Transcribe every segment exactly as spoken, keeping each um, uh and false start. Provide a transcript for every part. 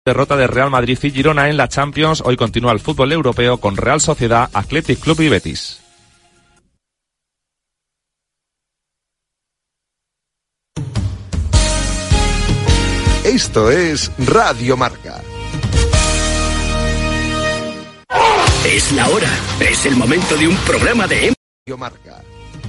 Derrota de Real Madrid y Girona en la Champions. Hoy continúa el fútbol europeo con Real Sociedad, Athletic Club y Betis. Esto es Radio Marca. Es la hora, es el momento de un programa de Radio Marca.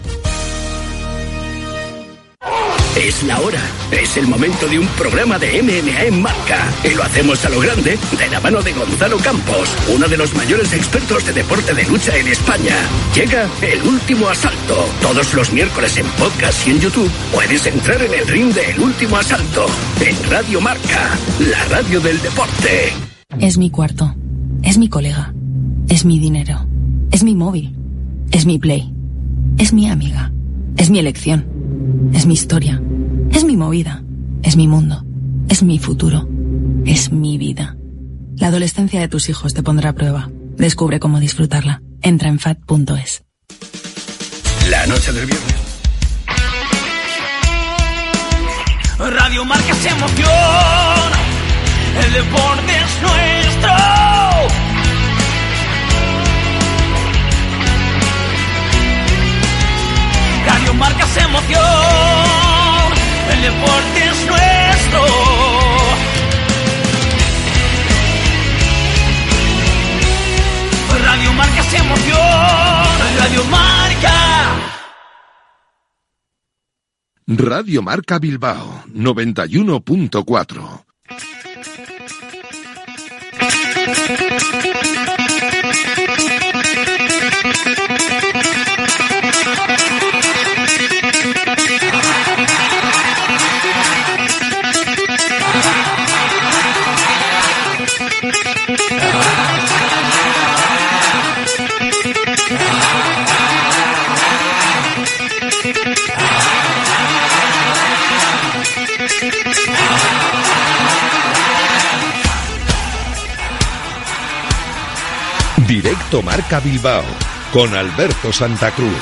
Es la hora, es el momento de un programa de M M A en Marca. Y lo hacemos a lo grande, de la mano de Gonzalo Campos, uno de los mayores expertos de deporte de lucha en España. Llega El Último Asalto. Todos los miércoles en podcast y en YouTube puedes entrar en el ring de El Último Asalto. En Radio Marca, la radio del deporte. Es mi cuarto, es mi colega, es mi dinero, es mi móvil, es mi Play, es mi amiga, es mi elección. Es mi historia, es mi movida, es mi mundo, es mi futuro, es mi vida. La adolescencia de tus hijos te pondrá a prueba. Descubre cómo disfrutarla. Entra en fat punto es. La noche del viernes. Radio Marca se emociona, el deporte es nuestro. Radio Marca se emoción, el deporte es nuestro. Radio Marca se emoción, Radio Marca. Radio Marca Bilbao, noventa y uno punto cuatro. Directo Marca Bilbao con Alberto Santa Cruz.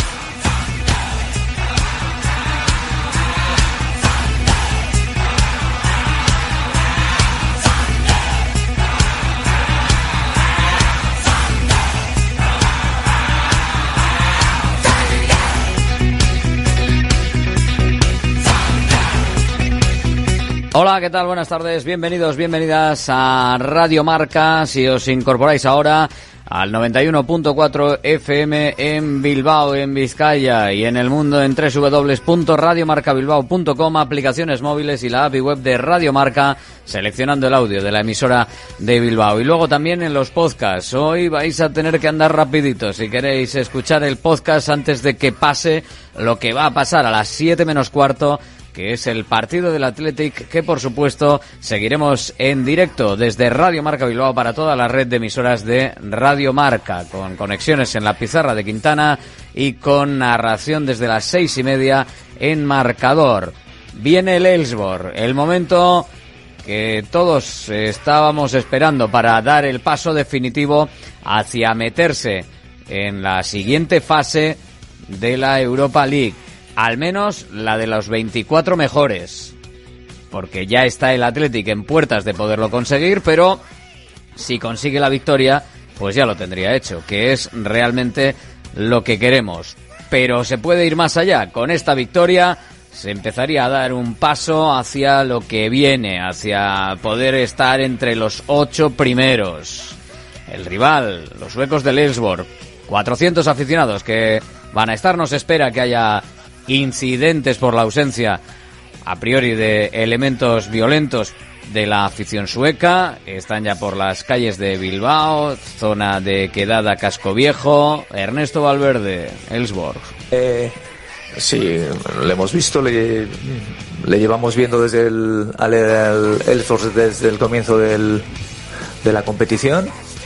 Hola, ¿qué tal? Buenas tardes, bienvenidos, bienvenidas a Radio Marca. Si os incorporáis ahora al noventa y uno punto cuatro F M en Bilbao, en Vizcaya, y en el mundo en doble u doble u doble u punto radio marca bilbao punto com, aplicaciones móviles y la app y web de Radio Marca, seleccionando el audio de la emisora de Bilbao. Y luego también en los podcasts. Hoy vais a tener que andar rapidito si queréis escuchar el podcast antes de que pase lo que va a pasar a las siete menos cuarto, que es el partido del Athletic, que por supuesto seguiremos en directo desde Radio Marca Bilbao para toda la red de emisoras de Radio Marca, con conexiones en la pizarra de Quintana y con narración desde las seis y media en marcador. Viene el Elfsborg, el momento que todos estábamos esperando para dar el paso definitivo hacia meterse en la siguiente fase de la Europa League. Al menos la de los veinticuatro mejores, porque ya está el Athletic en puertas de poderlo conseguir, pero si consigue la victoria, pues ya lo tendría hecho, que es realmente lo que queremos. Pero se puede ir más allá. Con esta victoria se empezaría a dar un paso hacia lo que viene, hacia poder estar entre los ocho primeros. El rival, los suecos del Elfsborg, cuatrocientos aficionados que van a estar. Nos espera que haya incidentes por la ausencia a priori de elementos violentos de la afición sueca. Están ya por las calles de Bilbao, zona de Quedada, Casco Viejo. Ernesto Valverde, Elfsborg. Eh, sí, le hemos visto, le, le llevamos viendo desde el, al, al Elfsborg desde el comienzo del, de la competición,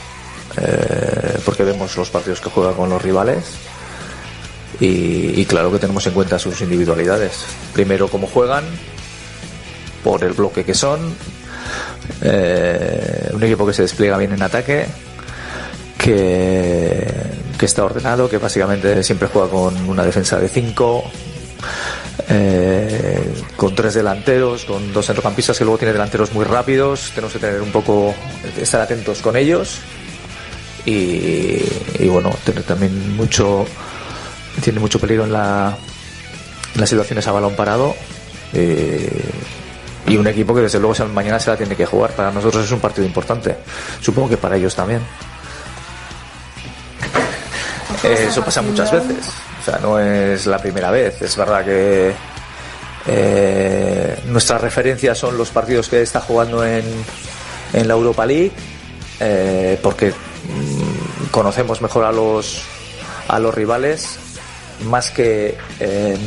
eh, porque vemos los partidos que juega con los rivales. Y, y claro que tenemos en cuenta sus individualidades. Primero, cómo juegan, por el bloque que son, eh, un equipo que se despliega bien en ataque, que, que está ordenado, que básicamente siempre juega con una defensa de cinco, eh, con con tres delanteros, con dos centrocampistas que luego tiene delanteros muy rápidos. Tenemos que tener un poco, estar atentos con ellos y, y bueno, tener también mucho, tiene mucho peligro en, la, en las situaciones a balón parado. Eh, y un equipo que desde luego mañana se la tiene que jugar. Para nosotros es un partido importante, supongo que para ellos también. Eh, eso pasa muchas veces, o sea, no es la primera vez. Es verdad que eh, nuestras referencias son los partidos que está jugando en, en la Europa League, eh, porque mmm, conocemos mejor a los a los rivales más que eh,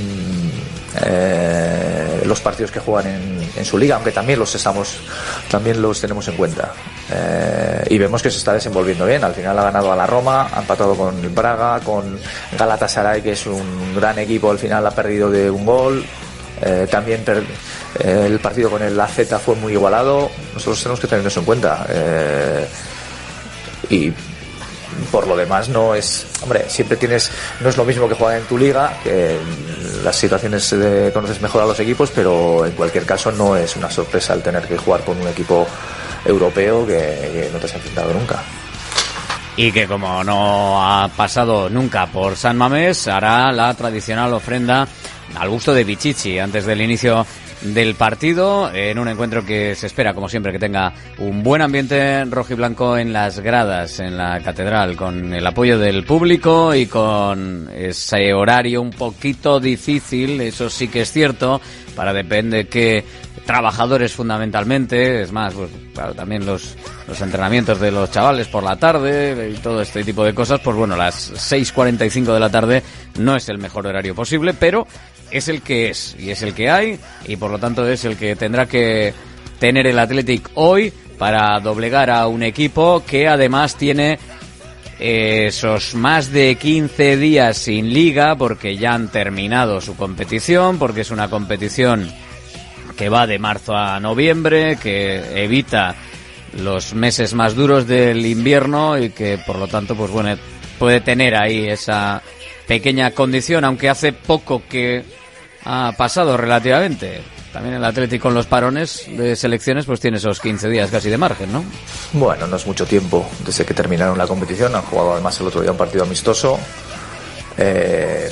eh, los partidos que juegan en, en su liga, aunque también los estamos también los tenemos en cuenta. Eh, y vemos que se está desenvolviendo bien. Al final ha ganado a la Roma, ha empatado con el Braga, con Galatasaray, que es un gran equipo, al final ha perdido de un gol. Eh, también per, eh, el partido con el A Z fue muy igualado. Nosotros tenemos que tener eso en cuenta. Eh, y por lo demás no es, hombre, siempre tienes, no es lo mismo que jugar en tu liga, que las situaciones de, conoces mejor a los equipos, pero en cualquier caso no es una sorpresa el tener que jugar con un equipo europeo que, que no te has enfrentado nunca. Y que, como no ha pasado nunca por San Mamés, hará la tradicional ofrenda al gusto de Pichichi antes del inicio del partido, en un encuentro que se espera, como siempre, que tenga un buen ambiente rojiblanco en las gradas, en la catedral, con el apoyo del público y con ese horario un poquito difícil, eso sí que es cierto, para depende que trabajadores fundamentalmente, es más, pues claro, también los los entrenamientos de los chavales por la tarde y todo este tipo de cosas, pues bueno, las seis cuarenta y cinco de la tarde no es el mejor horario posible, pero es el que es, y es el que hay, y por lo tanto es el que tendrá que tener el Athletic hoy para doblegar a un equipo que además tiene esos más de quince días sin liga, porque ya han terminado su competición, porque es una competición que va de marzo a noviembre, que evita los meses más duros del invierno y que por lo tanto pues bueno, puede tener ahí esa pequeña condición, aunque hace poco que ha pasado relativamente. También el Atlético con los parones de selecciones pues tiene esos quince días casi de margen, ¿no? Bueno, no es mucho tiempo desde que terminaron la competición. Han jugado además el otro día un partido amistoso. Eh,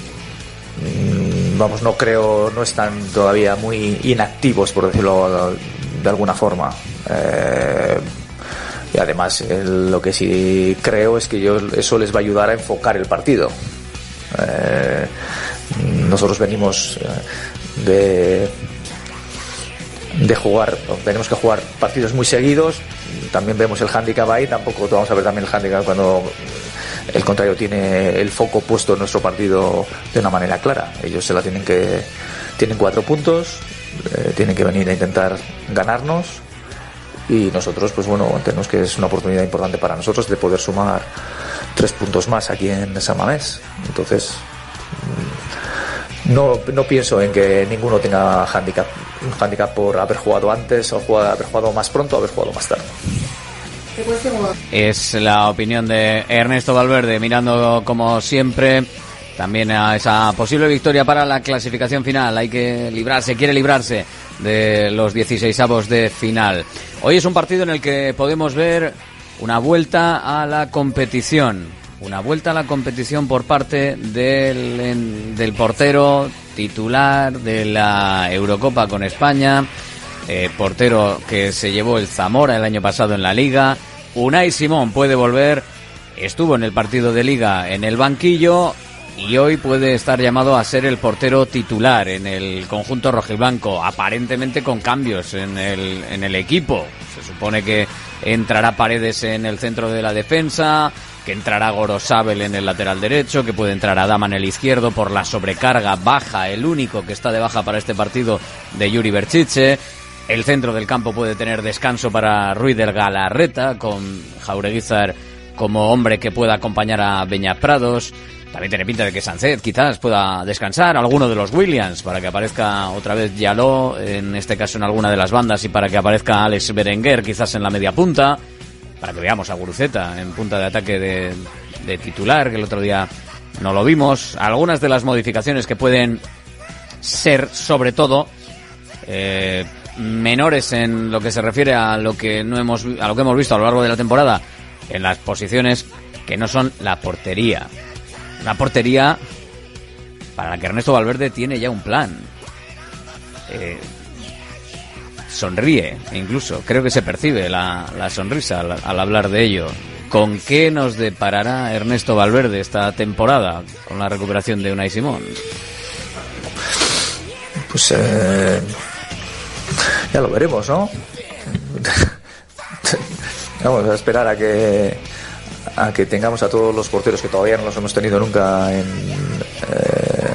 vamos, no creo, no están todavía muy inactivos, por decirlo de alguna forma. Eh, y además el, lo que sí creo es que yo, eso les va a ayudar a enfocar el partido. Eh, nosotros venimos de de jugar, tenemos que jugar partidos muy seguidos, también vemos el hándicap ahí, tampoco vamos a ver también el hándicap cuando el contrario tiene el foco puesto en nuestro partido de una manera clara. Ellos se la tienen que tienen cuatro puntos, eh, tienen que venir a intentar ganarnos, y nosotros pues bueno, tenemos que es una oportunidad importante para nosotros de poder sumar tres puntos más aquí en San Mamés. Entonces no, no pienso en que ninguno tenga hándicap, un hándicap por haber jugado antes o jugar, haber jugado más pronto o haber jugado más tarde. Es la opinión de Ernesto Valverde, mirando como siempre también a esa posible victoria para la clasificación final. Hay que librarse, quiere librarse de los dieciseisavos de final. Hoy es un partido en el que podemos ver una vuelta a la competición. Una vuelta a la competición por parte del, en, del portero titular de la Eurocopa con España, eh, portero que se llevó el Zamora el año pasado en la Liga. Unai Simón puede volver, estuvo en el partido de Liga en el banquillo y hoy puede estar llamado a ser el portero titular en el conjunto rojiblanco, aparentemente con cambios en el, en el equipo. Se supone que entrará Paredes en el centro de la defensa, que entrará Gorosabel en el lateral derecho, que puede entrar Adama en el izquierdo por la sobrecarga baja, el único que está de baja para este partido de Yuri Berchiche. El centro del campo puede tener descanso para Ruider Galarreta, con Jaureguizar como hombre que pueda acompañar a Beñat Prados. También tiene pinta de que Sánchez quizás pueda descansar, alguno de los Williams, para que aparezca otra vez Yaló, en este caso en alguna de las bandas, y para que aparezca Alex Berenguer quizás en la media punta, para que veamos a Guruceta en punta de ataque de, de titular, que el otro día no lo vimos. Algunas de las modificaciones que pueden ser, sobre todo, eh, menores en lo que se refiere a lo que no hemos a lo que hemos visto a lo largo de la temporada en las posiciones que no son la portería. Una portería para la que Ernesto Valverde tiene ya un plan. Eh, sonríe, incluso. Creo que se percibe la, la sonrisa al, al hablar de ello. ¿Con qué nos deparará Ernesto Valverde esta temporada con la recuperación de Unai Simón? Pues eh, ya lo veremos, ¿no? Vamos a esperar a que a que tengamos a todos los porteros que todavía no los hemos tenido nunca en eh,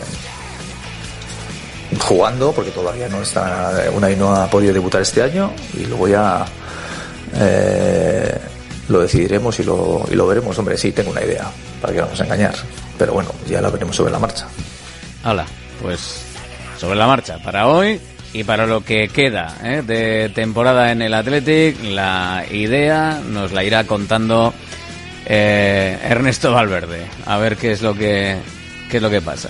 jugando, porque todavía no está Unai, no ha podido debutar este año, y luego ya eh, lo decidiremos y lo, y lo veremos. Hombre, sí, tengo una idea, para que vamos a engañar, pero bueno, ya la veremos sobre la marcha. Hala, pues sobre la marcha para hoy y para lo que queda ¿eh? de temporada en el Athletic. La idea nos la irá contando eh, Ernesto Valverde, a ver qué es lo que qué es lo que pasa.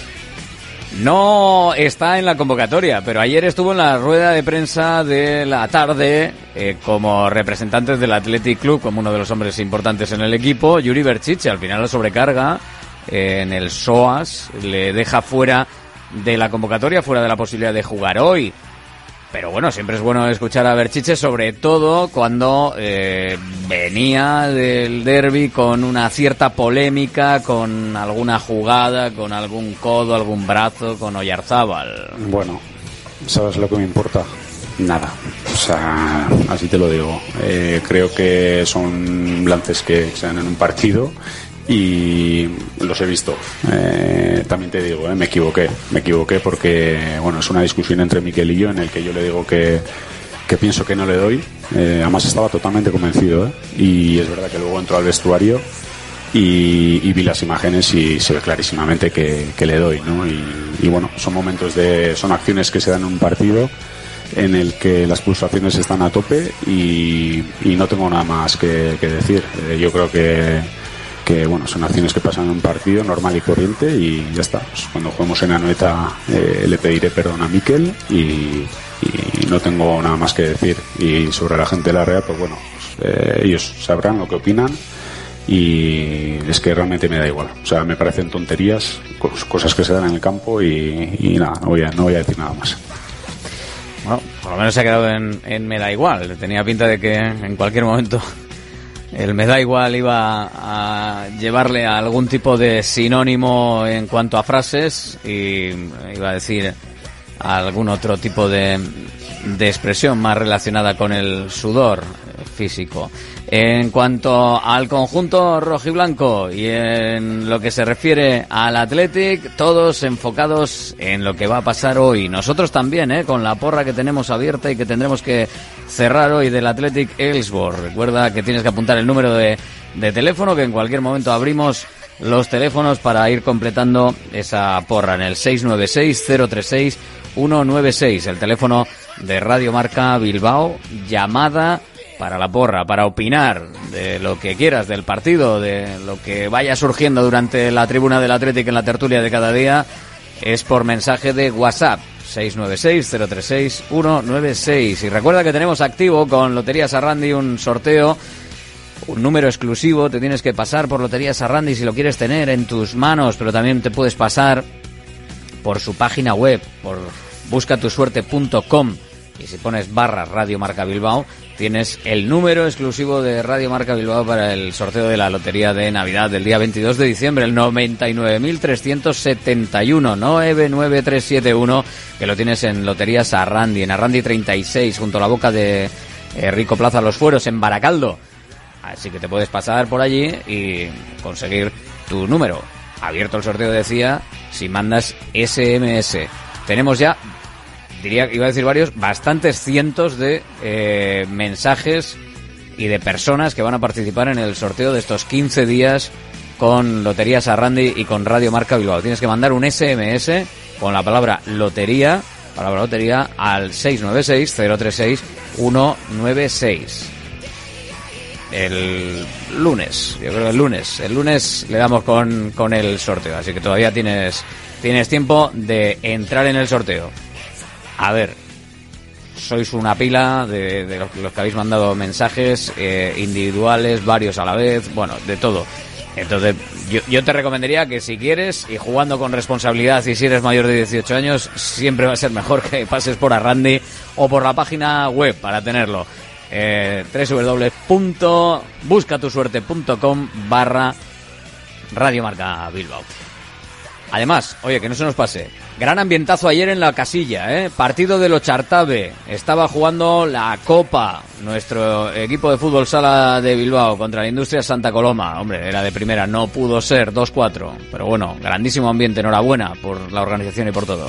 No está en la convocatoria, pero ayer estuvo en la rueda de prensa de la tarde eh, como representante del Athletic Club, como uno de los hombres importantes en el equipo, Yuri Berchiche. Al final la sobrecarga eh, en el S O A S le deja fuera de la convocatoria, fuera de la posibilidad de jugar hoy. Pero bueno, siempre es bueno escuchar a Berchiche, sobre todo cuando eh, venía del derbi con una cierta polémica, con alguna jugada, con algún codo, algún brazo, con Oyarzábal. Bueno, ¿sabes lo que me importa? Nada. O sea, así te lo digo. Eh, creo que son lances que se dan en un partido y los he visto. Eh, también te digo, eh, me equivoqué, me equivoqué porque, bueno, es una discusión entre Miquel y yo en el que yo le digo que, que pienso que no le doy. Eh, además estaba totalmente convencido, ¿eh? Y es verdad que luego entró al vestuario y, y vi las imágenes y se ve clarísimamente que, que le doy, ¿no? Y, y bueno, son momentos de, son acciones que se dan en un partido en el que las pulsaciones están a tope y, y no tengo nada más que, que decir. Eh, yo creo que que bueno, son acciones que pasan en un partido normal y corriente y ya está. Pues cuando juguemos en Anoeta eh, le pediré perdón a Miquel y, y no tengo nada más que decir. Y sobre la gente de la Real, pues bueno, pues, eh, ellos sabrán lo que opinan y es que realmente me da igual. O sea, me parecen tonterías, cosas que se dan en el campo y, y nada, no voy a, no voy a decir nada más. Bueno, por lo menos se ha quedado en, en me da igual. Tenía pinta de que en cualquier momento el me da igual iba a llevarle a algún tipo de sinónimo en cuanto a frases y iba a decir algún otro tipo de, de expresión más relacionada con el sudor físico. En cuanto al conjunto rojiblanco y en lo que se refiere al Athletic, todos enfocados en lo que va a pasar hoy. Nosotros también, ¿eh? Con la porra que tenemos abierta y que tendremos que cerrar hoy del Athletic Elfsborg. Recuerda que tienes que apuntar el número de, de teléfono, que en cualquier momento abrimos los teléfonos para ir completando esa porra en el seis nueve seis, cero tres seis, uno nueve seis, el teléfono de Radio Marca Bilbao. Llamada para la porra, para opinar de lo que quieras del partido, de lo que vaya surgiendo durante la tribuna del Athletic en la tertulia de cada día, es por mensaje de WhatsApp seis nueve seis, cero tres seis, uno nueve seis. Y recuerda que tenemos activo con Loterías Arrandi un sorteo, un número exclusivo. Te tienes que pasar por Loterías Arrandi si lo quieres tener en tus manos, pero también te puedes pasar por su página web, por busca tu suerte punto com, y si pones barra Radio Marca Bilbao tienes el número exclusivo de Radio Marca Bilbao para el sorteo de la lotería de Navidad del día veintidós de diciembre, el noventa y nueve mil trescientos setenta y uno, nueve nueve tres siete uno, que lo tienes en Loterías Arrandi, en Arrandi treinta y seis, junto a la boca de eh, Rico Plaza Los Fueros, en Baracaldo. Así que te puedes pasar por allí y conseguir tu número. Abierto el sorteo, decía, si mandas ese eme ese. Tenemos ya, diría, iba a decir varios, bastantes cientos de eh, mensajes y de personas que van a participar en el sorteo de estos quince días con Loterías Arrandi y con Radio Marca Bilbao. Tienes que mandar un ese eme ese con la palabra lotería, palabra lotería, al seis nueve seis, cero tres seis, uno nueve seis. El lunes, yo creo que el lunes, el lunes le damos con, con el sorteo, así que todavía tienes, tienes tiempo de entrar en el sorteo. A ver, sois una pila de, de los, los que habéis mandado mensajes eh, individuales, varios a la vez, bueno, de todo. Entonces, yo, yo te recomendaría que si quieres, y jugando con responsabilidad, y si eres mayor de dieciocho años, siempre va a ser mejor que pases por Arrandi o por la página web para tenerlo. Eh, www.buscatusuerte.com barra Radio Marca Bilbao. Además, oye, que no se nos pase, gran ambientazo ayer en la Casilla, ¿eh? Partido de Lochartabe, estaba jugando la Copa, nuestro equipo de fútbol sala de Bilbao contra la Industria Santa Coloma. Hombre, era de primera, no pudo ser, dos cuatro, pero bueno, grandísimo ambiente, enhorabuena por la organización y por todo.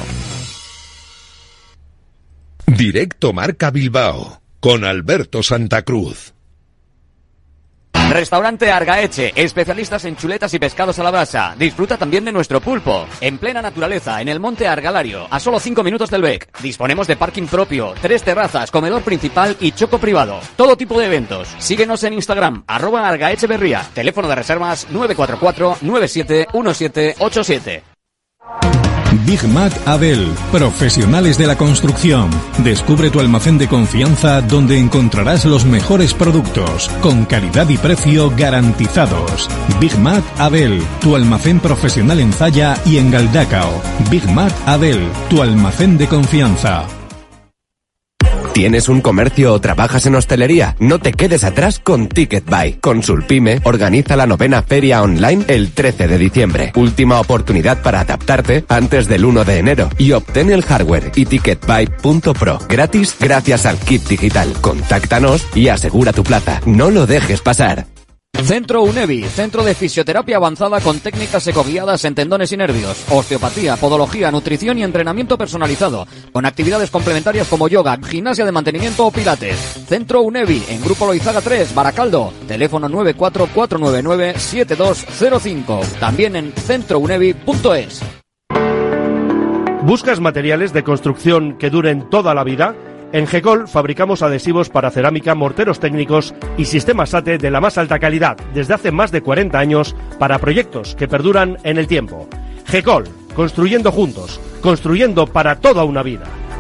Directo Marca Bilbao, con Alberto Santa Cruz. Restaurante Argaeche, especialistas en chuletas y pescados a la brasa. Disfruta también de nuestro pulpo, en plena naturaleza, en el monte Argalario, a solo cinco minutos del Bec. Disponemos de parking propio, tres terrazas, comedor principal y choco privado. Todo tipo de eventos. Síguenos en Instagram, arroba Argaecheverría. Teléfono de reservas nueve cuatro cuatro nueve siete uno siete ocho siete. Big Mac Abel, profesionales de la construcción. Descubre tu almacén de confianza donde encontrarás los mejores productos, con calidad y precio garantizados. Big Mac Abel, tu almacén profesional en Zalla y en Galdacao. Big Mac Abel, tu almacén de confianza. ¿Tienes un comercio o trabajas en hostelería? No te quedes atrás con TicketBuy. Consulpime organiza la novena feria online el trece de diciembre. Última oportunidad para adaptarte antes del uno de enero y obtén el hardware y ticketbuy punto pro gratis gracias al kit digital. Contáctanos y asegura tu plaza. No lo dejes pasar. Centro UNEVI, centro de fisioterapia avanzada con técnicas ecoguiadas en tendones y nervios, osteopatía, podología, nutrición y entrenamiento personalizado, con actividades complementarias como yoga, gimnasia de mantenimiento o pilates. Centro UNEVI, en Grupo Loizaga tres, Baracaldo, teléfono nueve cuatro cuatro nueve nueve siete dos cero cinco, también en centro unevi punto es. ¿Buscas materiales de construcción que duren toda la vida? En Gecol fabricamos adhesivos para cerámica, morteros técnicos y sistemas S A T E de la más alta calidad desde hace más de cuarenta años para proyectos que perduran en el tiempo. Gecol, construyendo juntos, construyendo para toda una vida.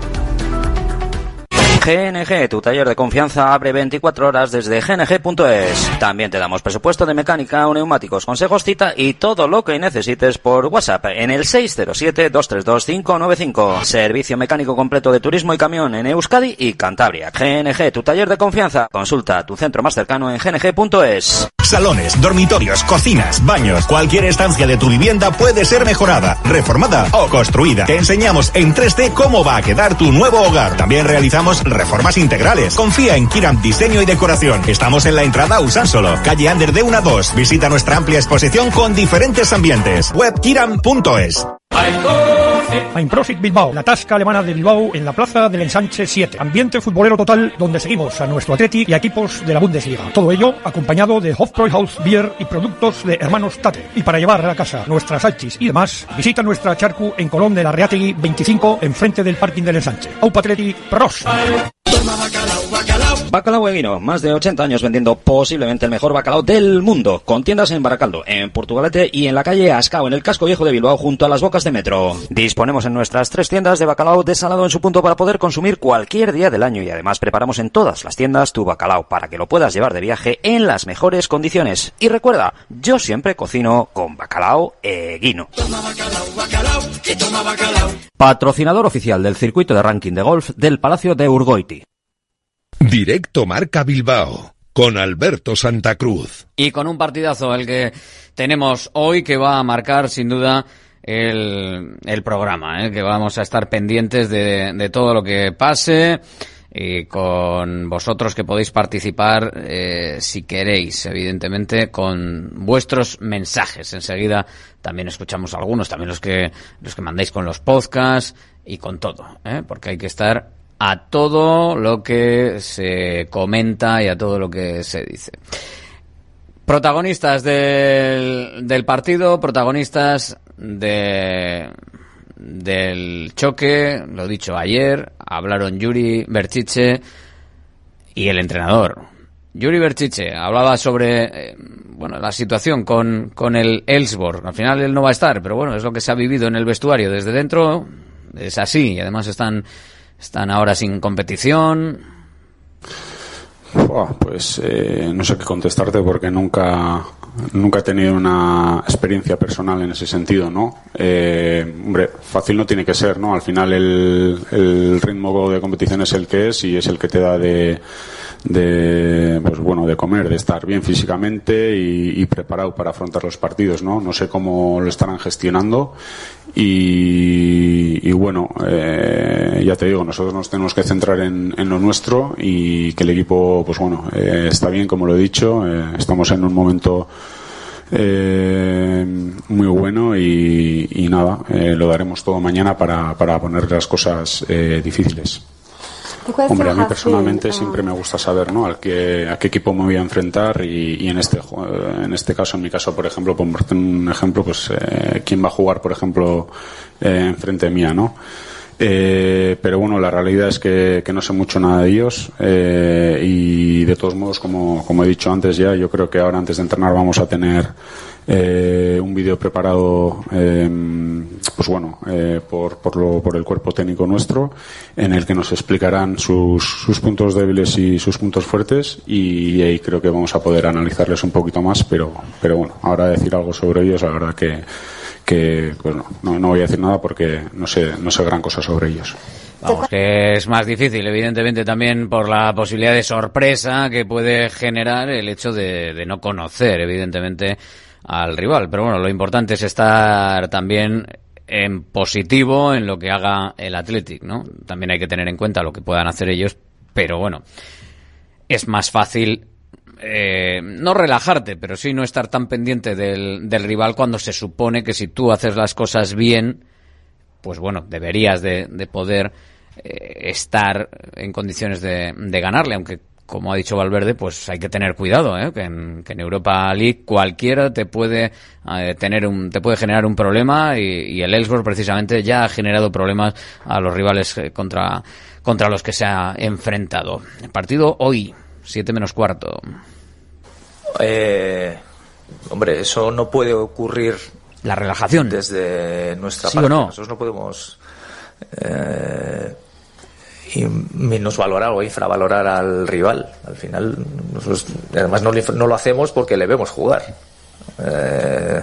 G N G, tu taller de confianza, abre veinticuatro horas desde g n g punto es. También te damos presupuesto de mecánica o neumáticos, consejos, cita y todo lo que necesites por WhatsApp en el seis cero siete dos tres dos cinco nueve cinco. Servicio mecánico completo de turismo y camión en Euskadi y Cantabria. G N G, tu taller de confianza. Consulta tu centro más cercano en g n g punto es. Salones, dormitorios, cocinas, baños, cualquier estancia de tu vivienda puede ser mejorada, reformada o construida. Te enseñamos en tres D cómo va a quedar tu nuevo hogar. También realizamos reformas integrales. Confía en Kiram Diseño y Decoración. Estamos en la entrada Usánsolo, calle Ander de uno a dos. Visita nuestra amplia exposición con diferentes ambientes. web kiram punto es. Einprosit Bilbao, la tasca alemana de Bilbao en la plaza del Ensanche siete. Ambiente futbolero total donde seguimos a nuestro Atleti y a equipos de la Bundesliga. Todo ello acompañado de Hofbräuhaus Beer y productos de Hermanos Tate. Y para llevar a casa nuestras salchis y demás, visita nuestra charcu en Colón de la Reategui veinticinco, enfrente del parking del Ensanche. Aupa Atleti, pros. Bacalao Eguino, más de ochenta años vendiendo posiblemente el mejor bacalao del mundo, con tiendas en Baracaldo, en Portugalete y en la calle Ascao, en el casco viejo de Bilbao, junto a las bocas de metro. Disponemos en nuestras tres tiendas de bacalao desalado en su punto para poder consumir cualquier día del año y además preparamos en todas las tiendas tu bacalao para que lo puedas llevar de viaje en las mejores condiciones. Y recuerda, yo siempre cocino con Bacalao Eguino. Toma bacalao, bacalao, que toma bacalao. Patrocinador oficial del circuito de ranking de golf del Palacio de Urgoiti. Directo Marca Bilbao, con Alberto Santa Cruz. Y con un partidazo el que tenemos hoy que va a marcar sin duda el, el programa, ¿eh? Que vamos a estar pendientes de, de todo lo que pase y con vosotros que podéis participar eh, si queréis, evidentemente, con vuestros mensajes. Enseguida también escuchamos algunos, también los que, los que mandáis con los podcasts y con todo, ¿eh? Porque hay que estar a todo lo que se comenta y a todo lo que se dice. Protagonistas del, del partido, protagonistas de, del choque, lo dicho ayer, hablaron Yuri Berchiche y el entrenador. Yuri Berchiche hablaba sobre eh, bueno, la situación con, con el Elfsborg. Al final él no va a estar, pero bueno, es lo que se ha vivido en el vestuario desde dentro, es así, y además están están ahora sin competición. Oh, pues eh, no sé qué contestarte porque nunca nunca he tenido una experiencia personal en ese sentido, ¿no? Eh, hombre, fácil no tiene que ser, ¿no? Al final el, el ritmo de competición es el que es y es el que te da de de pues bueno de comer, de estar bien físicamente y, y preparado para afrontar los partidos, ¿no? No sé cómo lo estarán gestionando y, y bueno eh, ya te digo, nosotros nos tenemos que centrar en, en lo nuestro y que el equipo pues bueno eh, está bien, como lo he dicho, eh, estamos en un momento eh, muy bueno y, y nada, eh, lo daremos todo mañana para, para poner las cosas eh, difíciles. Hombre, a mí personalmente siempre me gusta saber, ¿no?, al que, a qué equipo me voy a enfrentar y, y en este en este caso, en mi caso, por ejemplo, por ponerte un ejemplo, pues eh, quién va a jugar, por ejemplo, eh, enfrente mía, ¿no? Eh, pero bueno, la realidad es que, que no sé mucho nada de ellos eh, y de todos modos, como, como he dicho antes ya, yo creo que ahora antes de entrenar vamos a tener eh, un vídeo preparado eh, pues bueno eh, por, por, lo, por el cuerpo técnico nuestro, en el que nos explicarán sus, sus puntos débiles y sus puntos fuertes y, y ahí creo que vamos a poder analizarles un poquito más, pero, pero bueno, ahora decir algo sobre ellos, la verdad que que pues no, no, no voy a decir nada porque no sé, no sé gran cosa sobre ellos. Vamos, que es más difícil, evidentemente, también por la posibilidad de sorpresa que puede generar el hecho de, de no conocer, evidentemente, al rival. Pero bueno, lo importante es estar también en positivo en lo que haga el Athletic, ¿no? También hay que tener en cuenta lo que puedan hacer ellos, pero bueno, es más fácil Eh, no relajarte, pero sí no estar tan pendiente del, del rival cuando se supone que si tú haces las cosas bien, pues bueno, deberías de, de poder eh, estar en condiciones de, de ganarle, aunque como ha dicho Valverde, pues hay que tener cuidado, ¿eh? que, en, que en Europa League cualquiera te puede eh, tener un, te puede generar un problema y, y el Elfsborg precisamente ya ha generado problemas a los rivales contra, contra los que se ha enfrentado. El partido hoy, siete menos cuarto. Eh, hombre, eso no puede ocurrir. La relajación. Desde nuestra ¿Sí parte. o no? Nosotros no podemos eh, minusvalorar o infravalorar al rival. Al final, nosotros además no, no lo hacemos porque le vemos jugar. Eh,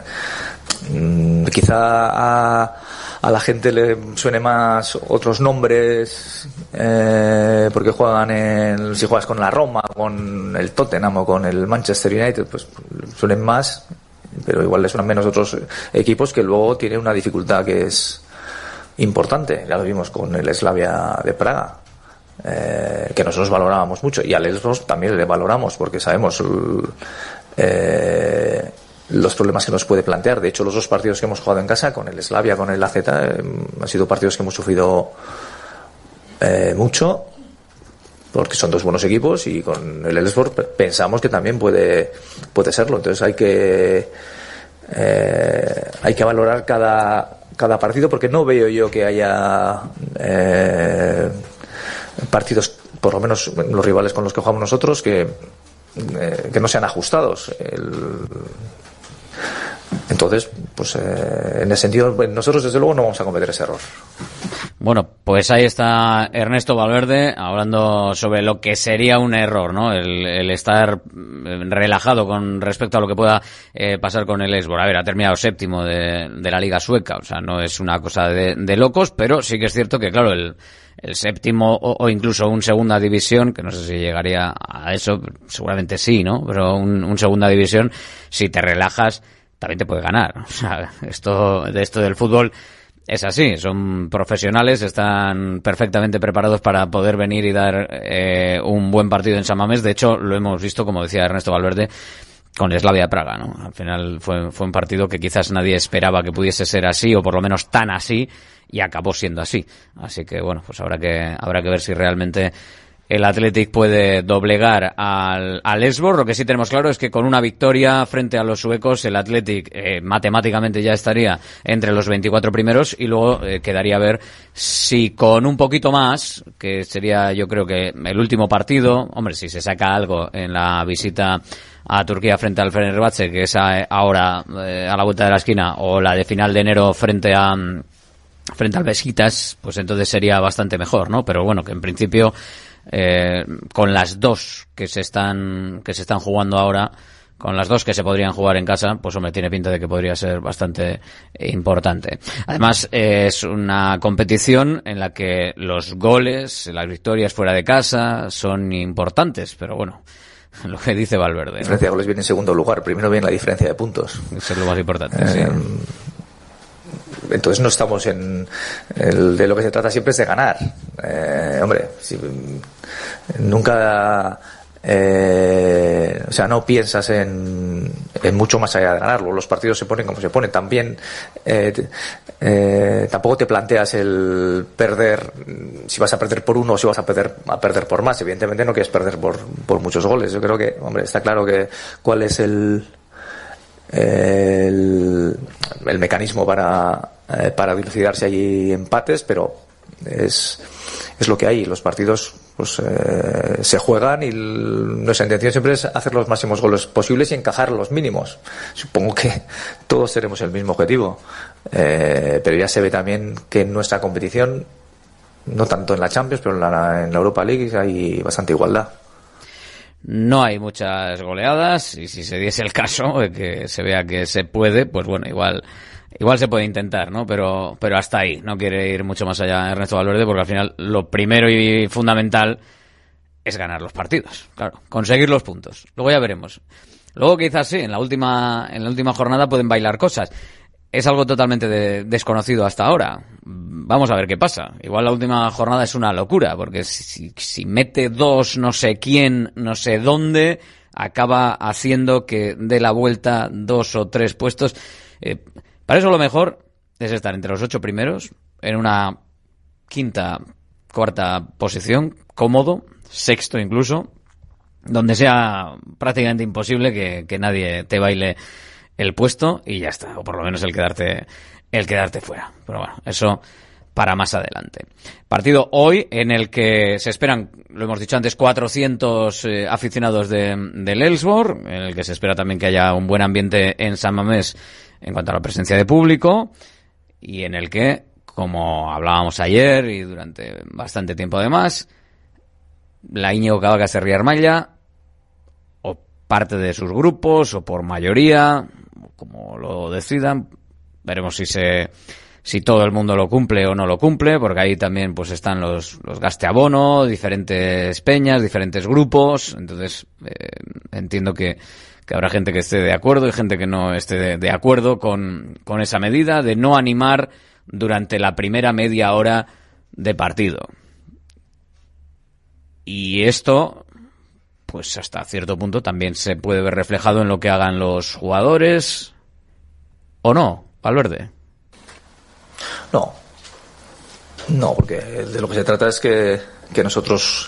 quizá a. A la gente le suene más otros nombres eh, porque juegan en, si juegas con la Roma, con el Tottenham o con el Manchester United, pues suenen más, pero igual le suenan menos otros equipos que luego tienen una dificultad que es importante. Ya lo vimos con el Slavia de Praga, eh, que nosotros valorábamos mucho, y al Elfsborg también le valoramos porque sabemos eh, los problemas que nos puede plantear. De hecho, los dos partidos que hemos jugado en casa, con el Slavia, con el A Z, eh, han sido partidos que hemos sufrido eh, mucho, porque son dos buenos equipos, y con el Elfsborg pensamos que también puede puede serlo. Entonces hay que eh, hay que valorar cada cada partido, porque no veo yo que haya eh, partidos, por lo menos los rivales con los que jugamos nosotros, que eh, que no sean ajustados. El, Entonces, pues eh, en ese sentido, nosotros desde luego no vamos a cometer ese error. Bueno, pues ahí está Ernesto Valverde hablando sobre lo que sería un error, ¿no? El, el estar relajado con respecto a lo que pueda eh, pasar con el Elfsborg. A ver, ha terminado séptimo de, de la Liga Sueca, o sea, no es una cosa de, de locos, pero sí que es cierto que, claro, el, el séptimo o, o incluso un segunda división, que no sé si llegaría a eso, seguramente sí, ¿no? Pero un, un segunda división, si te relajas, también te puede ganar. O sea, esto, de esto del fútbol es así, son profesionales, están perfectamente preparados para poder venir y dar eh, un buen partido en San Mamés. De hecho, lo hemos visto, como decía Ernesto Valverde, con el Slavia de Praga, ¿no? Al final fue, fue un partido que quizás nadie esperaba que pudiese ser así, o por lo menos tan así, y acabó siendo así. Así que, bueno, pues habrá que, habrá que ver si realmente el Athletic puede doblegar al, al Elfsborg. Lo que sí tenemos claro es que con una victoria frente a los suecos, el Athletic eh, matemáticamente ya estaría entre los veinticuatro primeros, y luego eh, quedaría a ver si con un poquito más, que sería yo creo que el último partido, hombre, si se saca algo en la visita a Turquía frente al Fenerbahce, que es a, ahora eh, a la vuelta de la esquina, o la de final de enero frente a frente al Besiktas, pues entonces sería bastante mejor, ¿no? Pero bueno, que en principio eh, con las dos que se están que se están jugando ahora, con las dos que se podrían jugar en casa, pues hombre, tiene pinta de que podría ser bastante importante. Además, eh, es una competición en la que los goles, las victorias fuera de casa son importantes, pero bueno, lo que dice Valverde, ¿no? La diferencia de goles viene en segundo lugar, primero viene la diferencia de puntos. Eso es lo más importante, eh, sí. Entonces no estamos en el, de lo que se trata siempre es de ganar. Eh, hombre, si, nunca eh, o sea, no piensas en, en mucho más allá de ganarlo. Los partidos se ponen como se ponen. También eh, eh, tampoco te planteas el perder, si vas a perder por uno o si vas a perder a perder por más. Evidentemente no quieres perder por, por muchos goles. Yo creo que, hombre, está claro que cuál es el el, el mecanismo para eh, para dilucidar si hay empates, pero es es lo que hay. Los partidos pues eh, se juegan y el, nuestra intención siempre es hacer los máximos goles posibles y encajar los mínimos. Supongo que todos tenemos el mismo objetivo, eh, pero ya se ve también que en nuestra competición, no tanto en la Champions, pero en la, en la Europa League hay bastante igualdad. No hay muchas goleadas y si se diese el caso de que se vea que se puede, pues bueno, igual igual se puede intentar, ¿no? Pero pero hasta ahí, no quiere ir mucho más allá Ernesto Valverde, porque al final lo primero y fundamental es ganar los partidos, claro, conseguir los puntos. Luego ya veremos. Luego quizás sí, en la última en la última jornada pueden bailar cosas. Es algo totalmente de, desconocido hasta ahora. Vamos a ver qué pasa. Igual la última jornada es una locura, porque si, si mete dos no sé quién, no sé dónde, acaba haciendo que dé la vuelta dos o tres puestos. Eh, para eso lo mejor es estar entre los ocho primeros, en una quinta, cuarta posición, cómodo, sexto incluso, donde sea prácticamente imposible que, que nadie te baile el puesto y ya está, o por lo menos el quedarte el quedarte fuera. Pero bueno, eso para más adelante. Partido hoy en el que se esperan, lo hemos dicho antes, cuatrocientos eh, aficionados de, del Elfsborg, en el que se espera también que haya un buen ambiente en San Mamés en cuanto a la presencia de público, y en el que, como hablábamos ayer y durante bastante tiempo además, la Íñigo Cabacas Serri Armalla, o parte de sus grupos, o por mayoría, como lo decidan, veremos si se si todo el mundo lo cumple o no lo cumple, porque ahí también pues están los los gasteabono, diferentes peñas, diferentes grupos, entonces eh, entiendo que que habrá gente que esté de acuerdo y gente que no esté de, de acuerdo con, con esa medida de no animar durante la primera media hora de partido. Y esto, pues hasta cierto punto también se puede ver reflejado en lo que hagan los jugadores, ¿o no, Valverde? No, no, porque de lo que se trata es que, que nosotros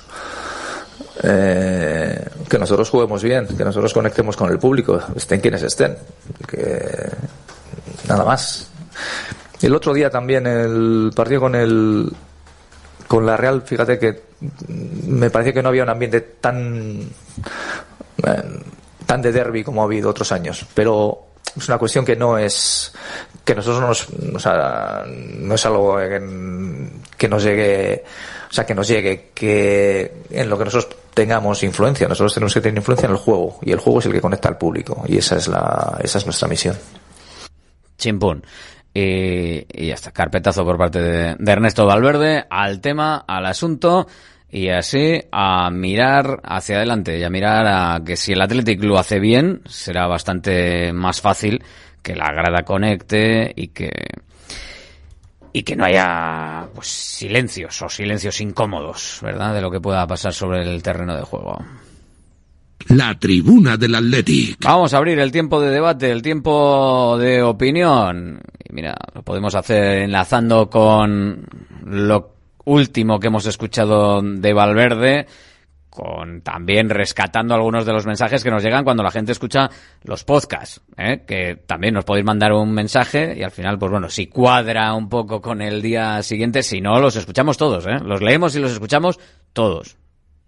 eh, que nosotros juguemos bien, que nosotros conectemos con el público, estén quienes estén, que nada más. El otro día también el partido con el con la Real, fíjate que me parece que no había un ambiente tan eh, tan de derbi como ha habido otros años, pero es una cuestión que no es que nosotros no nos, o sea, no es algo que, que nos llegue, o sea, que nos llegue que en lo que nosotros tengamos influencia. Nosotros tenemos que tener influencia en el juego, y el juego es el que conecta al público, y esa es la esa es nuestra misión. Chimpún. Y, y ya está, carpetazo por parte de, de Ernesto Valverde al tema, al asunto, y así a mirar hacia adelante y a mirar a que si el Athletic lo hace bien, será bastante más fácil que la grada conecte y que y que no haya pues silencios o silencios incómodos, ¿verdad?, de lo que pueda pasar sobre el terreno de juego. La tribuna del Athletic. Vamos a abrir el tiempo de debate, el tiempo de opinión. Y mira, lo podemos hacer enlazando con lo último que hemos escuchado de Valverde, con también rescatando algunos de los mensajes que nos llegan cuando la gente escucha los podcasts, ¿eh? Que también nos podéis mandar un mensaje y al final, pues bueno, si cuadra un poco con el día siguiente, si no, los escuchamos todos, ¿eh? Los leemos y los escuchamos todos.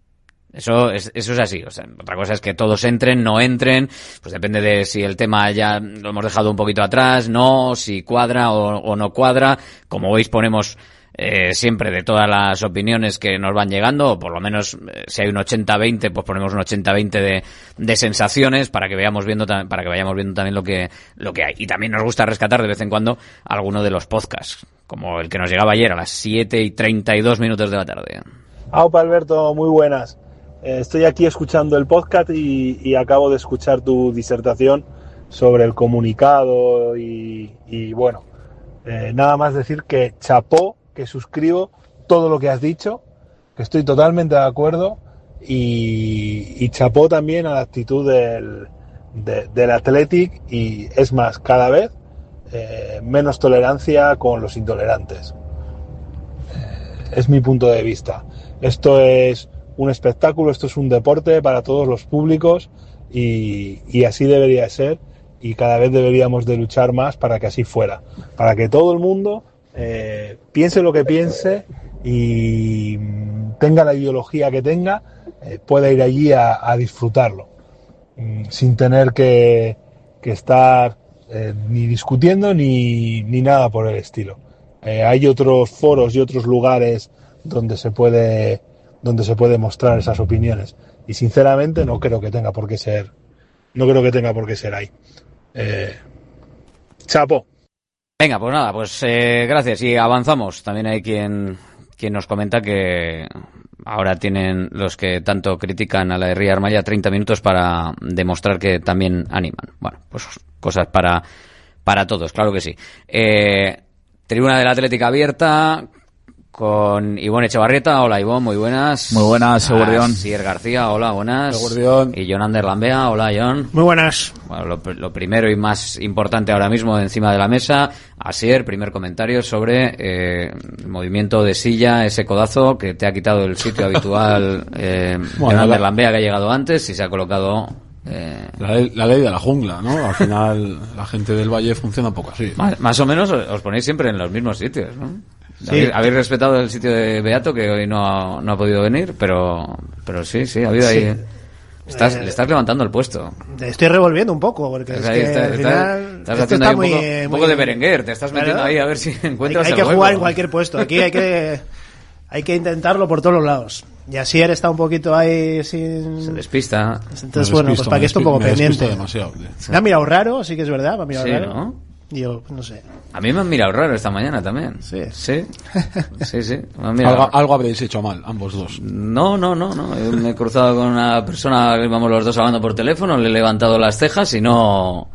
Eso es, eso es así. O sea, otra cosa es que todos entren, no entren, pues depende de si el tema ya lo hemos dejado un poquito atrás, no, si cuadra o, o no cuadra. Como veis, ponemos eh, siempre de todas las opiniones que nos van llegando, o por lo menos eh, si hay un ochenta veinte, pues ponemos un ochenta veinte de, de sensaciones para que veamos viendo para que vayamos viendo también lo que lo que hay. Y también nos gusta rescatar de vez en cuando alguno de los podcasts, como el que nos llegaba ayer a las siete y treinta y dos minutos de la tarde. Aupa, Alberto, muy buenas. Eh, estoy aquí escuchando el podcast y, y acabo de escuchar tu disertación sobre el comunicado y, y bueno, eh, nada más decir que chapó, que suscribo todo lo que has dicho, que estoy totalmente de acuerdo y, y chapó también a la actitud del, de, del Athletic y es más, cada vez eh, menos tolerancia con los intolerantes. Eh, es mi punto de vista. Esto es un espectáculo, esto es un deporte para todos los públicos y, y así debería ser y cada vez deberíamos de luchar más para que así fuera, para que todo el mundo eh, piense lo que piense y tenga la ideología que tenga, eh, pueda ir allí a, a disfrutarlo sin tener que, que estar eh, ni discutiendo ni, ni nada por el estilo. Eh, hay otros foros y otros lugares donde se puede donde se puede mostrar esas opiniones y sinceramente no creo que tenga por qué ser no creo que tenga por qué ser ahí. Eh, chapo. Venga, pues nada, pues eh, gracias y avanzamos. También hay quien quien nos comenta que ahora tienen los que tanto critican a la de Ría Armaya treinta minutos para demostrar que también animan. Bueno, pues cosas para para todos, claro que sí. Eh, tribuna del Atlético abierta con Ivonne Echevarrieta. Hola, Ivonne, muy buenas. Muy buenas, Eguardión. Asier García, hola, buenas. Eguardión. Y Jon Ander Lambea, hola, Jon. Muy buenas. Bueno, lo, lo primero y más importante ahora mismo encima de la mesa, Asier, primer comentario sobre eh, el movimiento de silla, ese codazo que te ha quitado el sitio habitual. eh, bueno, Jon Ander la... Lambea, que ha llegado antes y se ha colocado... Eh... La, ley, la ley de la jungla, ¿no? Al final la gente del Valle funciona un poco así. Más, más o menos os ponéis siempre en los mismos sitios, ¿no? Sí. Habéis, habéis respetado el sitio de Beato, que hoy no ha, no ha podido venir, pero pero sí, sí, ha habido sí. ahí... Estás, eh, le estás levantando el puesto. Te estoy revolviendo un poco, porque es ahí, que está, al está, final... Estás haciendo está ahí un muy, poco, un poco muy... de Berenguer, te estás metiendo claro. ahí a ver si encuentras Hay, hay el que jugar hueco. en cualquier puesto, aquí hay que... Hay que intentarlo por todos los lados. Y así él está un poquito ahí sin... Se despista. Entonces, bueno, pues para que esté un poco pendiente. Demasiado. Me ha mirado raro, sí que es verdad, me ha mirado sí, raro. ¿no? Yo, no sé. A mí me han mirado raro esta mañana también. Sí. Sí. Sí, sí. Me han mirado algo, algo habréis hecho mal, ambos dos. No, no, no, no. Yo me he cruzado con una persona, íbamos los dos hablando por teléfono, le he levantado las cejas y no...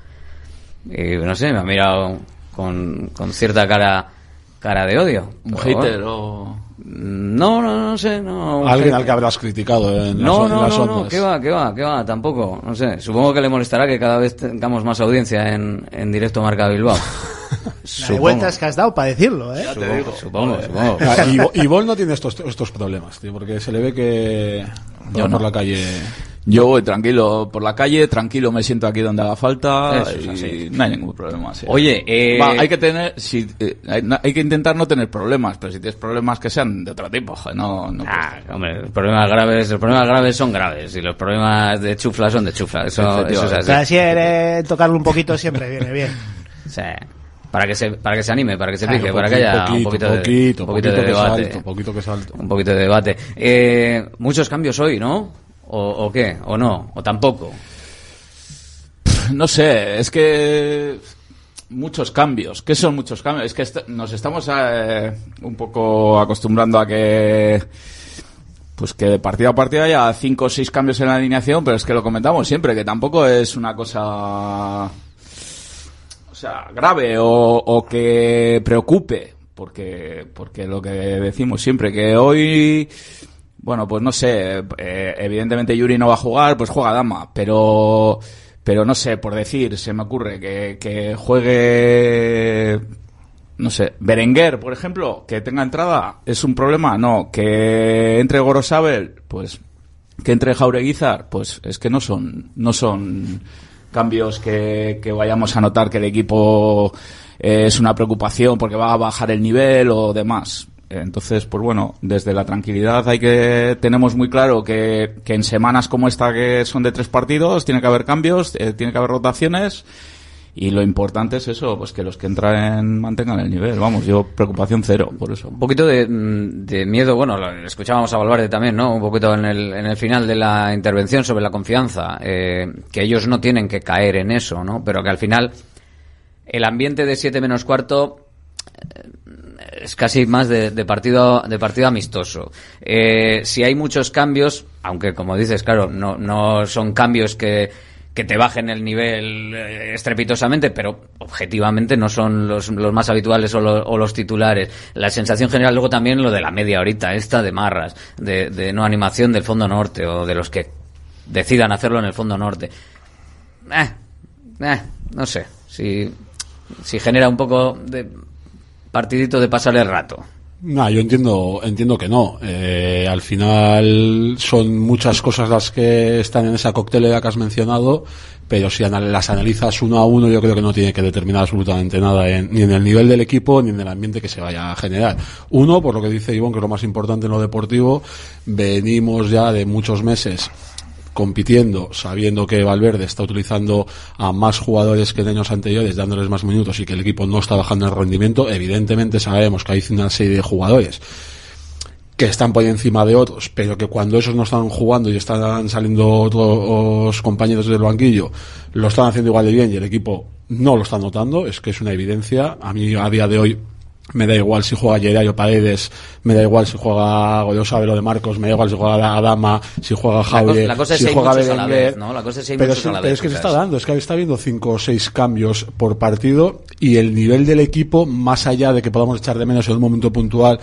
Y no sé, me ha mirado con, con cierta cara cara de odio. ¿Un hater o...? No, no, no sé, no. Alguien sé. al que habrás criticado en no, las, no, en las no, ondas. No, que va, que va, que va, tampoco, no sé. Supongo que le molestará que cada vez tengamos más audiencia en, en directo Marca Bilbao. La de vueltas que has dado para decirlo, ¿eh? Ya te digo. Supongo, supongo. Y Vol no tiene estos, estos problemas, tío, porque se le ve que Yo va no. por la calle... Yo voy tranquilo por la calle, tranquilo me siento aquí donde haga falta Eso es y así. no hay ningún problema. Sí. Oye, eh... Va, hay que tener, si, eh, hay, hay que intentar no tener problemas, pero si tienes problemas que sean de otro tipo, joder, no, no. Ah, hombre, los problemas graves, los problemas graves son graves y los problemas de chufla son de chufla. Eso, eso es así. Pero así eh, tocarlo un poquito siempre viene bien. Sí. Para que se, para que se anime, para que se Claro, pique, poquito, para que haya poquito, un poquito, poquito, de, un poquito poquito de que debate. salto, poquito que salto. Un poquito de debate. Eh, muchos cambios hoy, ¿no? ¿O, o qué? ¿O no? ¿O tampoco? No sé, es que muchos cambios. ¿Qué son muchos cambios? Es que est- nos estamos eh, un poco acostumbrando a que pues que de partido a partido haya cinco o seis cambios en la alineación, pero es que lo comentamos siempre, que tampoco es una cosa, o sea, grave o, o que preocupe, porque porque lo que decimos siempre, que hoy, bueno, pues no sé, eh, evidentemente Yuri no va a jugar, pues juega Dama, pero pero no sé, por decir, se me ocurre que, que juegue, no sé, Berenguer, por ejemplo, que tenga entrada, ¿es un problema? No. Que entre Gorosabel, pues que entre Jaureguizar, pues es que no son no son cambios que, que vayamos a notar que el equipo eh, es una preocupación porque va a bajar el nivel o demás. Entonces, pues bueno, desde la tranquilidad hay que tenemos muy claro que, que en semanas como esta, que son de tres partidos, tiene que haber cambios, eh, tiene que haber rotaciones. Y lo importante es eso, pues que los que entran mantengan el nivel. Vamos, yo preocupación cero por eso. Un poquito de, de miedo, bueno, lo escuchábamos a Valverde también, ¿no? Un poquito en el, en el final de la intervención sobre la confianza, eh, que ellos no tienen que caer en eso, ¿no? Pero que al final el ambiente de siete menos cuarto eh, es casi más de, de partido de partido amistoso. Eh, si hay muchos cambios, aunque como dices, claro, no, no son cambios que que te bajen el nivel eh, estrepitosamente, pero objetivamente no son los, los más habituales o, lo, o los titulares. La sensación general, luego también lo de la media horita esta de marras, de, de no animación del fondo norte o de los que decidan hacerlo en el fondo norte. Eh, eh, no sé, si, si genera un poco de partidito de pasar el rato. No, yo entiendo, entiendo que no. Eh, al final son muchas cosas las que están en esa coctelera que has mencionado, pero si anal- las analizas uno a uno, yo creo que no tiene que determinar absolutamente nada en, ni en el nivel del equipo ni en el ambiente que se vaya a generar. Uno, por lo que dice Ivonne, que es lo más importante en lo deportivo, venimos ya de muchos meses compitiendo, sabiendo que Valverde está utilizando a más jugadores que en años anteriores, dándoles más minutos y que el equipo no está bajando el rendimiento. Evidentemente sabemos que hay una serie de jugadores que están por encima de otros, pero que cuando esos no están jugando y están saliendo otros compañeros del banquillo, lo están haciendo igual de bien y el equipo no lo está notando. Es que es una evidencia. A mí a día de hoy me da igual si juega Gedayo Paredes, me da igual si juega Godosabelo de Marcos, me da igual si juega Adama, si juega Javier, la cosa es si hay juega muchos a la Berenguer. vez, ¿no? La cosa es hay pero muchos sí, a la pero vez, es que se quizás. está dando, es que está habiendo cinco o seis cambios por partido y el nivel del equipo, más allá de que podamos echar de menos en un momento puntual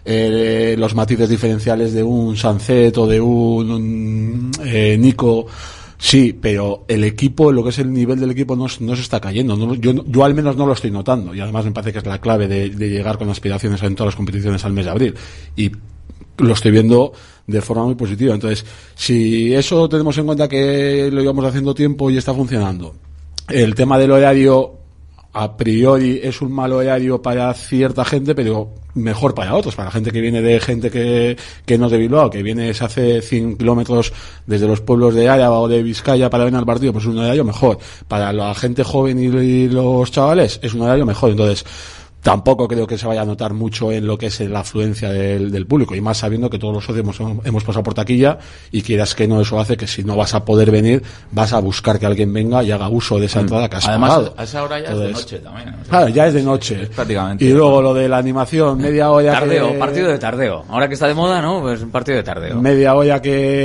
eh, los matices diferenciales de un Sancet o de un, un eh, Nico. Sí, pero el equipo, lo que es el nivel del equipo no, no se está cayendo. No, yo, yo al menos no lo estoy notando. Y además me parece que es la clave de, de llegar con aspiraciones en todas las competiciones al mes de abril. Y lo estoy viendo de forma muy positiva. Entonces, si eso tenemos en cuenta que lo llevamos haciendo tiempo y está funcionando, el tema del horario a priori es un mal horario para cierta gente, pero mejor para otros, para la gente que viene de gente que, que no es de Bilbao, que viene, se hace cien kilómetros desde los pueblos de Álava o de Vizcaya para venir al partido, pues es un horario mejor. Para la gente joven y, y los chavales es un horario mejor. Entonces, tampoco creo que se vaya a notar mucho en lo que es la afluencia del, del público, y más sabiendo que todos los socios hemos, hemos pasado por taquilla, y quieras que no, eso hace que si no vas a poder venir, vas a buscar que alguien venga y haga uso de esa entrada que has Además, pagado. a esa hora ya Entonces, es de noche también. O sea, claro, ya es de noche. es prácticamente. Y luego lo de la animación, media hora Tardeo, que... partido de tardeo. Ahora que está de moda, ¿no? Pues un partido de tardeo. Media hora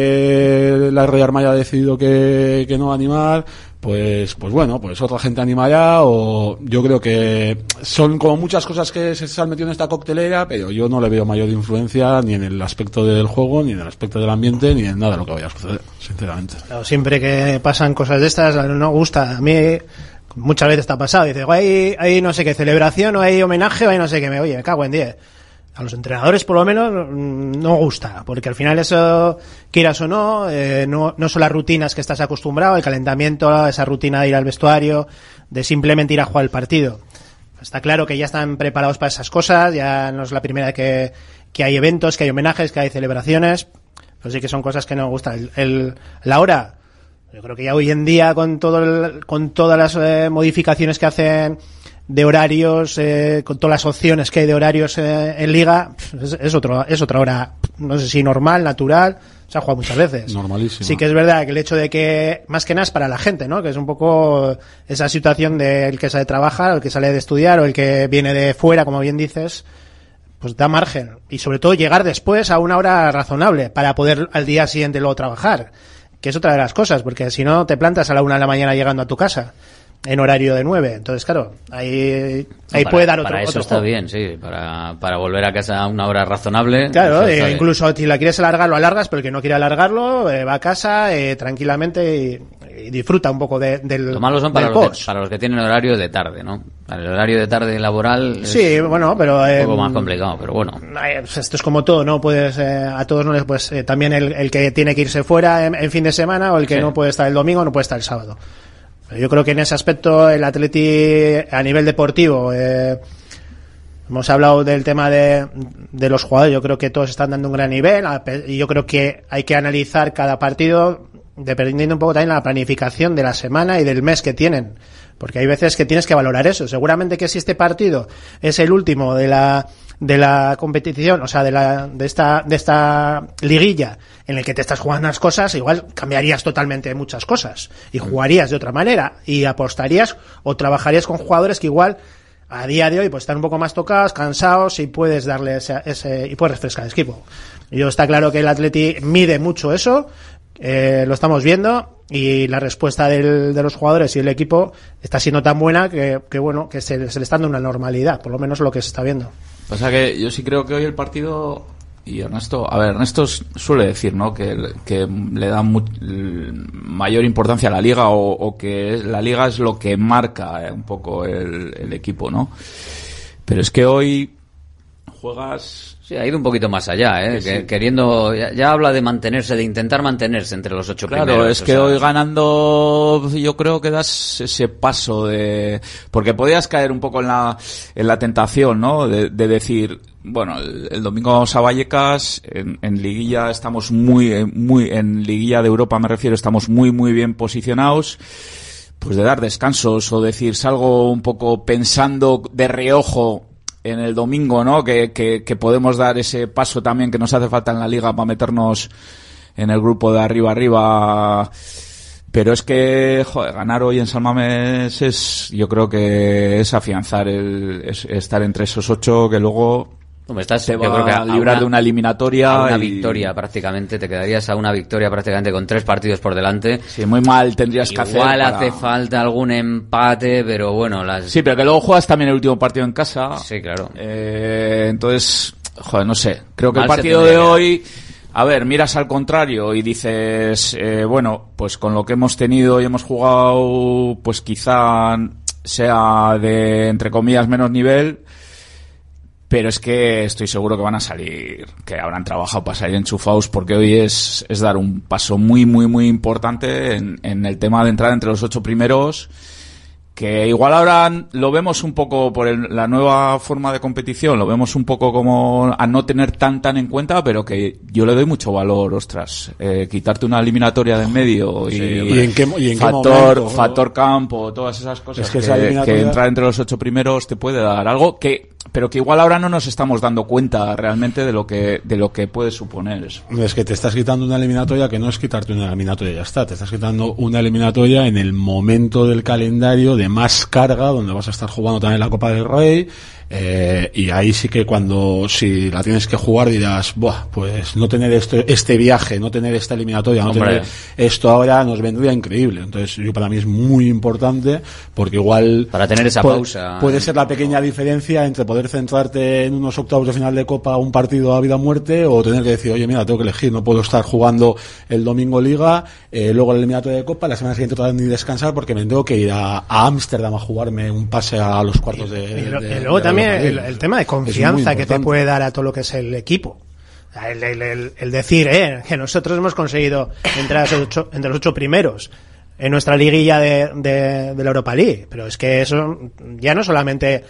que la Real Armaya ha decidido que, que no va a animar, pues pues bueno, pues otra gente animará, o yo creo que son como muchas cosas que se están metiendo en esta coctelera, pero yo no le veo mayor influencia ni en el aspecto del juego, ni en el aspecto del ambiente, ni en nada de lo que vaya a suceder, sinceramente. Claro, siempre que pasan cosas de estas, no gusta. A mí muchas veces está pasado, dice, hay, hay no sé qué celebración, o hay homenaje, o hay no sé qué, me oye, me cago en diez. A los entrenadores, por lo menos, no gusta, porque al final eso, quieras o no, eh, no, no son las rutinas que estás acostumbrado, el calentamiento, esa rutina de ir al vestuario, de simplemente ir a jugar el partido. Está claro que ya están preparados para esas cosas, ya no es la primera vez que, que hay eventos, que hay homenajes, que hay celebraciones, pero sí que son cosas que no gustan. El, el, la hora, yo creo que ya hoy en día, con todo el, con todas las eh, modificaciones que hacen de horarios, eh, con todas las opciones que hay de horarios eh, en Liga, es, es otro, es otra hora, no sé si normal, natural, se ha jugado muchas veces. Normalísimo. Sí que es verdad que el hecho de que, más que nada es para la gente, ¿no? Que es un poco esa situación del que sale de trabajar, o el que sale de estudiar, o el que viene de fuera, como bien dices, pues da margen. Y sobre todo llegar después a una hora razonable para poder al día siguiente luego trabajar, que es otra de las cosas, porque si no te plantas a la una de la mañana llegando a tu casa en horario de nueve. Entonces, claro, ahí, ahí para, puede dar otro Para eso otro está juego. bien, sí. Para, para volver a casa a una hora razonable. Claro, eso eh, está incluso si la quieres alargar, lo alargas, pero el que no quiere alargarlo, eh, va a casa eh, tranquilamente y, y disfruta un poco de, del Lo malo son para del los, post. que, para los que tienen horario de tarde, ¿no? Para el horario de tarde laboral es Sí, bueno, pero un eh, poco más complicado, pero bueno. eh, pues esto es como todo, ¿no? Puedes, eh, a todos no les, pues eh, también el, el que tiene que irse fuera en, en fin de semana, o el que Sí. no puede estar el domingo, no puede estar el sábado. Pero yo creo que en ese aspecto el Atleti a nivel deportivo eh, Hemos hablado del tema de, de los jugadores, yo creo que todos están dando un gran nivel, y yo creo que hay que analizar cada partido dependiendo un poco también de la planificación de la semana y del mes que tienen, porque hay veces que tienes que valorar eso. Seguramente que si este partido es el último de la de la competición, o sea, de la de esta de esta liguilla en el que te estás jugando las cosas, igual cambiarías totalmente muchas cosas y jugarías de otra manera y apostarías o trabajarías con jugadores que igual a día de hoy pues están un poco más tocados, cansados, y puedes darle ese, ese y puedes refrescar el equipo. Yo está claro que el Atleti mide mucho eso, eh, lo estamos viendo, y la respuesta del, de los jugadores y el equipo está siendo tan buena que, que bueno, que se, se le está dando una normalidad, por lo menos lo que se está viendo. Pasa que yo sí creo que hoy el partido, y Ernesto, a ver, Ernesto suele decir, ¿no?, que, que le da mu- mayor importancia a la liga, o, o que la liga es lo que marca eh, un poco el, el equipo, ¿no? Pero es que hoy juegas... Sí, ha ido un poquito más allá, ¿eh? Sí, que, sí. Queriendo, ya, ya habla de mantenerse, de intentar mantenerse entre los ocho Claro, primeros. es que o sea, hoy ganando yo creo que das ese paso de... Porque podías caer un poco en la en la tentación, ¿no?, de, de decir, bueno, el, el domingo vamos a Vallecas, en, en liguilla estamos muy, muy, en liguilla de Europa me refiero, estamos muy, muy bien posicionados, pues de dar descansos, o decir, salgo un poco pensando de reojo en el domingo, ¿no?, que, que, que podemos dar ese paso también que nos hace falta en la liga para meternos en el grupo de arriba arriba. Pero es que, joder, ganar hoy en San Mamés es, yo creo que es afianzar el, es, estar entre esos ocho, que luego Hombre, estás, te yo va creo que a librar una, de una eliminatoria. a una y... victoria prácticamente, te quedarías a una victoria prácticamente con tres partidos por delante. Sí, muy mal tendrías que hacer. Igual para... hace falta algún empate, pero bueno, las... Sí, pero que luego juegas también el último partido en casa. Sí, claro. Eh, entonces, joder, no sé. Creo que Mal el se partido de tendría que hoy, a ver, miras al contrario y dices, eh, bueno, pues con lo que hemos tenido y hemos jugado, pues quizá sea de, entre comillas, menos nivel. Pero es que estoy seguro que van a salir, que habrán trabajado para salir enchufados, porque hoy es, es dar un paso muy, muy, muy importante en, en el tema de entrar entre los ocho primeros, que igual ahora lo vemos un poco por el, la nueva forma de competición, lo vemos un poco como a no tener tan tan en cuenta, pero que yo le doy mucho valor, ostras, eh, quitarte una eliminatoria del medio y, sí, ¿y en qué, y en factor, qué momento, factor campo, todas esas cosas, es que, que, esa eliminatoria... que entrar entre los ocho primeros te puede dar algo que, pero que igual ahora no nos estamos dando cuenta realmente de lo que, de lo que puede suponer eso. Es que te estás quitando una eliminatoria que no es quitarte una eliminatoria y ya está, te estás quitando una eliminatoria en el momento del calendario de más carga, donde vas a estar jugando también la Copa del Rey, eh, y ahí sí que cuando, si la tienes que jugar, dirás, buah, pues no tener este, este viaje, no tener esta eliminatoria, no Hombre. tener esto ahora nos vendría increíble. Entonces, yo para mí es muy importante, porque igual para tener esa puede, pausa puede ser la pequeña diferencia entre poder centrarte en unos octavos de final de Copa, un partido a vida o muerte, o tener que decir, oye, mira, tengo que elegir, no puedo estar jugando el domingo Liga, eh, luego el eliminatoria de Copa, la semana siguiente todavía ni descansar porque me tengo que ir a Ámsterdam a jugarme un pase a los cuartos de, y, lo, de, y luego de también Europa el, League. el tema de confianza que te puede dar a todo lo que es el equipo. El, el, el, el decir eh, que nosotros hemos conseguido entrar a los ocho, entre los ocho primeros en nuestra liguilla de, de, de la Europa League, pero es que eso ya no solamente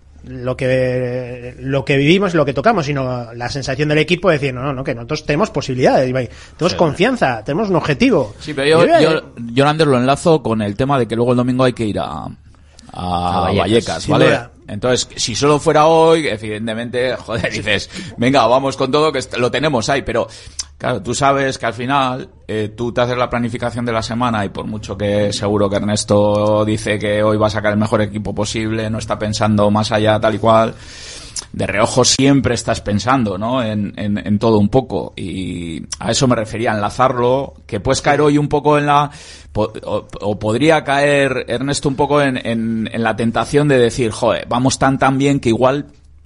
lo que lo que vivimos y lo que tocamos, sino la sensación del equipo de decir, no, no, no, que nosotros tenemos posibilidades, tenemos sí. confianza, tenemos un objetivo. Sí, pero yo, yo, yo, Lander, lo enlazo con el tema de que luego el domingo hay que ir a, a, a Vallecas, Vallecas ¿vale? Duda. Entonces, si solo fuera hoy, evidentemente, joder, dices, venga, vamos con todo, que lo tenemos ahí, pero claro, tú sabes que al final eh, tú te haces la planificación de la semana y por mucho que seguro que Ernesto dice que hoy va a sacar el mejor equipo posible, no está pensando más allá tal y cual, de reojo siempre estás pensando, ¿no? En, en, en todo un poco, y a eso me refería, enlazarlo, que puedes caer hoy un poco en la, o, o podría caer Ernesto un poco en, en, en la tentación de decir, joder, vamos tan tan bien que igual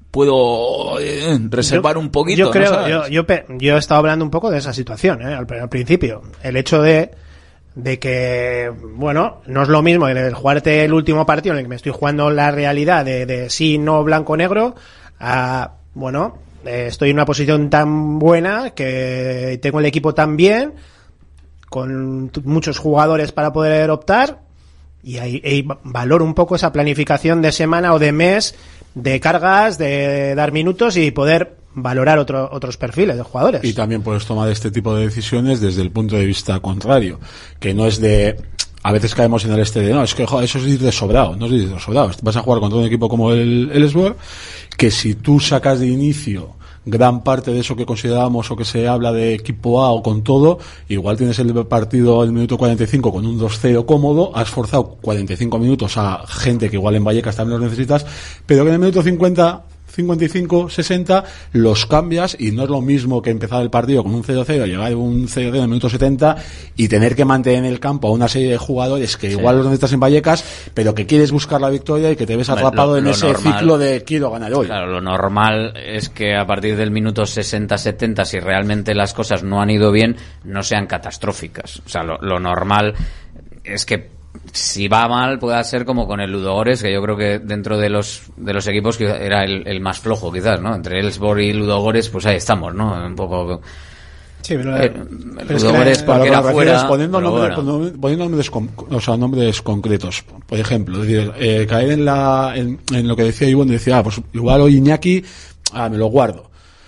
puedo eh, reservar yo, un poquito. Yo creo, ¿no yo, yo, yo he estado hablando un poco de esa situación, ¿eh? al, al principio. El hecho de, de que, bueno, no es lo mismo el jugarte el último partido en el que me estoy jugando la realidad de, de sí, no, blanco, negro, a, bueno, eh, estoy en una posición tan buena que tengo el equipo tan bien, con t- muchos jugadores para poder optar, Y ahí, ahí valoro un poco esa planificación de semana o de mes, de cargas, de dar minutos y poder valorar otro, otros perfiles de jugadores. Y también puedes tomar este tipo de decisiones desde el punto de vista contrario, que no es de... A veces caemos en el este de, no, es que joder, eso es ir de sobrado, no es ir de sobrado. Vas a jugar contra un equipo como el, el Elfsborg, que si tú sacas de inicio gran parte de eso que consideramos o que se habla de equipo A o con todo, igual tienes el partido el minuto cuarenta y cinco con un dos cero cómodo, has forzado cuarenta y cinco minutos a gente que igual en Vallecas también los necesitas, pero que en el minuto cincuenta, cincuenta y cinco, sesenta los cambias, y no es lo mismo que empezar el partido con un cero cero, llegar a un cero cero en el minuto setenta y tener que mantener en el campo a una serie de jugadores que sí. igual los necesitas en Vallecas, pero que quieres buscar la victoria y que te ves atrapado lo, en lo ese normal, ciclo de quiero ganar hoy. Claro, lo normal es que a partir del minuto sesenta setenta, si realmente las cosas no han ido bien, no sean catastróficas. O sea, lo, lo normal es que si va mal pueda ser como con el Ludogorets, que yo creo que dentro de los de los equipos que era el, el más flojo quizás, ¿no? Entre Elfsborg y Ludogorets, pues ahí estamos, ¿no? Un poco... Sí, pero, eh, pero Ludogorets es que, porque era fuera, poniendo, nombre, bueno. poniendo nombres, con, o sea, nombres concretos. Por ejemplo, es decir, eh, caer en la en, en lo que decía Ivonne, decía, ah, pues igual hoy Iñaki, ah, me lo guardo.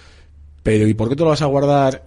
Pero ¿y por qué te lo vas a guardar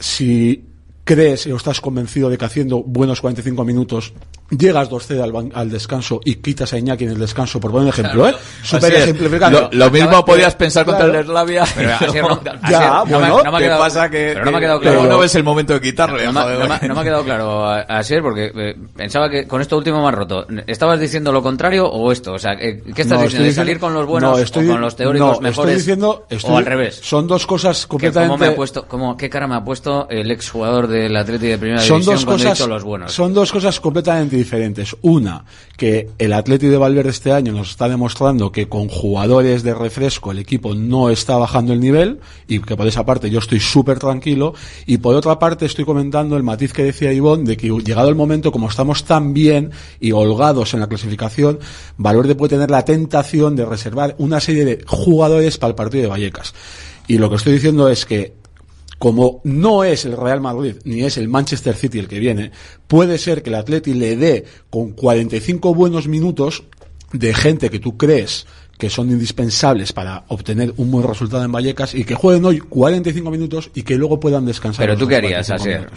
si crees o estás convencido de que haciendo buenos cuarenta y cinco minutos llegas dos cero al, al descanso y quitas a Iñaki en el descanso, por poner un ejemplo, claro, ¿eh? Súper ejemplificado. Lo, lo mismo podías pensar claro, contra el Eslavia. Pero así no, ya, así, bueno, no me, no me ¿qué quedado, pasa? Que, pero no me ha quedado claro. Pero no ves el momento de quitarle. No, no, no, no, no me ha quedado claro, así porque eh, pensaba que con esto último me has roto. ¿Estabas diciendo lo contrario o esto? O sea, ¿qué estás no, diciendo? ¿De salir con los buenos no, estoy, o con los teóricos no, mejores? Estoy diciendo, estoy, o al revés. Son dos cosas completamente... ¿Cómo me ha puesto, cómo, ¿Qué cara me ha puesto el exjugador del Atleti de Primera son División dos cuando cosas, he dicho los buenos? Son dos cosas completamente diferentes. Una, que el Atleti de Valverde este año nos está demostrando que con jugadores de refresco el equipo no está bajando el nivel, y que por esa parte yo estoy súper tranquilo, y por otra parte estoy comentando el matiz que decía Ivonne de que llegado el momento, como estamos tan bien y holgados en la clasificación, Valverde puede tener la tentación de reservar una serie de jugadores para el partido de Vallecas. Y lo que estoy diciendo es que como no es el Real Madrid ni es el Manchester City el que viene, puede ser que el Atleti le dé con cuarenta y cinco buenos minutos de gente que tú crees que son indispensables para obtener un buen resultado en Vallecas, y que jueguen hoy cuarenta y cinco minutos y que luego puedan descansar. Pero tú qué harías, Asier,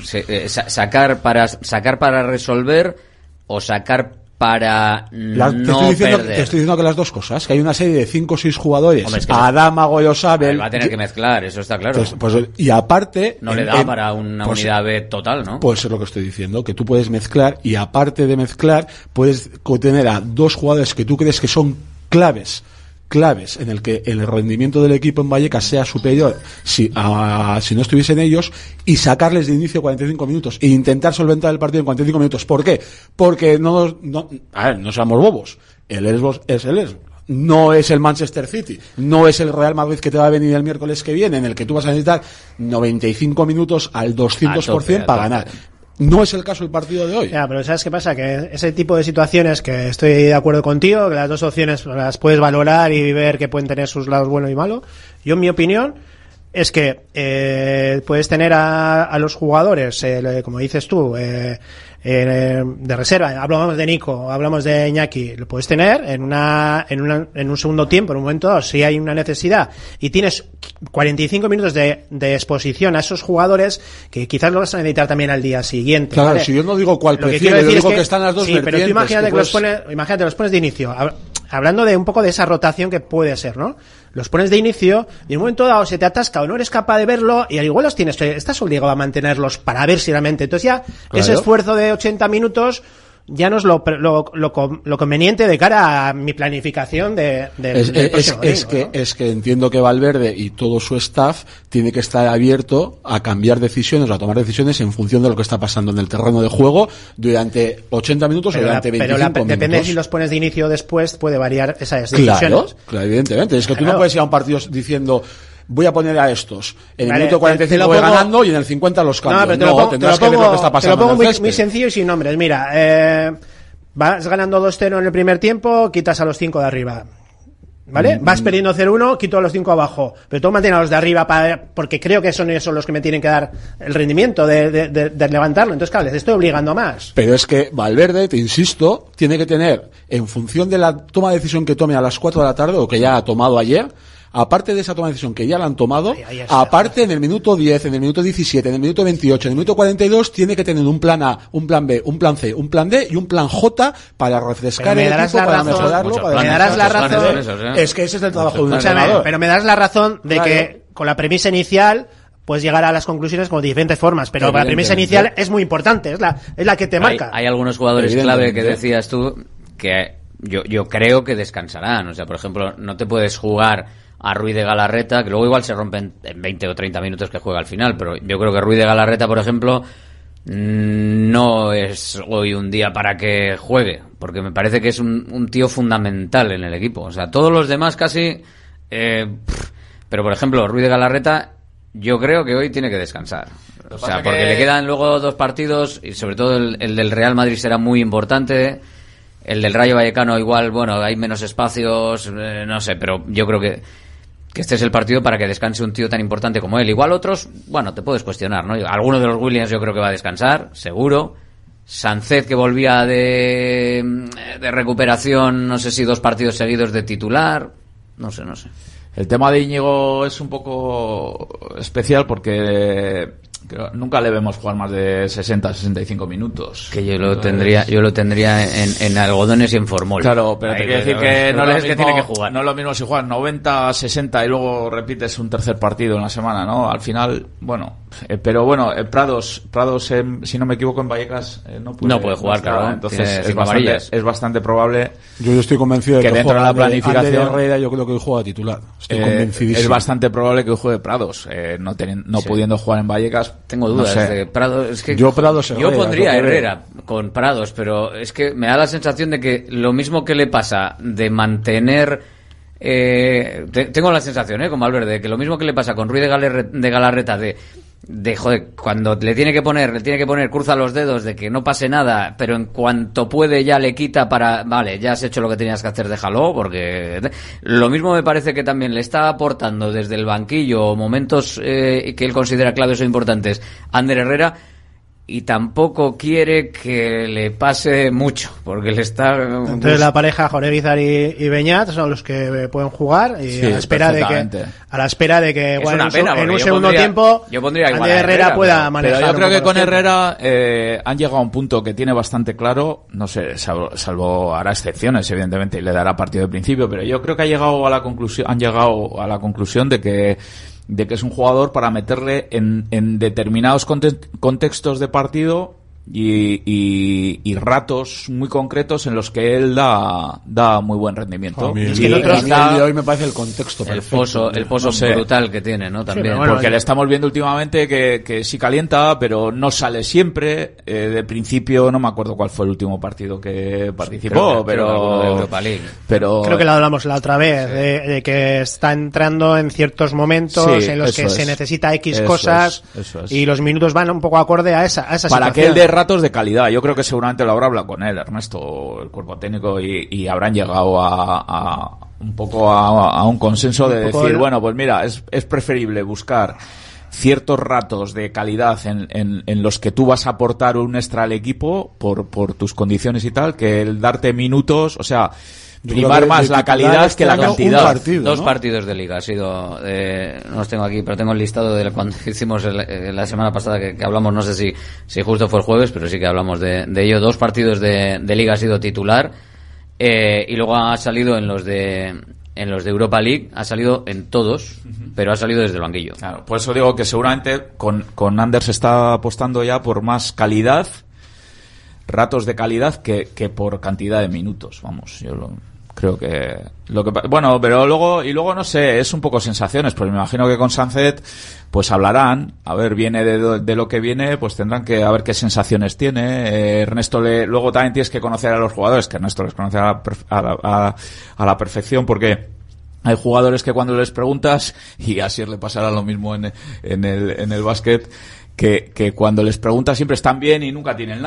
sacar para sacar para resolver o sacar para la, te no estoy diciendo, perder. Te estoy diciendo que las dos cosas, que hay una serie de cinco o seis jugadores, Hombre, es que Adama, Goyosabel, va a tener que mezclar, eso está claro. Entonces, pues, y aparte no le da en, para una pues, unidad B total, ¿no? Pues es lo que estoy diciendo, que tú puedes mezclar, y aparte de mezclar puedes tener a dos jugadores que tú crees que son claves claves en el que el rendimiento del equipo en Vallecas sea superior si, a, si no estuviesen ellos, y sacarles de inicio cuarenta y cinco minutos e intentar solventar el partido en cuarenta y cinco minutos. ¿Por qué? Porque no, no, a ver, no seamos bobos. El Elfsborg es el Elfsborg. No es el Manchester City, no es el Real Madrid que te va a venir el miércoles que viene, en el que tú vas a necesitar noventa y cinco minutos al doscientos por ciento para ganar. No es el caso del partido de hoy. Ya, pero ¿sabes qué pasa? Que ese tipo de situaciones, que estoy de acuerdo contigo, que las dos opciones las puedes valorar y ver que pueden tener sus lados buenos y malos. Yo, en mi opinión, es que eh, puedes tener a, a los jugadores, eh, como dices tú, eh, eh, de reserva. Hablamos de Nico, hablamos de Iñaki. Lo puedes tener en una, en una, en un segundo tiempo, en un momento dado, si hay una necesidad y tienes cuarenta y cinco minutos de, de exposición a esos jugadores, que quizás lo vas a necesitar también al día siguiente. Claro, ¿vale? Si yo no digo cuál prefiero, yo digo que, que están las dos sí, vertientes. Pero tú imagínate que, que los puedes... pones, imagínate, los pones de inicio. Hablando de un poco de esa rotación que puede ser, ¿no? Los pones de inicio y en un momento dado se te atasca o no eres capaz de verlo, y al igual los tienes, estás obligado a mantenerlos para ver si realmente. Entonces ya claro. Ese esfuerzo de ochenta minutos ya no es lo, lo, lo, lo conveniente de cara a mi planificación de, de es, del es, próximo es, domingo, que, ¿no? es que entiendo que Valverde y todo su staff tiene que estar abierto a cambiar decisiones o a tomar decisiones en función de lo que está pasando en el terreno de juego durante ochenta minutos pero o durante la, veinticinco pero la, minutos. Depende si los pones de inicio o después, puede variar esas decisiones. Claro, claro, evidentemente. Es que claro. Tú no puedes ir a un partido diciendo voy a poner a estos en vale, el minuto cuarenta y cinco voy ganando y en el cincuenta los cambio. No, pero te no, lo pongo, tendrás te lo que pongo, ver lo que está pasando. Te lo pongo en el muy, muy sencillo y sin nombres. Mira, eh, vas ganando dos cero en el primer tiempo, quitas a los cinco de arriba. ¿Vale? Mm. Vas perdiendo cero uno, quito a los cinco abajo, pero tú mantienes a los de arriba para, porque creo que son esos los que me tienen que dar el rendimiento de, de, de, de levantarlo. Entonces, claro, les estoy obligando a más. Pero es que Valverde, te insisto, tiene que tener, en función de la toma de decisión que tome a las cuatro de la tarde, o que ya ha tomado ayer, aparte de esa toma de decisión que ya la han tomado, ahí, ahí aparte en el minuto diez, en el minuto diecisiete, en el minuto veintiocho, en el minuto cuarenta y dos, tiene que tener un plan A, un plan B, un plan C, un plan D y un plan J para refrescar el equipo, para mejorarlo, para me darás la razón. Esos, ¿eh? Es que ese es el trabajo de un entrenador. Pero me darás la razón de claro. que con la premisa inicial puedes llegar a las conclusiones con diferentes formas, pero la premisa inicial es muy importante, es la, es la que te marca. Hay, hay algunos jugadores clave que decías tú que yo, yo creo que descansarán. O sea, por ejemplo, no te puedes jugar a Ruiz de Galarreta, que luego igual se rompen en veinte o treinta minutos que juega al final, pero yo creo que Ruiz de Galarreta, por ejemplo, no es hoy un día para que juegue, porque me parece que es un, un tío fundamental en el equipo. O sea, todos los demás casi... Eh, pff, pero, por ejemplo, Ruiz de Galarreta, yo creo que hoy tiene que descansar. O sea, porque que... le quedan luego dos partidos, y sobre todo el, el del Real Madrid será muy importante. El del Rayo Vallecano igual, bueno, hay menos espacios, eh, no sé, pero yo creo que que este es el partido para que descanse un tío tan importante como él. Igual otros, bueno, te puedes cuestionar, ¿no? Alguno de los Williams yo creo que va a descansar, seguro. Sánchez, que volvía de, de recuperación, no sé si dos partidos seguidos de titular, no sé, no sé. El tema de Íñigo es un poco especial porque nunca le vemos jugar más de sesenta, sesenta y cinco minutos. Que yo lo Entonces, tendría, yo lo tendría en, en algodones y en formol. Claro, pero Ahí, te quiero decir que no, no es que tiene que jugar. No es lo mismo si juegas noventa, sesenta y luego repites un tercer partido en la semana, ¿no? Al final, bueno, eh, pero bueno, eh, Prados, Prados, eh, si no me equivoco, en Vallecas eh, no puede, no puede jugar, estar, claro. Entonces es bastante, es bastante probable. Yo, yo estoy convencido de que, que dentro de la planificación de Herrera, yo creo que hoy juega titular. Estoy eh, convencidísimo. Es bastante probable que hoy juegue Prados, eh, no, ten, no sí. pudiendo jugar en Vallecas. Tengo dudas no sé. de Prados. Es que yo Prados Herrera, yo pondría yo Herrera con Prados, pero es que me da la sensación de que lo mismo que le pasa de mantener eh, te, tengo la sensación, eh, como Valverde, que lo mismo que le pasa con Ruiz de, Galarreta, de Galarreta de de joder, cuando le tiene que poner, le tiene que poner, cruza los dedos de que no pase nada, pero en cuanto puede ya le quita para, vale, ya has hecho lo que tenías que hacer, déjalo, porque lo mismo me parece que también le está aportando desde el banquillo momentos eh, que él considera claves o importantes Ander Herrera, y tampoco quiere que le pase mucho, porque le está... Entonces la pareja Jorge Guizar y, y Beñat son los que pueden jugar, y sí, a la espera de que a la espera de que bueno, en, pena, en un segundo pondría, tiempo yo pondría Ander Herrera, Herrera pueda pero, manejar. Pero yo creo que con Herrera eh, han llegado a un punto que tiene bastante claro, no sé, salvo, salvo hará excepciones evidentemente y le dará partido de principio, pero yo creo que ha llegado a la conclusión, han llegado a la conclusión de que de que es un jugador para meterle en, en determinados contextos de partido y, y, y ratos muy concretos en los que él da, da muy buen rendimiento. Mí, y es que el, otro está, de hoy me parece el contexto el pozo, el pozo no sé. brutal que tiene, ¿no? También. Sí, bueno, porque le estamos viendo últimamente que, que sí calienta, pero no sale siempre. Eh, de principio no me acuerdo cuál fue el último partido que participó, que, pero, de Europa League. pero creo que lo hablamos la otra vez, sí. de, de que está entrando en ciertos momentos sí, en los que es. se necesita X eso cosas es, eso es. y los minutos van un poco acorde a esa, a esa para situación. Que él dé ratos de calidad. Yo creo que seguramente lo habrá hablado con él, Ernesto, el cuerpo técnico, y, y habrán llegado a, a un poco a, a un consenso de un decir, de... bueno, pues mira, es, es preferible buscar ciertos ratos de calidad en, en, en los que tú vas a aportar un extra al equipo por, por tus condiciones y tal, que el darte minutos, o sea, primar más la calidad que la cantidad. Partido, Dos ¿no? partidos de liga ha sido, eh, no los tengo aquí, pero tengo el listado de cuando hicimos el, eh, la semana pasada que, que hablamos, no sé si, si justo fue el jueves, pero sí que hablamos de, de ello. Dos partidos de, de liga ha sido titular, eh, y luego ha salido en los de en los de Europa League, ha salido en todos, uh-huh. pero ha salido desde el banquillo. Claro, por eso digo que seguramente con, con Ander se está apostando ya por más calidad, ratos de calidad que, que por cantidad de minutos, vamos, yo lo, creo que lo que bueno, pero luego y luego no sé, es un poco sensaciones, pues me imagino que con Sánchez pues hablarán, a ver, viene de, de lo que viene, pues tendrán que a ver qué sensaciones tiene. eh, Ernesto le, luego también tienes que conocer a los jugadores, que Ernesto les conoce a la, a la, a, a la perfección, porque hay jugadores que cuando les preguntas, y a Asier le pasará lo mismo en, en el en el básquet, que, que cuando les preguntas siempre están bien y nunca tienen nada.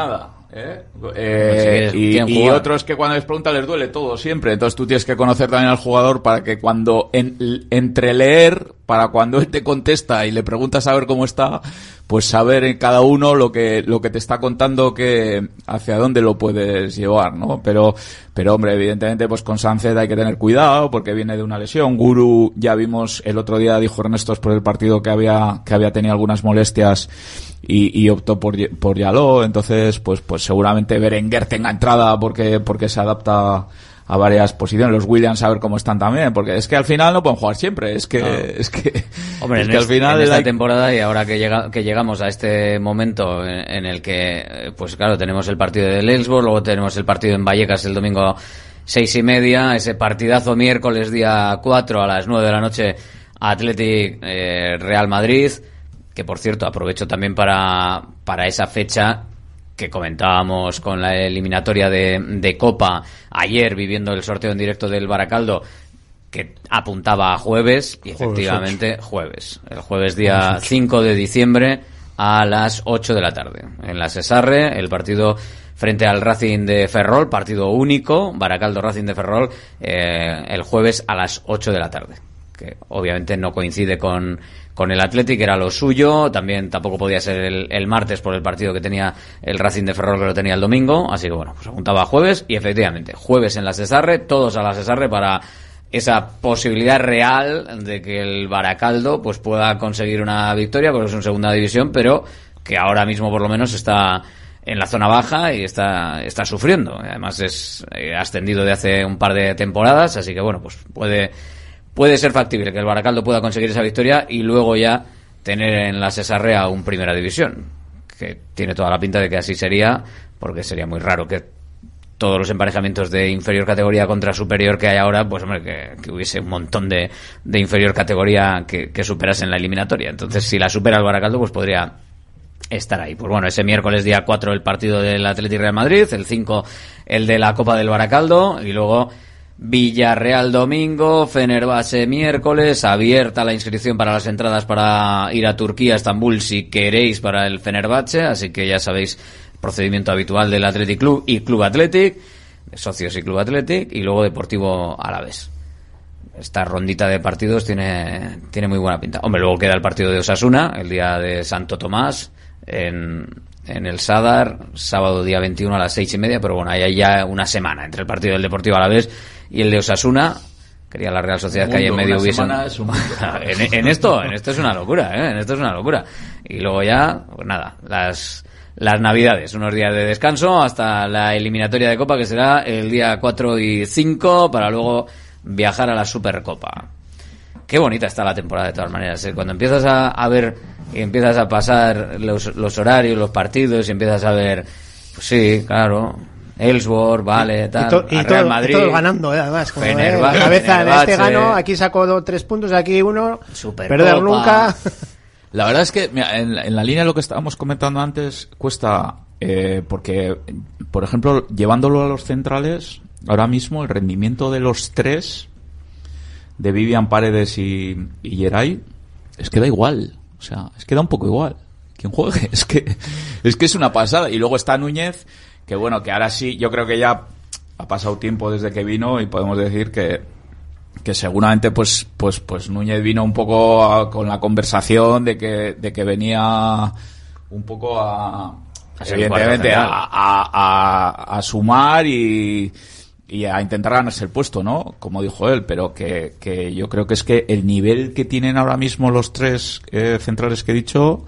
¿Eh? Eh, Pues sí, y, y jugar. otros que cuando les preguntan les duele todo siempre. Entonces tú tienes que conocer también al jugador para que cuando en, entre leer, para cuando él te contesta y le preguntas a ver cómo está, pues saber en cada uno lo que lo que te está contando, que hacia dónde lo puedes llevar, ¿no? Pero pero hombre, evidentemente pues con Sánchez hay que tener cuidado porque viene de una lesión. Guru, ya vimos el otro día, dijo Ernesto por el partido que había que había tenido algunas molestias y, y optó por por Yaló. Entonces pues pues seguramente Berenguer tenga entrada porque porque se adapta a varias posiciones. Los Williams a ver cómo están también, porque es que al final no pueden jugar siempre, es que No. es que Hombre, es en, que es- al final en esta hay- temporada y ahora que llega que llegamos a este momento en, en el que, eh, pues claro, tenemos el partido del Elfsborg, luego tenemos el partido en Vallecas el domingo seis y media, ese partidazo miércoles día cuatro a las nueve de la noche, Athletic eh, Real Madrid, que por cierto aprovecho también para, para esa fecha que comentábamos con la eliminatoria de, de Copa ayer, viviendo el sorteo en directo del Baracaldo, que apuntaba a jueves, y Jueves efectivamente jueves. El jueves día cinco de diciembre a las ocho de la tarde. En la Sesarre, el partido frente al Racing de Ferrol, partido único, Baracaldo Racing de Ferrol, eh, el jueves a las ocho de la tarde. Que obviamente no coincide con, con el Athletic, era lo suyo, también tampoco podía ser el, el martes por el partido que tenía el Racing de Ferrol, que lo tenía el domingo, así que bueno, pues apuntaba a jueves, y efectivamente, jueves en la Sesarre, todos a la Sesarre para esa posibilidad real de que el Baracaldo pues pueda conseguir una victoria, porque es en segunda división, pero que ahora mismo por lo menos está en la zona baja y está está sufriendo. Además es eh, ascendido de hace un par de temporadas, así que bueno, pues puede puede ser factible que el Baracaldo pueda conseguir esa victoria y luego ya tener en la Sesarrea un primera división, que tiene toda la pinta de que así sería, porque sería muy raro que todos los emparejamientos de inferior categoría contra superior que hay ahora, pues hombre, que, que hubiese un montón de, de inferior categoría que, que superasen la eliminatoria. Entonces, si la supera el Baracaldo, pues podría estar ahí. Pues bueno, ese miércoles día cuatro el partido del Athletic Real Madrid, el cinco el de la Copa del Baracaldo, y luego Villarreal domingo, Fenerbahce miércoles, abierta la inscripción para las entradas para ir a Turquía, Estambul, si queréis, para el Fenerbahce, así que ya sabéis, procedimiento habitual del Athletic Club y Club Athletic, de socios y Club Athletic, y luego Deportivo Alavés. Esta rondita de partidos tiene, tiene muy buena pinta. Hombre, luego queda el partido de Osasuna, el día de Santo Tomás, en, en el Sadar, sábado día veintiuno a las seis y media, pero bueno, ahí hay ya una semana entre el partido del Deportivo Alavés y el de Osasuna. Quería la Real Sociedad que ahí en medio Una hubiese... semana es un mundo. en, en esto, en esto es una locura, ¿eh? En esto es una locura. Y luego ya, pues nada, las... las Navidades, unos días de descanso hasta la eliminatoria de Copa, que será el día cuatro y cinco, para luego viajar a la Supercopa. Qué bonita está la temporada de todas maneras, ¿eh? Cuando empiezas a, a ver y empiezas a pasar los, los horarios, los partidos, y empiezas a ver, pues sí, claro, Elfsborg, vale, tal, Y, to- y a todo- Real y Madrid, todos ganando, eh, además. Como, eh, Fenerbahce, la cabeza en este Fenerbahce, gano, aquí saco dos, tres puntos, aquí uno, Supercopa. perder nunca. La verdad es que mira, en, la- en la línea de lo que estábamos comentando antes cuesta, eh, porque, por ejemplo, llevándolo a los centrales, ahora mismo el rendimiento de los tres, de Vivian, Paredes y, y Geray, es que da igual. O sea, es que da un poco igual quien juegue. Es que, es que es una pasada. Y luego está Núñez, que bueno, que ahora sí, yo creo que ya ha pasado tiempo desde que vino y podemos decir que que seguramente pues pues pues Núñez vino un poco a- con la conversación de que de que venía un poco a, A ser un evidentemente cuarto a, general. a, a, a sumar y y a intentar ganarse el puesto, ¿no? Como dijo él, pero que, que yo creo que es que el nivel que tienen ahora mismo los tres eh, centrales que he dicho,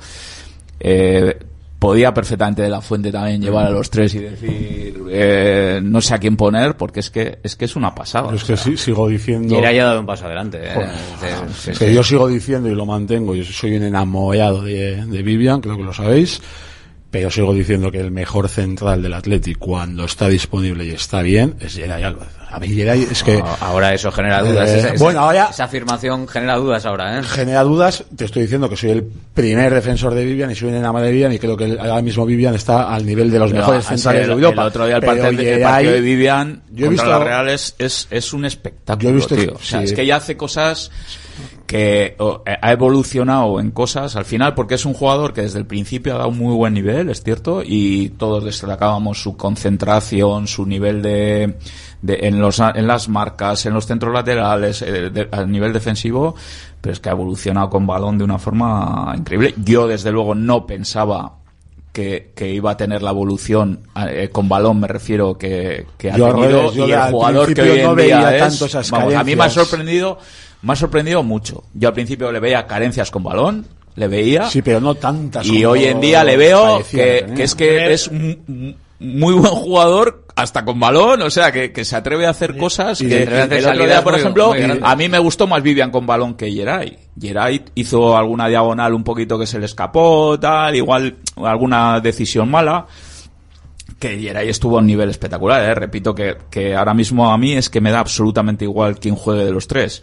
eh, podía perfectamente De La Fuente también llevar a los tres y decir eh, no sé a quién poner, porque es que es que es una pasada. Yo es que sí, sigo diciendo... Y era ya dado un paso adelante, ¿eh? Joder, Sí, sí, es sí. que yo sigo diciendo y lo mantengo, yo soy un enamorado de, de Vivian, creo que lo sabéis, pero sigo diciendo que el mejor central del Athletic cuando está disponible y está bien es Geray Álvarez. A mí Yeray es que... No, ahora eso genera dudas. Eh, esa, esa, bueno, ahora... esa afirmación genera dudas ahora, ¿eh? Genera dudas. Te estoy diciendo que soy el primer defensor de Vivian y soy un enamorado de Vivian y creo que ahora mismo Vivian está al nivel de los Pero mejores centrales el, de Europa. El otro día el, Pero partido, Yeray, el partido de Vivian yo he contra visto, la Real es, es, es un espectáculo, yo he visto, tío. O sea, sí. es que ella hace cosas que oh, ha evolucionado en cosas al final porque es un jugador que desde el principio ha dado un muy buen nivel, es cierto, y todos destacábamos su concentración, su nivel de, de en los en las marcas, en los centros laterales, eh, de, a nivel defensivo, pero es que ha evolucionado con balón de una forma increíble. Yo desde luego no pensaba que, que iba a tener la evolución eh, con balón, me refiero, que, que ha yo tenido, yo y el jugador que hoy en no día veía es, tanto esas vamos, a mí me ha carencias. sorprendido Me ha sorprendido mucho. Yo al principio le veía carencias con balón, le veía. Sí, pero no tantas. Y como hoy en día le veo que, ¿eh? que es que es un muy buen jugador hasta con balón, o sea, que, que se atreve a hacer cosas y que el otro día, por muy, ejemplo, muy a mí me gustó más Vivian con balón que Yeray. Yeray hizo alguna diagonal un poquito que se le escapó, tal, igual alguna decisión mala. Que Yeray estuvo a un nivel espectacular, ¿eh? Repito que, que ahora mismo a mí es que me da absolutamente igual quién juegue de los tres.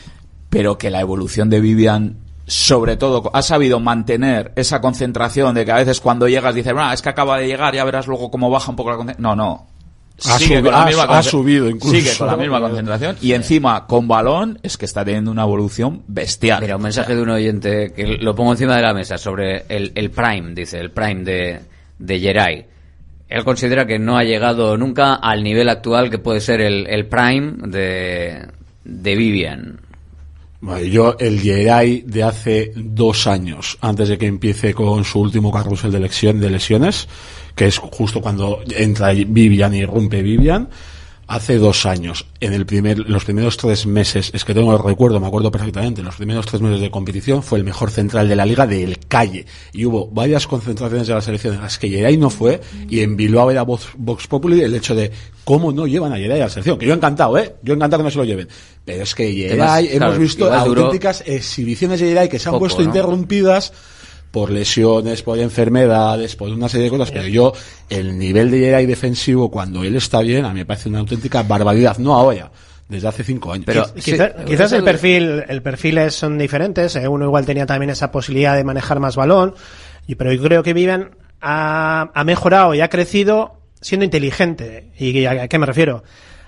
Pero que la evolución de Vivian, sobre todo, ha sabido mantener esa concentración de que a veces cuando llegas dices, ah, es que acaba de llegar, ya verás luego cómo baja un poco la concentración. No, no. Ha, Sigue subi- con la ha, misma ha concent- subido incluso. Sigue con la misma concentración y encima con balón es que está teniendo una evolución bestial. Mira, un mensaje de un oyente que lo pongo encima de la mesa sobre el, el prime, dice, el prime de, de Yeray. Él considera que no ha llegado nunca al nivel actual que puede ser el, el prime de, de Vivian. Bueno, yo, el Yeray de hace dos años, antes de que empiece con su último carrusel de, lesión, de lesiones, que es justo cuando entra Vivian y irrumpe Vivian, hace dos años, en el primer, los primeros tres meses, es que tengo el recuerdo, me acuerdo perfectamente, en los primeros tres meses de competición fue el mejor central de la liga del Calle, y hubo varias concentraciones de la selección en las que Yeray no fue, y en Bilbao era Vox, Vox Populi el hecho de cómo no llevan a Yeray a la selección, que yo encantado, eh, yo encantado que no se lo lleven, pero es que Yeray, hemos claro, visto duró auténticas exhibiciones de Yeray que se han poco, puesto ¿no? interrumpidas por lesiones, por enfermedades, por una serie de cosas, pero yo, el nivel de Yeray defensivo cuando él está bien, a mí me parece una auténtica barbaridad, no ahora, desde hace cinco años. Pero quizá, sí, quizás el perfil, el perfiles son diferentes, eh, uno igual tenía también esa posibilidad de manejar más balón, y, pero yo creo que Vivian ha, ha mejorado y ha crecido siendo inteligente. ¿Y a, a qué me refiero?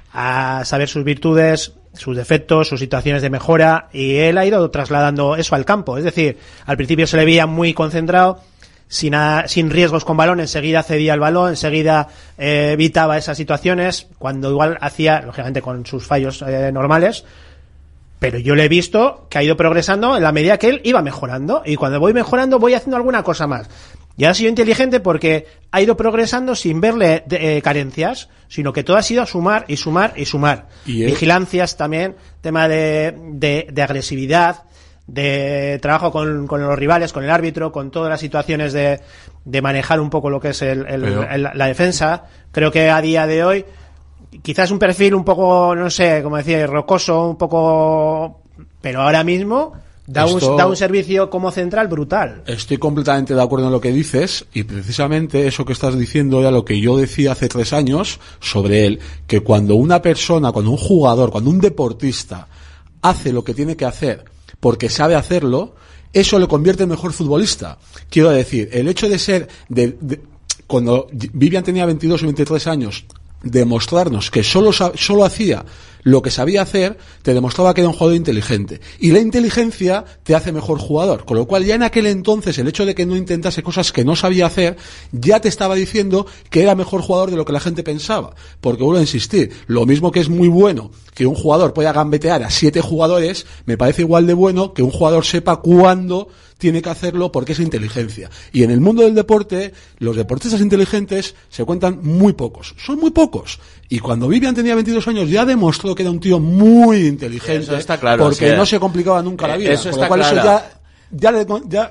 A saber sus virtudes, sus defectos, sus situaciones de mejora, y él ha ido trasladando eso al campo. Es decir, al principio se le veía muy concentrado, sin, a, sin riesgos con balón, enseguida cedía el balón, enseguida eh, evitaba esas situaciones, cuando igual hacía, lógicamente con sus fallos eh, normales, pero yo le he visto que ha ido progresando en la medida que él iba mejorando, y cuando voy mejorando voy haciendo alguna cosa más. Y ha sido inteligente porque ha ido progresando sin verle de, eh, carencias, sino que todo ha sido sumar y sumar y sumar. Y él... Vigilancias también, tema de, de, de agresividad, de trabajo con, con los rivales, con el árbitro, con todas las situaciones de, de manejar un poco lo que es el, el, Pero... el, la defensa. Creo que a día de hoy, quizás un perfil un poco, no sé, como decía, rocoso, un poco, pero ahora mismo da, Esto... un, da un servicio como central brutal. Estoy completamente de acuerdo en lo que dices, y precisamente eso que estás diciendo era lo que yo decía hace tres años sobre él, que cuando una persona, cuando un jugador, cuando un deportista hace lo que tiene que hacer porque sabe hacerlo, eso le convierte en mejor futbolista. Quiero decir, el hecho de ser, de, de, cuando Vivian tenía veintidós o veintitrés años, demostrarnos que solo, solo hacía lo que sabía hacer, te demostraba que era un jugador inteligente. Y la inteligencia te hace mejor jugador. Con lo cual, ya en aquel entonces, el hecho de que no intentase cosas que no sabía hacer, ya te estaba diciendo que era mejor jugador de lo que la gente pensaba. Porque vuelvo a insistir, lo mismo que es muy bueno que un jugador pueda gambetear a siete jugadores, me parece igual de bueno que un jugador sepa cuándo tiene que hacerlo porque es inteligencia. Y en el mundo del deporte, los deportistas inteligentes se cuentan muy pocos. Son muy pocos. Y cuando Vivian tenía veintidós años ya demostró que era un tío muy inteligente. Eso está claro, porque o sea, no se complicaba nunca la vida. Eso Con está lo cual claro. eso ya, ya, le, ya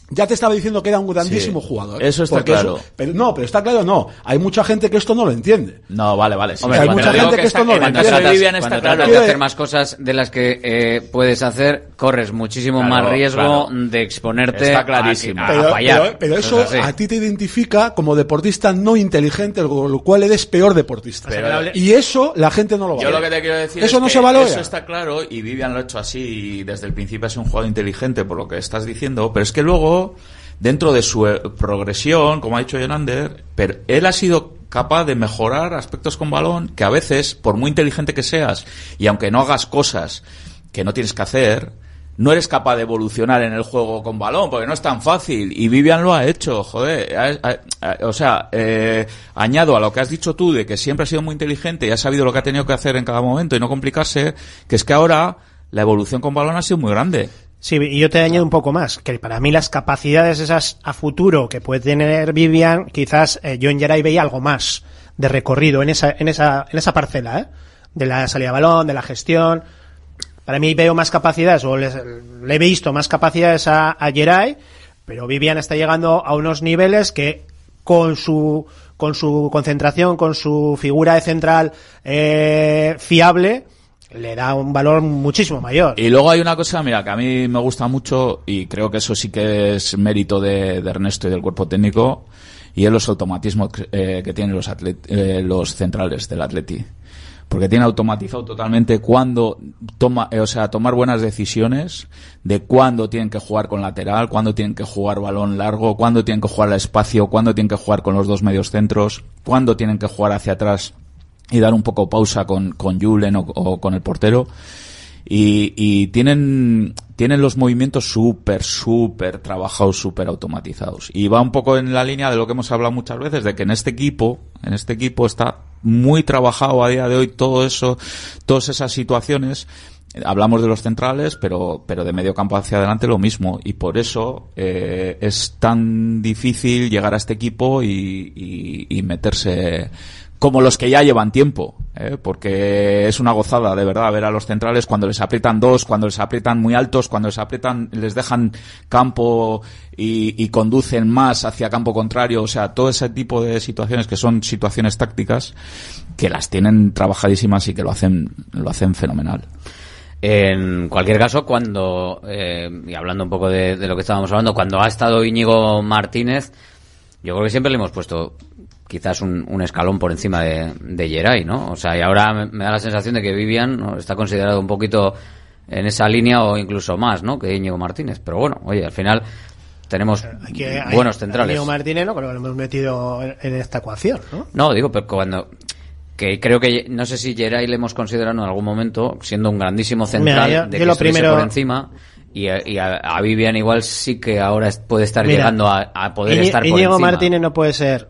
ya te estaba diciendo que era un grandísimo Sí, jugador. eso está Porque claro. eso- pero no, pero está claro, no. Hay mucha gente que esto no lo entiende. No, vale, vale. Sí. Hombre, hay mucha gente que, que esto no lo Cuando entiende. tratas, Vivian está cuando claro. tratas de hacer más cosas de las que eh, puedes hacer, corres muchísimo Claro, más riesgo claro. de exponerte Está a, clarísimo. a, Pero, fallar. pero- pero eso Cosas así. a ti te identifica como deportista no inteligente, con lo cual eres peor deportista. Pero- y eso la gente no lo valora. Yo lo que te quiero decir eso es no que se valora. eso está claro y Vivian lo ha hecho así y desde el principio es un jugador inteligente por lo que estás diciendo, pero es que luego dentro de su eh, progresión, como ha dicho Jonander, pero él ha sido capaz de mejorar aspectos con balón que a veces, por muy inteligente que seas y aunque no hagas cosas que no tienes que hacer, no eres capaz de evolucionar en el juego con balón, porque no es tan fácil. Y Vivian lo ha hecho, joder. Ha- ha- ha- o sea, eh, añado a lo que has dicho tú, de que siempre ha sido muy inteligente y ha sabido lo que ha tenido que hacer en cada momento y no complicarse, que es que ahora la evolución con balón ha sido muy grande. Sí, y yo te añado un poco más, que para mí las capacidades esas a futuro que puede tener Vivian, quizás eh, yo en Geray veía algo más de recorrido en esa, en esa, en esa parcela, ¿eh? De la salida de balón, de la gestión. Para mí veo más capacidades, o les, le he visto más capacidades a, a Geray, pero Vivian está llegando a unos niveles que con su, con su concentración, con su figura de central eh, fiable, le da un valor muchísimo mayor. Y luego hay una cosa, mira, que a mí me gusta mucho y creo que eso sí que es mérito de, de Ernesto y del cuerpo técnico, y es los automatismos eh, que tienen los, atlet, eh, los centrales del Atleti. Porque tiene automatizado totalmente cuándo toma, eh, o sea, tomar buenas decisiones de cuándo tienen que jugar con lateral, cuándo tienen que jugar balón largo, cuándo tienen que jugar al espacio, cuándo tienen que jugar con los dos medios centros, cuándo tienen que jugar hacia atrás y dar un poco pausa con, con Julen o, o con el portero. Y, y tienen, tienen los movimientos súper, súper trabajados, súper automatizados. Y va un poco en la línea de lo que hemos hablado muchas veces, de que en este equipo, en este equipo está muy trabajado a día de hoy todo eso, todas esas situaciones. Hablamos de los centrales, pero, pero de medio campo hacia adelante lo mismo. Y por eso, eh, es tan difícil llegar a este equipo y, y, y meterse como los que ya llevan tiempo, ¿eh? Porque es una gozada, de verdad, ver a los centrales cuando les aprietan dos, cuando les aprietan muy altos, cuando les aprietan, les dejan campo y, y conducen más hacia campo contrario, o sea, todo ese tipo de situaciones que son situaciones tácticas que las tienen trabajadísimas y que lo hacen, lo hacen fenomenal. En cualquier caso, cuando, eh, y hablando un poco de, de lo que estábamos hablando, cuando ha estado Íñigo Martínez, yo creo que siempre le hemos puesto quizás un, un escalón por encima de, de Geray, ¿no? O sea, y ahora me, me da la sensación de que Vivian, ¿no?, está considerado un poquito en esa línea o incluso más, ¿no?, que Íñigo Martínez. Pero bueno, oye, al final tenemos Que hay- buenos centrales. Íñigo Martínez no creo que lo hemos metido en, en esta ecuación, ¿no? No, digo, pero cuando... que creo que, no sé si Geray le hemos considerado en algún momento siendo un grandísimo central, Mira, yo- de yo que lo estuviese primero- por encima, y, a, y a, a Vivian igual sí que ahora es- puede estar Mira, llegando a, a poder Iñi- estar por Íñigo encima. Martínez no puede ser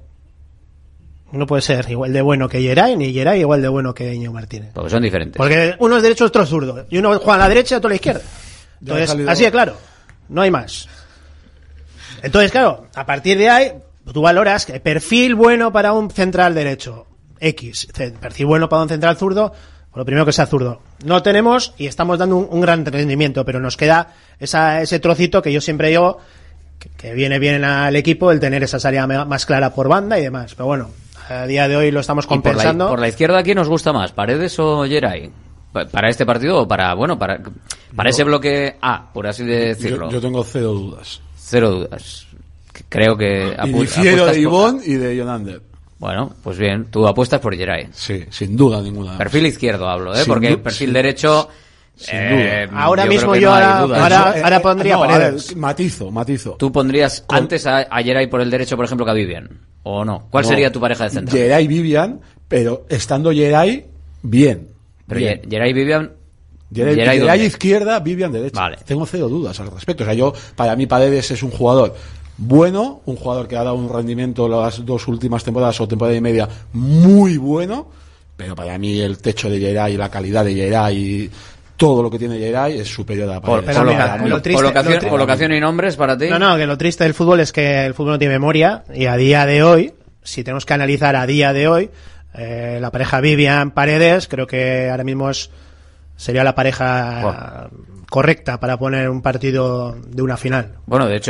no puede ser igual de bueno que Geray, ni Geray igual de bueno que Íñigo Martínez. Porque son diferentes. Porque uno es derecho, otro es zurdo. Y uno juega a la derecha y otro a la izquierda. Entonces, salido- así de claro. No hay más. Entonces, claro, a partir de ahí, tú valoras que perfil bueno para un central derecho. X. Perfil bueno para un central zurdo. Por lo primero que sea zurdo. No tenemos y estamos dando un, un gran rendimiento, pero nos queda esa, ese trocito que yo siempre digo que, que viene bien al equipo el tener esa salida me- más clara por banda y demás. Pero bueno, a día de hoy lo estamos ¿Y por la, compensando. por la izquierda quién nos gusta más, Paredes o Geray? Pa- ¿Para este partido o para, bueno, para, para Yo- ese bloque A, por así decirlo? Yo, yo tengo cero dudas. Cero dudas. Creo que... Y apu- difiero apuestas de por- Ivón y de Jonander. Bueno, pues bien, tú apuestas por Geray. Sí, sin duda ninguna. Perfil izquierdo hablo, ¿eh? Sin Porque du- perfil sin- derecho... sin eh, duda. Ahora yo mismo creo que yo no hay ahora- dudas. ahora- Eh, ahora eh, pondría no, a Paredes. ver, matizo, matizo. ¿Tú pondrías antes a, a Geray por el derecho, por ejemplo, que a Vivian? ¿O no? ¿Cuál No, sería tu pareja de central? Geray y Vivian, pero estando Geray, bien. Pero bien. Ge- Geray Vivian... Geray, Geray, Geray ¿dónde? izquierda, Vivian derecha. Vale. Tengo cero dudas al respecto. O sea, yo, para mí, Paredes es un jugador bueno, un jugador que ha dado un rendimiento las dos últimas temporadas o temporada y media muy bueno, pero para mí el techo de Geray, la calidad de Geray y todo lo que tiene Geray es superior a Por, Paredes. por- mira, por- lo triste- colocación, lo tri- colocación y nombres para ti. No, no, que lo triste del fútbol es que el fútbol no tiene memoria y a día de hoy, si tenemos que analizar a día de hoy, eh, la pareja Vivian Paredes, creo que ahora mismo es sería la pareja correcta para poner un partido de una final. Bueno, de hecho,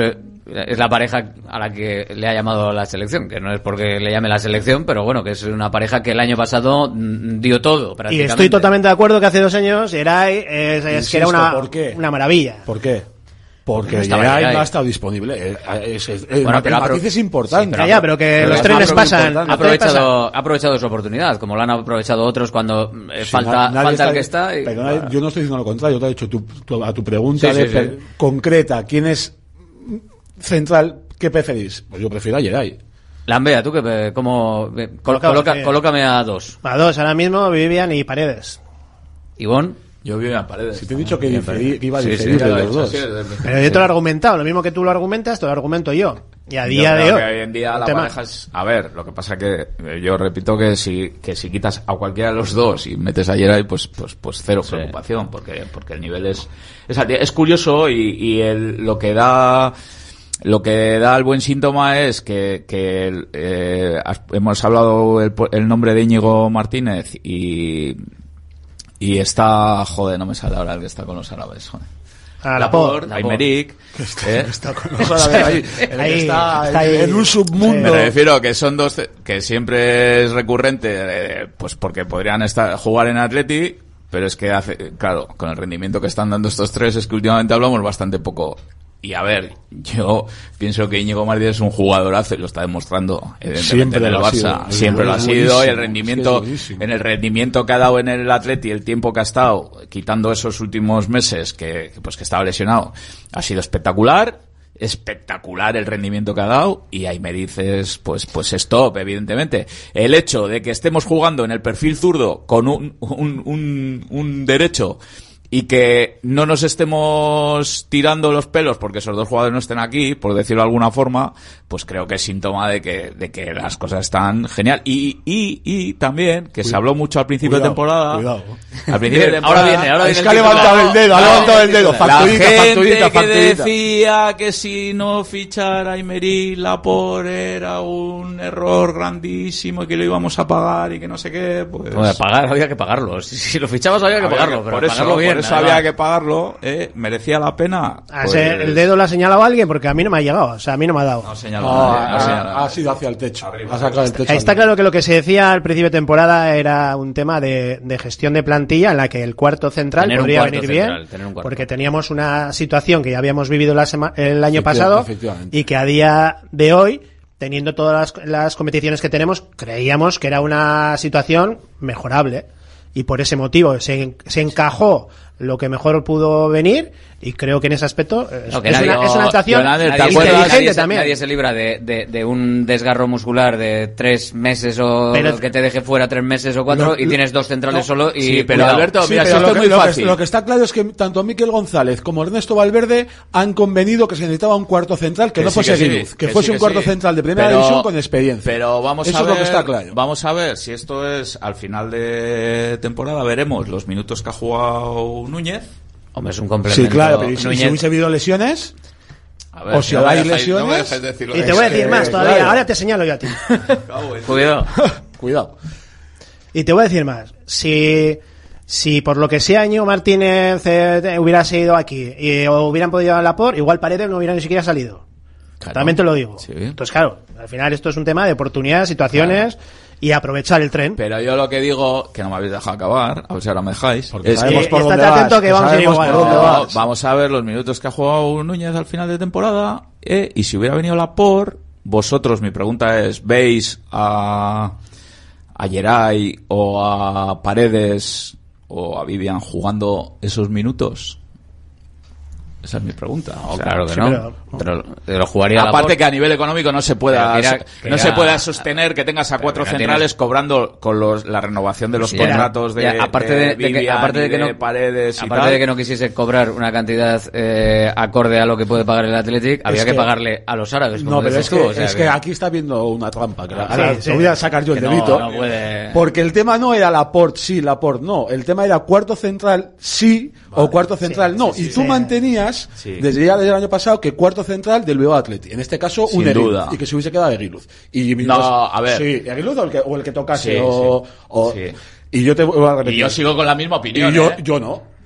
es la pareja a la que le ha llamado la selección, que no es porque le llame la selección, pero bueno, que es una pareja que el año pasado dio todo, Y prácticamente. estoy totalmente de acuerdo que hace dos años Geray es, es Insisto, que era una, ¿por qué? una maravilla. ¿Por qué? Porque no estaba Geray Geray. no ha estado disponible. Eh, Es, es, es, Bueno, el pero ha matiz apro- es importante. Sí, pero Ya, pero que Pero los es trenes muy pasan. importante. Ha aprovechado, ha aprovechado su oportunidad, como lo han aprovechado otros cuando eh, Sí, falta, na- nadie falta el que está. Y, Perdona, yo no estoy diciendo lo contrario, yo te he dicho tu, tu- a tu pregunta Sí, de sí, per- sí. concreta, ¿quién es central? ¿Qué preferís? Pues yo prefiero a Geray. Lambea, ¿tú qué? ¿Cómo? eh, col- Colocamos coloca- que- colócame a dos. A dos, ahora mismo Vivian y Paredes. ¿Ivonne? Yo vivo en Paredes. Si te he dicho que, Bien, diferí- Paredes. que iba a Sí, sí, diferir ya de lo he los dicho, dos. sí, desde el principio. Pero yo te lo he argumentado, lo mismo que tú lo argumentas, te lo argumento yo. Y a día Yo de creo hoy. que hoy en día un la tema. pareja es... A ver, lo que pasa que eh, yo repito que si que si quitas a cualquiera de los dos y metes a Geray, pues pues pues cero preocupación, porque porque el nivel es es, alti- es curioso y, y el, lo que da lo que da el buen síntoma es que, que el, eh, has- hemos hablado el, el nombre de Íñigo Martínez y y está, joder, no me sale ahora el que está con los árabes, joder. Ah, Laporte, Laporte. Aymeric, ¿eh? Está con los árabes ahí, el que Ahí, está está ahí. en un submundo. Me refiero que son dos que siempre es recurrente, eh, pues porque podrían estar jugar en Atleti, pero es que hace, claro, con el rendimiento que están dando estos tres es que últimamente hablamos bastante poco. Y a ver, yo pienso que Íñigo Martínez es un jugadorazo y lo está demostrando evidentemente Siempre en el lo ha Barça. sido. Siempre lo ha Es sido y el buenísimo, rendimiento, es que es buenísimo. en el rendimiento que ha dado en el Atleti, el tiempo que ha estado, quitando esos últimos meses que, que, pues que estaba lesionado, ha sido espectacular. Espectacular el rendimiento que ha dado y Aymeric es pues pues es top, evidentemente. El hecho de que estemos jugando en el perfil zurdo con un, un, un, un derecho y que no nos estemos tirando los pelos porque esos dos jugadores no estén aquí, por decirlo de alguna forma, pues creo que es síntoma de que, de que las cosas están genial. Y, y, y también, que se habló mucho al principio Cuidado, de temporada. cuidado. Al principio de temporada. Ahora viene, ahora Es viene que ha el titular. levantado el dedo, ha No, levantado el dedo. la Facturita, gente facturita, que facturita. decía que si no fichara Aymeric Laporte era un error grandísimo y que lo íbamos a pagar y que no sé qué, pues... Bueno, pagar, había que pagarlo. Si, si lo fichabas había que Había pagarlo, que- pero por eso, pagarlo bien. por eso además. había que pagarlo, ¿eh? Merecía la pena. A Pues- ese- el dedo lo ha señalado a alguien porque a mí no me ha llegado. O sea, a mí no me ha dado. No señaló No, nadie, no ha, señaló ha nadie. sido hacia el techo. Ha sacado el techo. Está claro que lo que se decía al principio de temporada era un tema de, de gestión de plantilla en la que el cuarto central Tener un podría cuarto venir central, bien, tener un cuarto. porque teníamos una situación que ya habíamos vivido la sema- el año Efecti- pasado efectivamente. y que a día de hoy, teniendo todas las, las competiciones que tenemos, creíamos que era una situación mejorable y por ese motivo se, en- se encajó lo que mejor pudo venir y creo que en ese aspecto es, No, que es nadie- una, es una actuación Leonardo, ¿te Nadie, acuerdas? se- inteligente nadie se- también. nadie se libra de, de, de un desgarro muscular de tres meses o Pero- que te deje fuera tres meses o cuatro Lo- y tienes dos centrales no, solo y sí, pero cuidado. Alberto, Sí, mira, pero si esto lo es que, muy lo que- fácil. lo que está claro es que tanto Miquel González como Ernesto Valverde han convenido que se necesitaba un cuarto central que, Que no sí, fuese que sí, Guiluz, que, que fuese sí, un que cuarto sí. central de primera Pero- división con experiencia. Pero vamos Eso a es ver, lo que está claro. Vamos a ver si esto es al final de temporada, veremos los minutos que ha jugado Núñez. Hombre, es un complemento. Sí, claro, pero ¿y si, Núñez- si hubiese habido lesiones? A ver, O si no me hay dejáis- lesiones- no me dejáis decirlo. Y te voy a Es decir que, más todavía, claro. ahora te señalo yo a ti. Cuidado. Cuidado. Y te voy a decir más. Si, si por lo que sea Íñigo Martínez eh, hubiera sido aquí y o hubieran podido llevar a Laporte, igual Paredes no hubiera ni siquiera salido. Claro. También te lo digo. Sí. Entonces, claro, al final esto es un tema de oportunidades, situaciones y aprovechar el tren. Pero yo lo que digo, que no me habéis dejado acabar, a ver si ahora me dejáis, Porque es sabemos que por estate dónde vas, atento que vamos a ir sabemos igual. por dónde No, vas. vamos a ver los minutos que ha jugado Núñez al final de temporada, eh, y si hubiera venido Laporte, vosotros, mi pregunta es, ¿veis a, a Geray o a Paredes o a Vivian jugando esos minutos? Esa es mi pregunta. No, O sea, claro que sí, no. pero- Pero, pero lo jugaría Aparte Laporte. que a nivel económico no se pueda Pero que era- que no era- se pueda sostener que tengas a Pero cuatro que no centrales tienes- cobrando con los la renovación de los Sí, contratos ya, de, ya, aparte de, de que, Vivian aparte de y que no Paredes y aparte tal. de que no quisiese cobrar una cantidad eh, acorde a lo que puede pagar el Athletic, había que, que- pagarle a los árabes. como No, pero dices es que, tú, o sea es que aquí está viendo una trampa. Que Ah, ahora sí, te sí. voy a sacar yo el que no, dedito. no puede. Porque el tema no era Laporte sí, Laporte no. El tema era cuarto central sí o cuarto central no. y tú mantenías, Sí. desde ya desde el año pasado, que cuarto central del Bilbao Athletic. En este caso, Sin un Eguiluz. duda. Y que se hubiese quedado Eguiluz. Y No, a ver. Sí, Eguiluz o el que, o el que tocase. Sí, o, sí. o- Sí. Y yo te voy a repetir. Y yo sigo con la misma opinión. Y yo, ¿eh? yo no.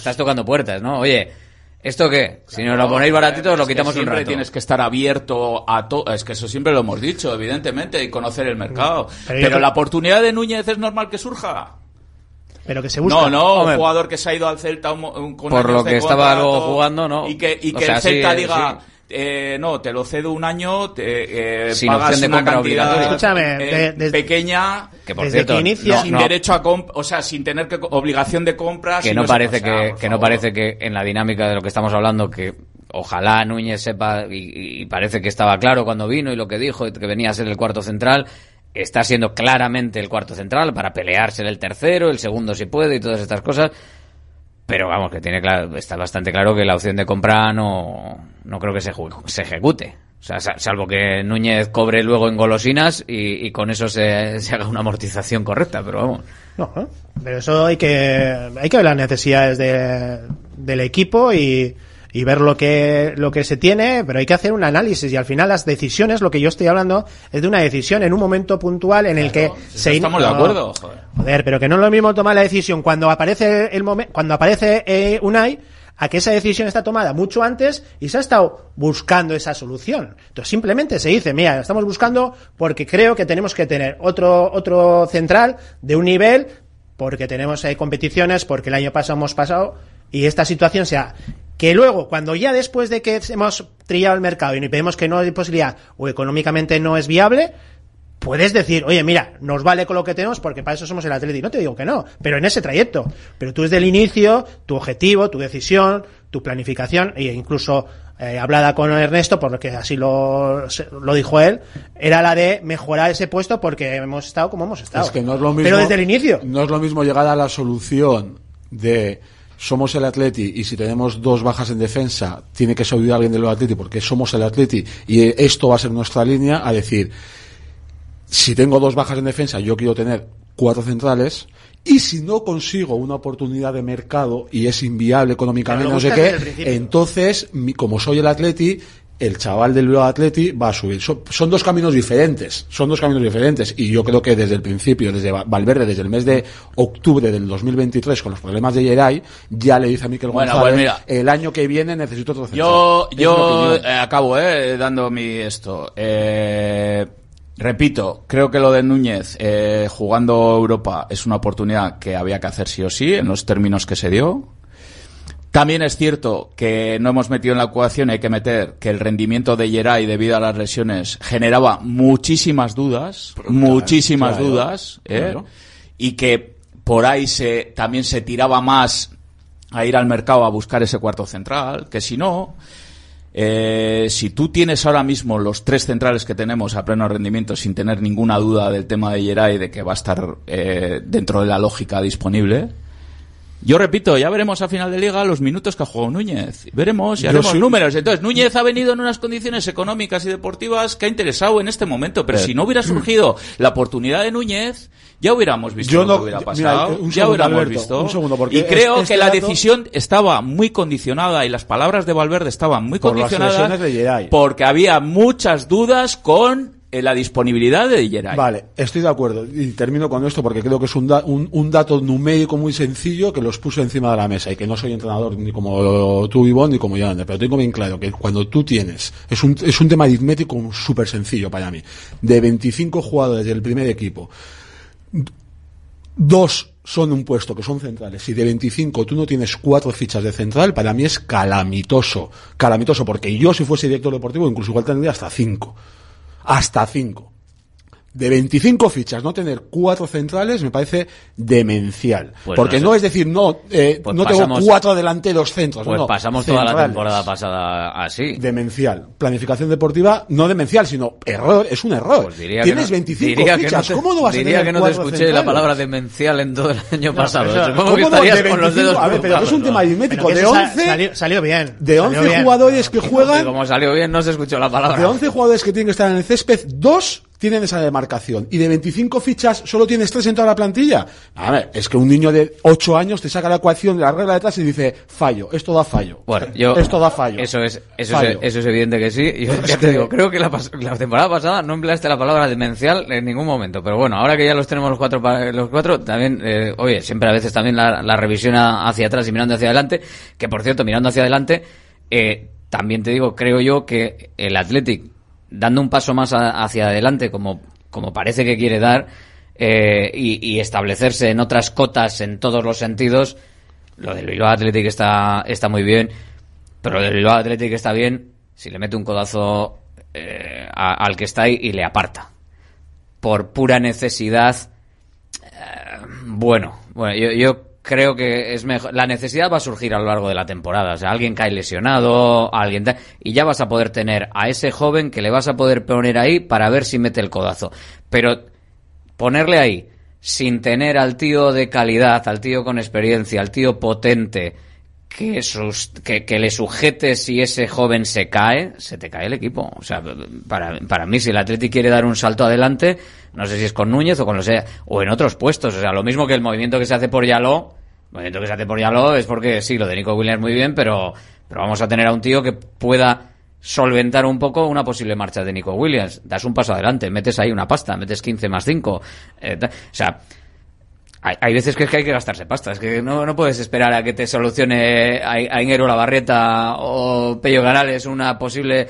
estás tocando puertas, ¿no? Oye, ¿Esto qué? Si nos lo ponéis baratito, os lo quitamos un rato. Siempre tienes que estar abierto a todo. Es que eso siempre lo hemos dicho, evidentemente, y conocer el mercado. Pero, Pero la oportunidad de Núñez es normal que surja. Pero que se busca. No, no, Hombre, un jugador que se ha ido al Celta un, un, con por lo que estaba luego jugando, no. Y que, y que sea, el Celta sí, diga... Sí. Eh, no, te lo cedo un año, te, eh, sin pagas opción de una compra cantidad obligatoria. Escúchame, eh, de, de, pequeña, que por desde cierto, que inicia, no, sin no, derecho a comp o sea, sin tener que obligación de compra. Que si no, no parece se pasa, que, que no parece que en la dinámica de lo que estamos hablando, que ojalá Núñez sepa, y, y parece que estaba claro cuando vino y lo que dijo, que venía a ser el cuarto central. Está siendo claramente el cuarto central para pelearse el tercero, el segundo si puede y todas estas cosas. Pero vamos, que tiene claro, está bastante claro que la opción de compra no, no creo que se, se ejecute. O sea, salvo que Núñez cobre luego en golosinas y, y con eso se, se haga una amortización correcta, pero vamos. No, ¿eh? Pero eso hay que, hay que ver las necesidades de, del equipo y, y ver lo que, lo que se tiene, pero hay que hacer un análisis y al final las decisiones, lo que yo estoy hablando, es de una decisión en un momento puntual en el claro, que si se... estamos no, de acuerdo, joder. Joder, pero que no es lo mismo tomar la decisión cuando aparece el momento, cuando aparece eh, Unai, a que esa decisión está tomada mucho antes y se ha estado buscando esa solución. Entonces simplemente se dice, mira, estamos buscando porque creo que tenemos que tener otro, otro central de un nivel, porque tenemos eh, competiciones, porque el año pasado hemos pasado, y esta situación sea que luego, cuando ya después de que hemos trillado el mercado y vemos que no hay posibilidad o económicamente no es viable, puedes decir, oye, mira, nos vale con lo que tenemos porque para eso somos el Atleti. No te digo que no, pero en ese trayecto. Pero tú desde el inicio, tu objetivo, tu decisión, tu planificación, e incluso eh, hablada con Ernesto, porque así lo, lo dijo él, era la de mejorar ese puesto porque hemos estado como hemos estado. Es que no es lo mismo, pero desde el inicio. No es lo mismo llegar a la solución de... somos el Atleti y si tenemos dos bajas en defensa tiene que subir a alguien del Atleti porque somos el Atleti y esto va a ser nuestra línea, a decir, si tengo dos bajas en defensa yo quiero tener cuatro centrales y si no consigo una oportunidad de mercado y es inviable económicamente, no sé qué, entonces como soy el Atleti, el chaval del Bilbao Athletic va a subir. Son, son dos caminos diferentes, son dos caminos diferentes y yo creo que desde el principio, desde Valverde, desde el mes de octubre del dos mil veintitrés con los problemas de Geray, ya le dice a Mikel bueno, González, pues mira, el año que viene necesito otro central. Yo, es yo eh, acabo eh, dando mi esto. Eh, repito, creo que lo de Núñez eh, jugando Europa es una oportunidad que había que hacer sí o sí en los términos que se dio. También es cierto que no hemos metido en la ecuación, hay que meter que el rendimiento de Geray debido a las lesiones generaba muchísimas dudas, Pero, muchísimas claro, dudas, ¿eh? Claro. Y que por ahí se también se tiraba más a ir al mercado a buscar ese cuarto central, que si no, eh, si tú tienes ahora mismo los tres centrales que tenemos a pleno rendimiento sin tener ninguna duda del tema de Geray, de que va a estar eh, dentro de la lógica disponible. Yo repito, ya veremos a final de liga los minutos que ha jugado Núñez. Veremos y haremos sí. números. Entonces, Núñez ha venido en unas condiciones económicas y deportivas que ha interesado en este momento. Pero eh. si no hubiera surgido la oportunidad de Núñez, ya hubiéramos visto Yo lo no, que hubiera pasado. Mira, un ya segundo, hubiéramos Alberto, visto. Un segundo, porque y creo este que la dato... decisión estaba muy condicionada y las palabras de Valverde estaban muy por condicionadas las de Geray. porque había muchas dudas con la disponibilidad de Geray. Vale, estoy de acuerdo y termino con esto porque creo que es un, da, un, un dato numérico muy sencillo que los puse encima de la mesa y que no soy entrenador ni como tú, Ivonne, ni como yo, pero tengo bien claro que cuando tú tienes, es un, es un tema aritmético súper sencillo para mí, de veinticinco jugadores del primer equipo, dos son un puesto que son centrales y de veinticinco tú no tienes cuatro fichas de central, para mí es calamitoso, calamitoso porque yo si fuese director deportivo incluso igual tendría hasta cinco. Hasta cinco. De veinticinco fichas, no tener cuatro centrales me parece demencial. Pues porque no, sé. no es decir, no, eh, pues no pasamos, tengo cuatro delanteros centros. Pues no, pasamos centrales. Toda la temporada pasada así. Demencial. Planificación deportiva, no demencial, sino error, es un error. Pues diría Tienes que no, veinticinco diría fichas, que no te, ¿cómo no vas a tener Diría que no te escuché centrales? la palabra demencial en todo el año no, pasado. Eso, Supongo que estarías no, con los dedos A ver, pero es un tema aritmético. De once, salió, salió bien. De once salió jugadores bien. que juegan. Como salió bien, no se escuchó la palabra. De once jugadores que tienen que estar en el césped, dos tienen esa demarcación y de veinticinco fichas solo tienes tres en toda la plantilla. A ver, es que un niño de ocho años te saca la ecuación de la regla detrás y dice fallo, esto da fallo. Bueno, yo, esto da fallo. Eso es, eso fallo. es, eso es evidente que sí. Yo ya te digo, creo que la, la temporada pasada no empleaste la palabra demencial en ningún momento, pero bueno, ahora que ya los tenemos los cuatro, los cuatro, también, eh, oye, siempre a veces también la, la revisión hacia atrás y mirando hacia adelante, que por cierto, mirando hacia adelante, eh, también te digo, creo yo que el Athletic, dando un paso más a, hacia adelante, como como parece que quiere dar, eh, y, y establecerse en otras cotas en todos los sentidos, lo del Bilbao Athletic está, está muy bien, pero lo del Bilbao Athletic está bien si le mete un codazo eh, a, al que está ahí y le aparta. Por pura necesidad, eh, bueno, bueno, yo, yo creo que es mejor. La necesidad va a surgir a lo largo de la temporada. O sea, alguien cae lesionado, alguien ta... y ya vas a poder tener a ese joven que le vas a poder poner ahí para ver si mete el codazo. Pero ponerle ahí sin tener al tío de calidad, al tío con experiencia, al tío potente que, sus... que, que le sujete si ese joven se cae, se te cae el equipo. O sea, para, para mí, si el Atleti quiere dar un salto adelante, no sé si es con Núñez o con lo sea, o en otros puestos. O sea, lo mismo que el movimiento que se hace por Yaló, el movimiento que se hace por Yaló es porque sí, lo de Nico Williams muy bien, pero, pero vamos a tener a un tío que pueda solventar un poco una posible marcha de Nico Williams. Das un paso adelante, metes ahí una pasta, metes quince más cinco. Eh, o sea, hay, hay veces que es que hay que gastarse pasta. Es que no, no puedes esperar a que te solucione a, a Inguero Labarrieta o Pello Garales una posible...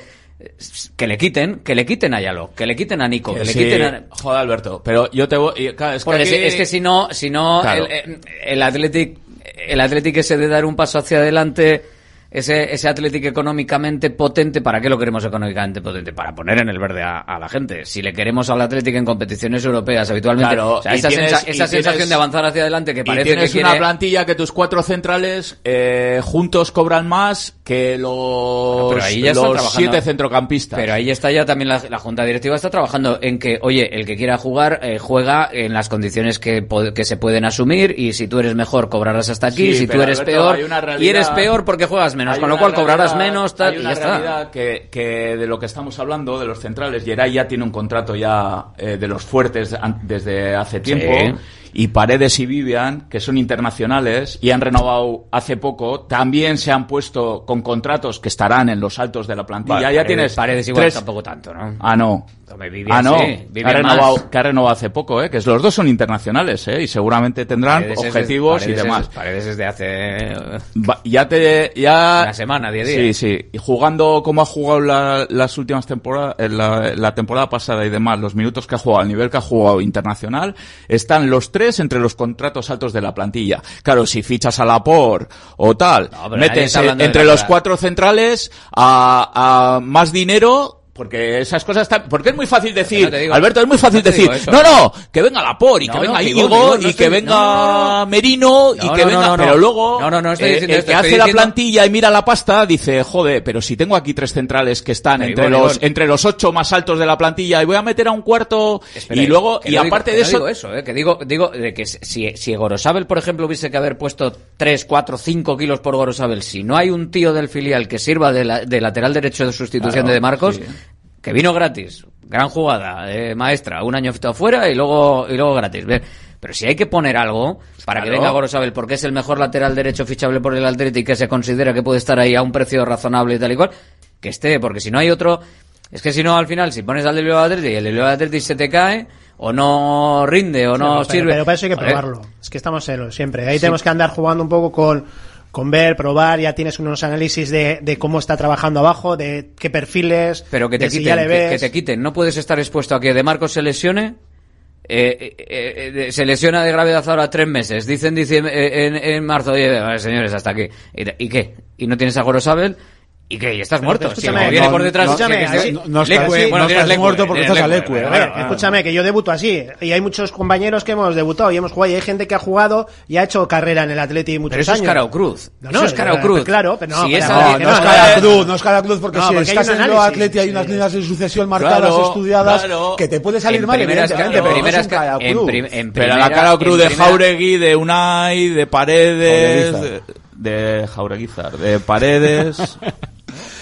Que le quiten, que le quiten a Yaló, que le quiten a Nico, que, que sí, le quiten a... Joder, Alberto, pero yo te voy... Es que, Porque aquí... es, es que si no, si no Claro. el, el Athletic, el Athletic ese de dar un paso hacia adelante, ese, ese Athletic económicamente potente, ¿para qué lo queremos económicamente potente? Para poner en el verde a, a la gente. Si le queremos al Athletic en competiciones europeas habitualmente, Claro, o sea, y esa, tienes- sensa- y esa tienes- sensación de avanzar hacia adelante que Y parece tienes que una quiere... plantilla que tus cuatro centrales eh, juntos cobran más que los, Pero ahí ya están los trabajando. siete centrocampistas. Pero ahí está ya también la, la Junta Directiva está trabajando en que, oye, el que quiera jugar, eh, juega en las condiciones que, po- que se pueden asumir, y si tú eres mejor cobrarás hasta aquí, Sí, si tú pero, eres Alberto, peor, hay una y realidad- eres peor porque juegas menos, Hay con lo una cual cobrarás realidad- menos, tal, hay y una ya está. realidad que, que de lo que estamos hablando, de los centrales, Geray ya tiene un contrato ya eh, de los fuertes an- desde hace tiempo. Sí. Y Paredes y Vivian, que son internacionales y han renovado hace poco, también se han puesto con contratos que estarán en los altos de la plantilla. Bueno, ya Paredes- tienes Paredes igual tres- tampoco tanto, ¿no? Ah, no. Hombre, Vivian ah, no. sí, que, Vivian ha renovado, más. que ha renovado hace poco, ¿eh? Que los dos son internacionales, ¿eh? Y seguramente tendrán Paredes es de- objetivos y Paredes demás. es- Paredes es de hace... Va- ya te ya Una semana, diez sí días. sí y jugando como ha jugado la- las últimas temporadas la, la temporada pasada y demás, los minutos que ha jugado, el nivel que ha jugado internacional, están los tres entre los contratos altos de la plantilla. Claro, si fichas a Laporte o tal, No, pero nadie metes está hablando de entre la- los cuatro centrales a, a más dinero. Porque esas cosas están... Porque es muy fácil decir... No te digo- Alberto, es muy fácil no te decir... digo eso. No, no, que venga Laporte y No, que no, venga que Íñigo digo, no y estoy- que venga no, no, no. Merino y No, que no, venga... no, no. Pero luego... No, no, no estoy eh, diciendo el esto, que estoy hace la diciendo- plantilla y mira la pasta dice, joder, pero si tengo aquí tres centrales que están Pero entre Ivonne, los Ivonne. entre los ocho más altos de la plantilla y voy a meter a un cuarto Espera, y luego... que Y no digo- aparte que de no eso... digo eso, eh, que digo, digo de que si, si Gorosabel, por ejemplo, hubiese que haber puesto tres, cuatro, cinco kilos por Gorosabel, si no hay un tío del filial que sirva de, la- de lateral derecho de sustitución Claro, de De Marcos, sí. que vino gratis, gran jugada, eh, maestra, un año afuera y luego, y luego gratis. Bien. Pero si hay que poner algo para Claro. que venga Gorosabel, porque es el mejor lateral derecho fichable por el Atleti y que se considera que puede estar ahí a un precio razonable y tal y cual, que esté, porque si no hay otro, es que si no, al final, si pones al del Bilbao Athletic y el del Bilbao Athletic se te cae, o no rinde, o no pero, sirve. pero para eso hay que Joder. probarlo. Es que estamos en lo siempre. Ahí Sí. tenemos que andar jugando un poco con, con ver, probar. Ya tienes unos análisis de, de cómo está trabajando abajo, de qué perfiles. Pero que te de si quiten, ya le que, ves. que te quiten. No puedes estar expuesto a que De Marcos se lesione. Eh, eh, eh, se lesiona de gravedad ahora tres meses. Dicen, dicen eh, en, en marzo, oye, vale, señores, hasta aquí. ¿Y, y qué? ¿Y no tienes a Gorosabel? ¿Y qué? ¿Y estás Pero, muerto? pero Si escúchame, el que viene no, por detrás... no, si el que escúchame, se- así- no, no estás- Leque, no bueno, estás tienes Leque, muerto porque tienes estás a Leque, Leque, bueno, A ver, bueno, escúchame, que yo debuto así. Y hay muchos compañeros que hemos debutado y hemos jugado. Y hay gente que ha jugado y ha hecho carrera en el Atleti muchos Pero eso años. es cara o cruz. No, Eso no, es cara o cruz. Claro, pero no. Si pero- es No, alguien- no es no, cara no, cruz, no es cara cruz porque No, si porque hay estás un en el análisis. Atleti hay unas líneas de sucesión marcadas, Claro, estudiadas, claro. que te puede salir En mal, primeras- evidentemente, en pero no primeras es un cara ca- en cruz. prim- en Pero la primera- cara o cruz en de primera- Jauregui, de Unai, de Paredes... Jaureguizar. De, de Jaureguizar, de Paredes...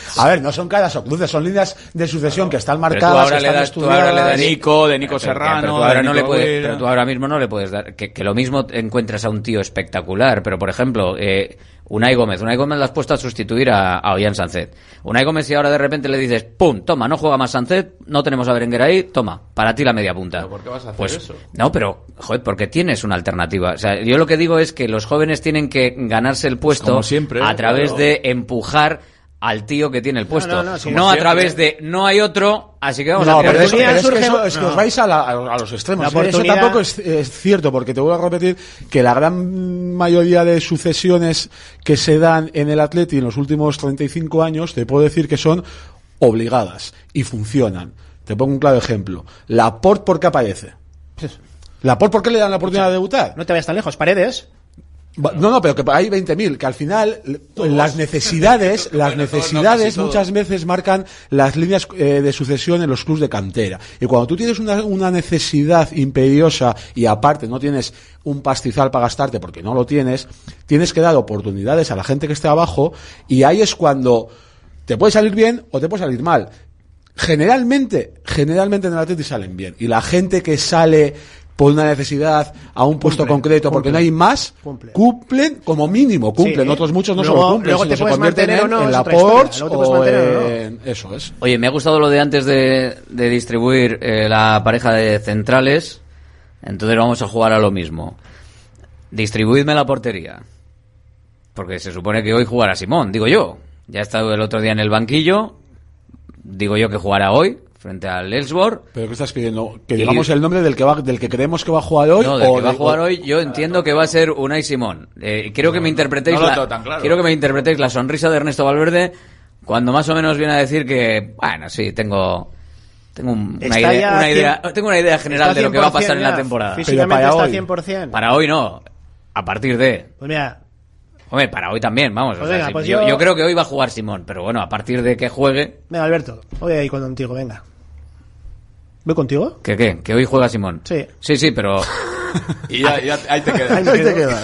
A ver, no son caras o cruces, son líneas de sucesión que están marcadas, ahora que le están das, tú ahora le das de Nico, de Nico pero, Serrano, pero tú ahora de no Nico le puedes, Aguirre. pero tú ahora mismo no le puedes dar, que, que lo mismo encuentras a un tío espectacular, pero por ejemplo, eh, Unai Gómez, Unai Gómez lo has puesto a sustituir a, a Ollán Sancet. Unai Gómez, si ahora de repente le dices, pum, toma, no juega más Sancet, no tenemos a Berenguer ahí, toma, para ti la media punta. ¿Pero por qué vas a hacer pues, eso? No, pero, joder, porque tienes una alternativa. O sea, yo lo que digo es que los jóvenes tienen que ganarse el puesto como siempre, a través claro. de empujar al tío que tiene el puesto. no, No, no, sí, a siempre. través de no hay otro, así que vamos no, a tirar pero de eso, eso. pero es que, surge- eso, es que no. os vais a, la- a los extremos. La Eso oportunidad- tampoco es, es cierto, porque te vuelvo a repetir que la gran mayoría de sucesiones que se dan en el Atleti en los últimos treinta y cinco años, te puedo decir que son obligadas y funcionan. Te pongo un claro ejemplo. Laporte, ¿por qué aparece? Laporte, ¿por qué le dan la oportunidad de debutar? No te vayas tan lejos, Paredes. Va- No, no, pero que hay veinte mil, que al final Todos. las necesidades, las Bueno, todos, no, necesidades casi todos. muchas veces marcan las líneas eh, de sucesión en los clubes de cantera. Y cuando tú tienes una, una necesidad imperiosa y aparte no tienes un pastizal para gastarte porque no lo tienes, tienes que dar oportunidades a la gente que esté abajo y ahí es cuando te puede salir bien o te puede salir mal. Generalmente, generalmente en el Atleti salen bien. Y la gente que sale por una necesidad a un puesto Cumple, concreto porque cumple. no hay más, Cumple. cumplen como mínimo, cumplen. Sí. Otros muchos no Luego- solo cumplen, luego sino te se puedes convierten mantener en, o no, en es la otra historia. Ports Luego te puedes o mantener o no. en... Eso es. Oye, me ha gustado lo de antes de, de distribuir eh, la pareja de centrales, entonces vamos a jugar a lo mismo. Distribuidme la portería, porque se supone que hoy jugará Simón, digo yo. Ya ha estado el otro día en el banquillo, digo yo que jugará hoy frente al Elfsborg. ¿Pero qué estás pidiendo? ¿Que Y- digamos el nombre del que va, del que creemos que va a jugar hoy? No, del o que va a del- jugar hoy, yo entiendo que va a ser Unai Simón. Eh, quiero que me interpretéis no lo la, tengo tan claro. quiero que me interpretéis la sonrisa de Ernesto Valverde cuando más o menos viene a decir que, bueno, sí, tengo tengo un- una Está idea, ya una cien- idea, tengo una idea general está de lo que va a pasar en la ya, temporada. Físicamente Pero para está hoy. cien por ciento. Para hoy no, a partir de, Pues mira, hombre, para hoy también, vamos. Pues o sea, venga, sí, pues yo, yo- yo creo que hoy va a jugar Simón, pero bueno, a partir de que juegue, venga, Alberto, voy ahí contigo, venga. ¿Voy contigo? ¿que qué? Que hoy juega Simón. Sí. Sí, sí, pero Y ya, ya- ahí te quedas. Ahí te quedas.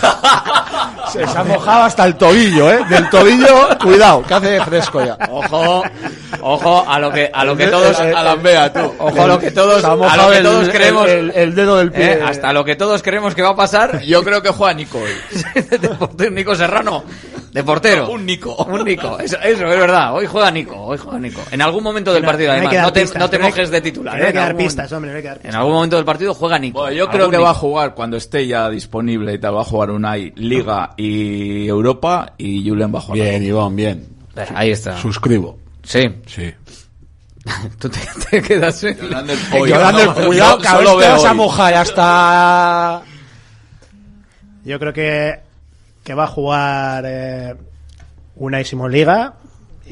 Se, se ha mojado hasta el tobillo, ¿eh? Del tobillo, cuidado, que hace fresco ya. ojo, ojo a lo que a lo que todos Eh, eh, a la vea tú. Ojo a lo que todos Se ha a mojado lo que el- todos el- creemos. El, el dedo del pie. Eh, hasta lo que todos creemos que va a pasar. Yo creo que juega Nico hoy. de portero, Nico Serrano, de portero. Un Nico. Un Nico. Eso, eso es verdad. Hoy juega Nico. Hoy juega Nico. En algún momento del No, partido, no hay además. que dar No te, pistas, no te no hay- mojes de titular. No hay eh, que en dar algún- pistas, hombre, no hay que dar pistas. En algún momento del partido juega Nico. Bueno, yo creo Algún que va a Nico. jugar cuando esté ya disponible y tal. Va a jugar Unai, Liga y Europa. Y Julen va a jugar. Bien, Iván, bien. Ahí está. Suscribo. Sí. Sí. Tú te, te quedas. ¿eh? Yolanda el Eh, pollo. Yolanda, No, cuidado, no, cada solo vez te veo vas a hoy. mojar hasta... Yo creo que, que va a jugar eh, Unai Simón Liga y,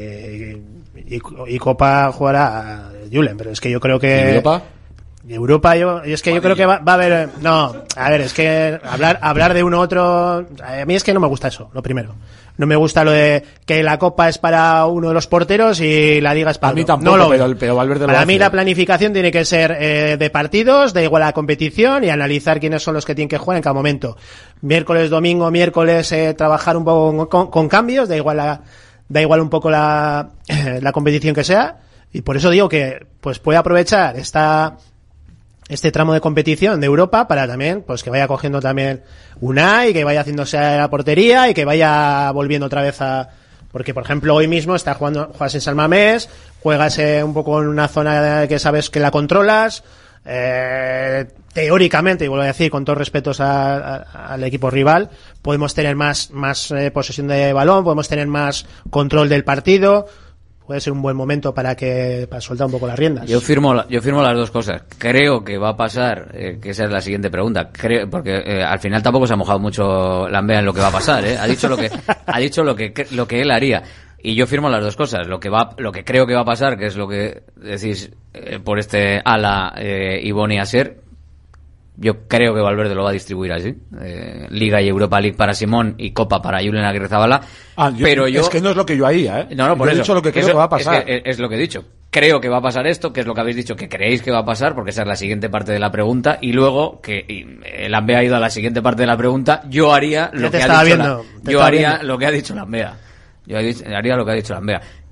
y, y Copa jugará Julen, pero es que yo creo que... ¿Europa? Y Europa, yo, y es que yo creo que va, va a haber... No, a ver, es que hablar hablar de uno u otro... A mí es que no me gusta eso, lo primero. No me gusta lo de que la Copa es para uno de los porteros y la Liga es para A mí otro. tampoco, no lo pero, veo. el- pero Valverde lo Para hace. mí la planificación tiene que ser eh, de partidos, da igual a la competición y analizar quiénes son los que tienen que jugar en cada momento. Miércoles, domingo, miércoles, eh, trabajar un poco con, con cambios, da igual la, da igual un poco la, la competición que sea. Y por eso digo que pues puede aprovechar esta este tramo de competición de Europa para también, pues que vaya cogiendo también Unai, que vaya haciéndose a la portería y que vaya volviendo otra vez a... Porque, por ejemplo, hoy mismo está jugando, juegas en San Mamés, juegas eh, un poco en una zona que sabes que la controlas, eh, teóricamente, y vuelvo a decir, con todos respetos a- a- al equipo rival, podemos tener más, más eh, posesión de balón, podemos tener más control del partido. Puede ser un buen momento para que para soltar un poco las riendas. Yo firmo, la- yo firmo las dos cosas. Creo que va a pasar, eh, que esa es la siguiente pregunta. Creo, porque eh, al final tampoco se ha mojado mucho Lambea en lo que va a pasar, ¿eh? Ha dicho lo que, ha dicho lo que, cre- lo que él haría. Y yo firmo las dos cosas. Lo que va, lo que creo que va a pasar, que es lo que decís eh, por este ala eh, y Boni Aser. Yo creo que Valverde lo va a distribuir así. Eh, Liga y Europa League para Simón y Copa para Julen Agirrezabala. Ah, yo- pero yo... Es que no es lo que yo haría, ¿eh? No, no, por Yo he eso. dicho lo que creo Eso- que va a pasar. Es, que es lo que he dicho. Creo que va a pasar esto, que es lo que habéis dicho que creéis que va a pasar, porque esa es la siguiente parte de la pregunta. Y luego, que y el Lambea ha ido a la siguiente parte de la pregunta, yo haría lo Ya te que ha estaba dicho viendo, la- te yo estaba haría viendo. lo que ha dicho Lambea. Yo haría lo que ha dicho Lambea.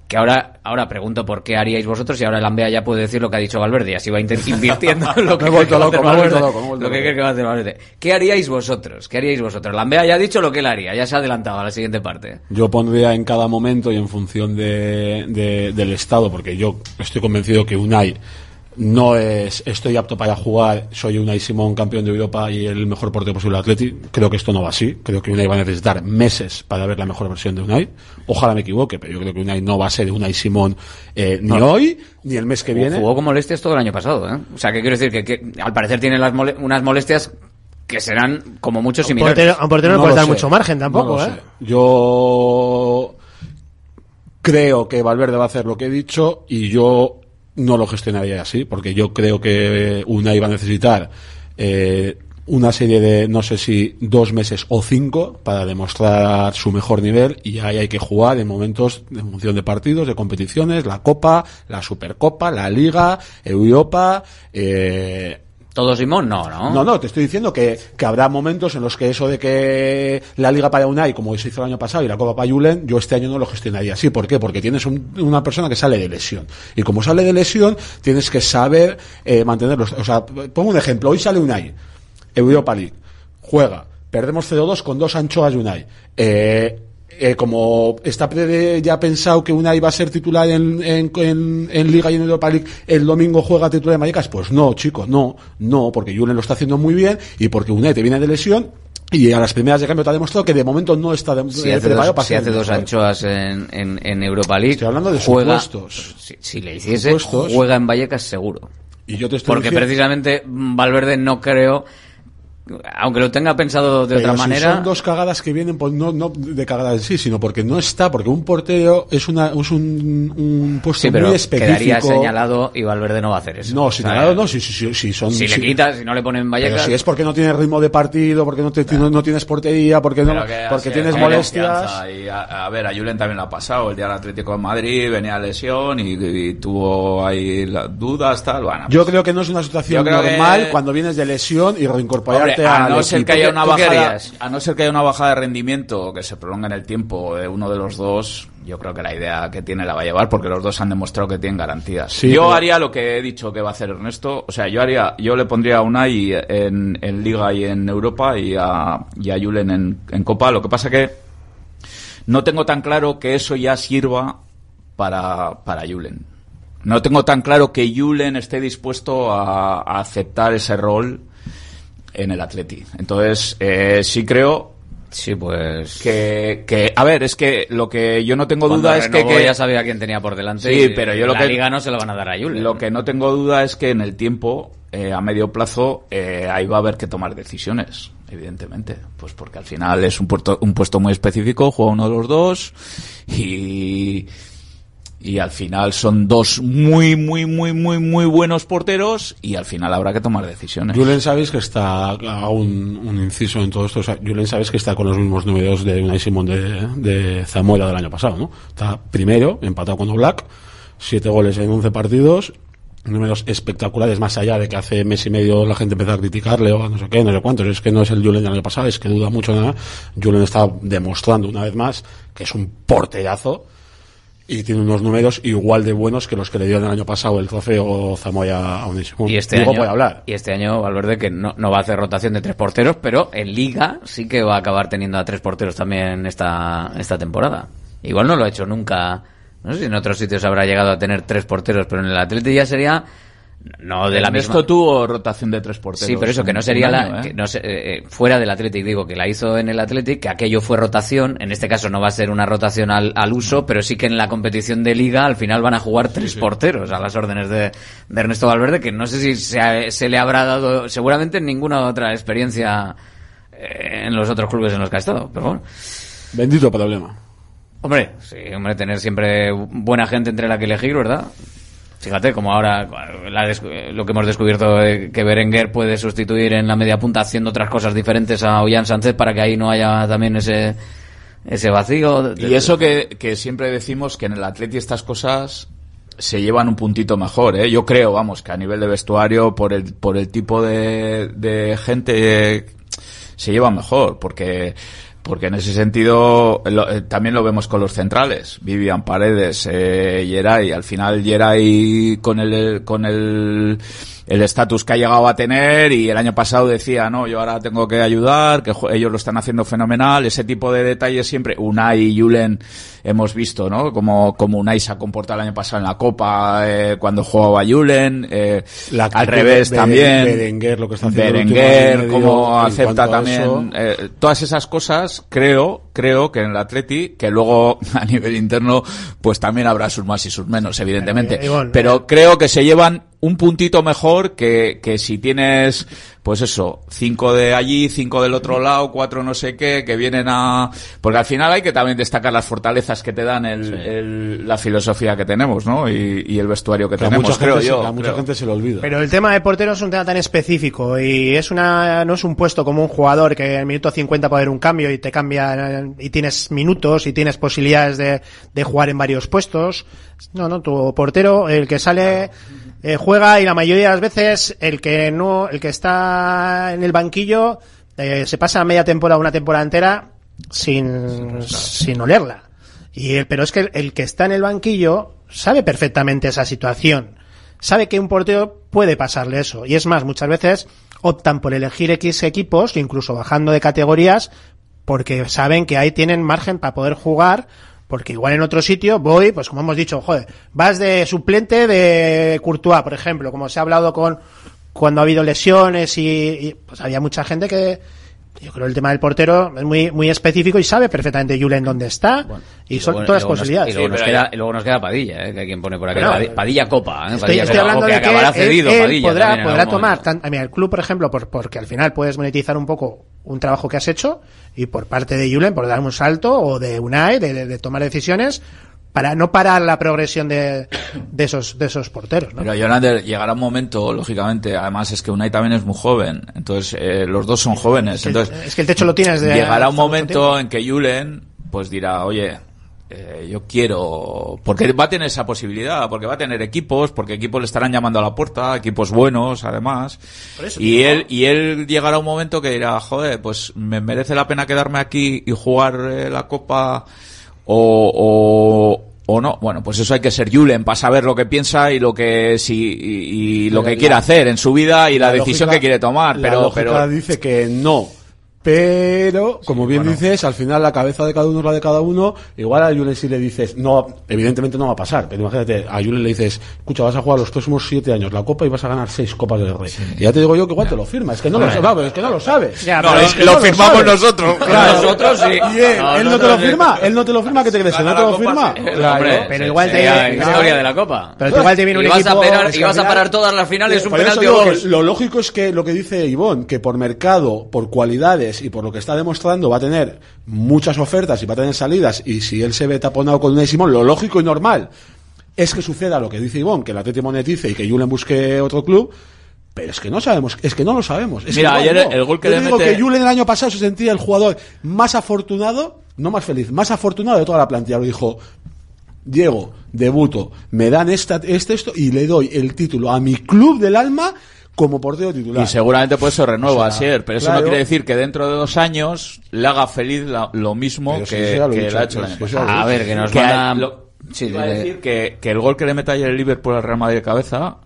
Que ahora, ahora pregunto por qué haríais vosotros y ahora el Ambea ya puede decir lo que ha dicho Valverde y así va inter- invirtiendo lo que me he vuelto loco, me he vuelto loco, me he vuelto lo que loco. cree que va a hacer Valverde. ¿Qué haríais vosotros? ¿Qué haríais vosotros? El Ambea ya ha dicho lo que él haría, ya se ha adelantado a la siguiente parte. Yo pondría en cada momento y en función de, de- del estado, porque yo estoy convencido que Unai no es estoy apto para jugar, soy Unai Simón, campeón de Europa y el mejor portero posible del Atleti. Creo que esto no va así. Creo que Unai va a necesitar meses para ver la mejor versión de Unai. Ojalá me equivoque, pero yo creo que Unai no va a ser Unai Simón eh, ni No. hoy ni el mes que viene. Jugó con molestias todo el año pasado, ¿eh? O sea, que quiero decir que, que al parecer tiene las mole- unas molestias que serán como mucho A un similares. portero, a un portero no, No puede lo dar sé. mucho margen tampoco, No lo ¿eh? sé. Yo creo que Valverde va a hacer lo que he dicho y yo no lo gestionaría así, porque yo creo que Unai va a necesitar eh, una serie de, no sé si dos meses o cinco para demostrar su mejor nivel, y ahí hay que jugar en momentos en función de partidos, de competiciones, la Copa, la Supercopa, la Liga, Europa, eh, ¿Todo Simón? No, no. No, no, te estoy diciendo que, que habrá momentos en los que eso de que la Liga para Unai, como se hizo el año pasado, y la Copa para Julen, yo este año no lo gestionaría así. ¿Por qué? Porque tienes un- una persona que sale de lesión. Y como sale de lesión, tienes que saber eh, mantenerlos. O sea, pongo un ejemplo. Hoy sale Unai, Europa League, juega, perdemos cero dos con dos anchoas de Unai. Eh... Eh, como está pre- ya pensado que Unai va a ser titular en, en, en, en Liga y en Europa League, el domingo juega titular en Vallecas, pues no, chicos, no, no, porque Julen lo está haciendo muy bien y porque Unai te viene de lesión y a las primeras de cambio te ha demostrado que de momento no está de, Si eh, hace preparado dos, para si ser hace el dos mejor. anchoas en, en, en Europa League, Estoy hablando de juega, supuestos. si, si le hiciese, Supuestos. juega en Vallecas seguro. Y yo te estoy Porque diciendo- precisamente Valverde no creo, aunque lo tenga pensado de Pero otra si manera. son dos cagadas que vienen, pues no, no de cagadas en sí, sino porque no está, porque un portero es, una, es un, un puesto Sí, pero muy específico. quedaría señalado y Valverde no va a hacer eso. No, O sea, señalado no, si, si, si, si son... si le si- quitas, si no le ponen Vallecas. Pero si es porque no tienes ritmo de partido, porque no, te, no, no tienes portería, porque, no, Pero que porque así tienes es, molestias. confianza. Y a, a ver, a Julen también lo ha pasado. El día del Atlético de Madrid venía lesión y, y tuvo ahí las dudas, tal. Bueno, Yo creo que no es una situación Yo creo que- normal cuando vienes de lesión y reincorporarte Hombre, a al no ser que equipo. haya una ¿Tú qué bajada, harías? a no ser que haya una bajada de rendimiento que se prolongue en el tiempo de uno de los dos, yo creo que la idea que tiene la va a llevar porque los dos han demostrado que tienen garantías. Sí, yo pero- haría lo que he dicho que va a hacer Ernesto, o sea, yo haría, yo le pondría a Unai en, en Liga y en Europa y a, y a Julen en, en Copa. Lo que pasa que no tengo tan claro que eso ya sirva para, para Julen. No tengo tan claro que Julen esté dispuesto a, a aceptar ese rol en el Atleti. Entonces, eh, sí creo Sí, pues. que, que, a ver, es que lo que yo no tengo Cuando duda es que, renovó que- ya sabía quién tenía por delante. Sí, y pero yo lo la que Liga no se la van a dar a Julen. Lo que no tengo duda es que en el tiempo, eh, a medio plazo, eh, ahí va a haber que tomar decisiones, evidentemente. Pues porque al final es un puesto, un puesto muy específico, juega uno de los dos y, y al final son dos muy, muy, muy, muy, muy buenos porteros y al final habrá que tomar decisiones. Julen sabéis que está, hago un, un inciso en todo esto, o sea, Julen sabéis que está con los mismos números de Unai Simón de, de Zamora del año pasado, ¿no? Está primero, empatado con Oblak, siete goles en once partidos, números espectaculares, más allá de que hace mes y medio la gente empezó a criticarle o no sé qué, no sé cuántos, es que no es el Julen del año pasado, es que duda mucho nada. Julen está demostrando una vez más que es un porterazo y tiene unos números igual de buenos que los que le dio el año pasado el trofeo Zamora a Unai Simón. Y este Digo, año, puede hablar. y este año Valverde que no, no va a hacer rotación de tres porteros, pero en Liga sí que va a acabar teniendo a tres porteros también esta, esta temporada. Igual no lo ha hecho nunca. No sé si en otros sitios habrá llegado a tener tres porteros, pero en el Atleti ya sería no de la Ernesto misma. tuvo rotación de tres porteros. Sí, pero eso que no un sería la año, ¿eh? que no sé, eh, fuera del Athletic, digo que la hizo en el Athletic, que aquello fue rotación. En este caso no va a ser una rotación al, al uso, pero sí que en la competición de Liga al final van a jugar tres sí. porteros a las órdenes de, de Ernesto Valverde, que no sé si se, ha- se le habrá dado seguramente en ninguna otra experiencia eh, en los otros clubes en los que ha estado, pero bueno. Bendito problema. Hombre, sí, hombre, tener siempre buena gente entre la que elegir, ¿verdad? Fíjate, como ahora la des- lo que hemos descubierto de que Berenguer puede sustituir en la media punta haciendo otras cosas diferentes a Ollán Sánchez para que ahí no haya también ese ese vacío. Y eso que, que siempre decimos que en el Atleti estas cosas se llevan un puntito mejor, ¿eh? Yo creo, vamos, que a nivel de vestuario, por el, por el tipo de, de gente, se lleva mejor, porque Porque en ese sentido lo, eh, también lo vemos con los centrales, Vivian, Paredes, eh, Yeray. Al final Yeray con el con el el estatus que ha llegado a tener, y el año pasado decía, no, yo ahora tengo que ayudar, que ellos lo están haciendo fenomenal. Ese tipo de detalles siempre. Unai y Julen hemos visto, ¿no? Como, como Unai se ha comportado el año pasado en la Copa, eh, cuando jugaba Julen, eh, la al revés Beren, también. Berenguer, lo que está haciendo Berenguer, como acepta también, eso... eh, todas esas cosas, creo, creo que en el Atleti, que luego a nivel interno, pues también habrá sus más y sus menos, evidentemente. Eh, Ivonne, pero eh. creo que se llevan un puntito mejor que, que si tienes, pues eso, cinco de allí, cinco del otro lado, cuatro no sé qué, que vienen a... Porque al final hay que también destacar las fortalezas que te dan el, sí. el, la filosofía que tenemos, ¿no? Y, y el vestuario que, que tenemos, mucha creo gente, yo. A mucha creo. gente se lo olvida. Pero el tema de portero es un tema tan específico y es una no es un puesto como un jugador que en el minuto cincuenta puede haber un cambio y te cambia y tienes minutos y tienes posibilidades de, de jugar en varios puestos. No, no, tu portero, el que sale... Eh, juega, y la mayoría de las veces el que no, el que está en el banquillo eh, se pasa media temporada, una temporada entera sin, sin olerla. Y el, pero es que el, el que está en el banquillo sabe perfectamente esa situación, sabe que un portero puede pasarle eso, y es más, muchas veces optan por elegir X equipos, incluso bajando de categorías, porque saben que ahí tienen margen para poder jugar. Porque igual en otro sitio voy, pues como hemos dicho, joder, vas de suplente de Courtois, por ejemplo, como se ha hablado con cuando ha habido lesiones y, y pues había mucha gente que, yo creo el tema del portero es muy muy específico y sabe perfectamente Julen dónde está, bueno, y, y son luego, todas las posibilidades. Nos, y, luego sí, nos queda, y luego nos queda Padilla, ¿eh? Que hay quien pone por aquí. Pero, Padilla, Padilla Copa, ¿eh? Estoy, Padilla estoy Copa, hablando que de que acabará él, cedido, él Padilla, podrá, podrá tomar, momento. tan, a mí, el club, por ejemplo, por, porque al final puedes monetizar un poco un trabajo que has hecho, y por parte de Julen, por dar un salto, o de Unai, de, de, de tomar decisiones, para no parar la progresión de, de esos de esos porteros, ¿no? Pero Yolander, llegará un momento, lógicamente, además es que Unai también es muy joven, entonces eh, los dos son jóvenes, es que, entonces es que el techo lo tienes de llegará un momento en que Julen pues dirá, oye, eh, yo quiero, porque va a tener esa posibilidad, porque va a tener equipos, porque equipos le estarán llamando a la puerta, equipos buenos además, eso, y tío, él y él llegará un momento que dirá, joder, pues me merece la pena quedarme aquí y jugar eh, la Copa. O, o, o no, bueno, pues eso hay que ser Julen para saber lo que piensa y lo que si y, y lo que la, quiere hacer en su vida y la, la decisión lógica, que quiere tomar, pero la lógica pero dice que no. Pero, como bien bueno. dices, al final la cabeza de cada uno es la de cada uno. Igual a Julen si le dices, no, evidentemente no va a pasar, pero imagínate, a Julen le dices, escucha, vas a jugar los próximos siete años la Copa y vas a ganar seis Copas del Rey. Sí. Y ya te digo yo que igual te lo firma, es que no lo sabes, es que no lo sabes. Ya, no, es que lo, lo firmamos lo nosotros. Claro. Nosotros sí. Y él no, él no, no te lo firma, él no te lo firma, ¿qué te crees? ¿Que no te lo firma? Sí, claro, hombre, pero igual te viene historia de la Copa. Pero igual te viene un equipo. Y vas a parar todas las finales un penalti o dos. Lo lógico es que lo que dice Ivonne, que por mercado, por cualidades y por lo que está demostrando va a tener muchas ofertas y va a tener salidas, y si él se ve taponado con Unai Simón, lo lógico y normal es que suceda lo que dice Ivonne, que el Atleti monetice y que Julen busque otro club, pero es que no sabemos, es que no lo sabemos. Es Mira, que ayer no. el gol que Yo le digo mete... que Julen el año pasado se sentía el jugador más afortunado, no más feliz, más afortunado de toda la plantilla. Lo dijo, Diego, debuto, me dan esta, este, esto y le doy el título a mi club del alma como portero titular. Y seguramente pues se renueva, o sea, Asier, pero eso claro. no quiere decir que dentro de dos años le haga feliz la, lo mismo pero que, si lo que dicho, le ha hecho el año pasado. A ver, que nos que van a... Lo, sí, iba a decir que, que el gol que le mete ayer el Liverpool al Real Madrid de cabeza,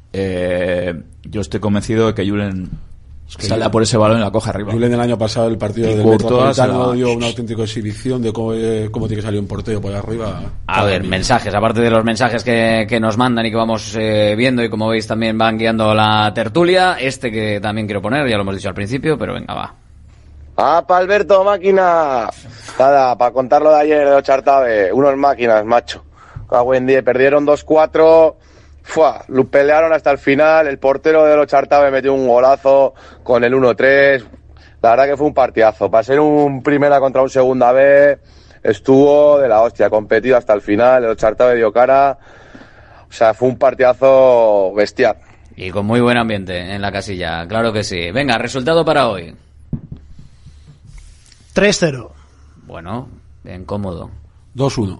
eh, yo estoy convencido de que Julen es que sale por ese balón y la coge arriba. Julen el año pasado el partido y del Courtois Metropolitano dio una auténtica exhibición de cómo, eh, cómo tiene que salir un portero por arriba. A ver, día. mensajes, aparte de los mensajes que, que nos mandan y que vamos eh, viendo, y como veis también van guiando la tertulia, este que también quiero poner, ya lo hemos dicho al principio, pero venga, va. ¡Ah, pa' Alberto, máquina! Nada, para contar lo de ayer de Ochartabe, unos máquinas, macho. Cago en día, perdieron dos cuatro... Fua, lo pelearon hasta el final, el portero de los Chartabe metió un golazo con el uno tres, la verdad que fue un partidazo, para ser un primera contra un segunda B, estuvo de la hostia, competido hasta el final, el Chartabe dio cara, o sea, fue un partidazo bestial. Y con muy buen ambiente en la casilla, claro que sí. Venga, resultado para hoy. tres cero. Bueno, bien cómodo. dos uno.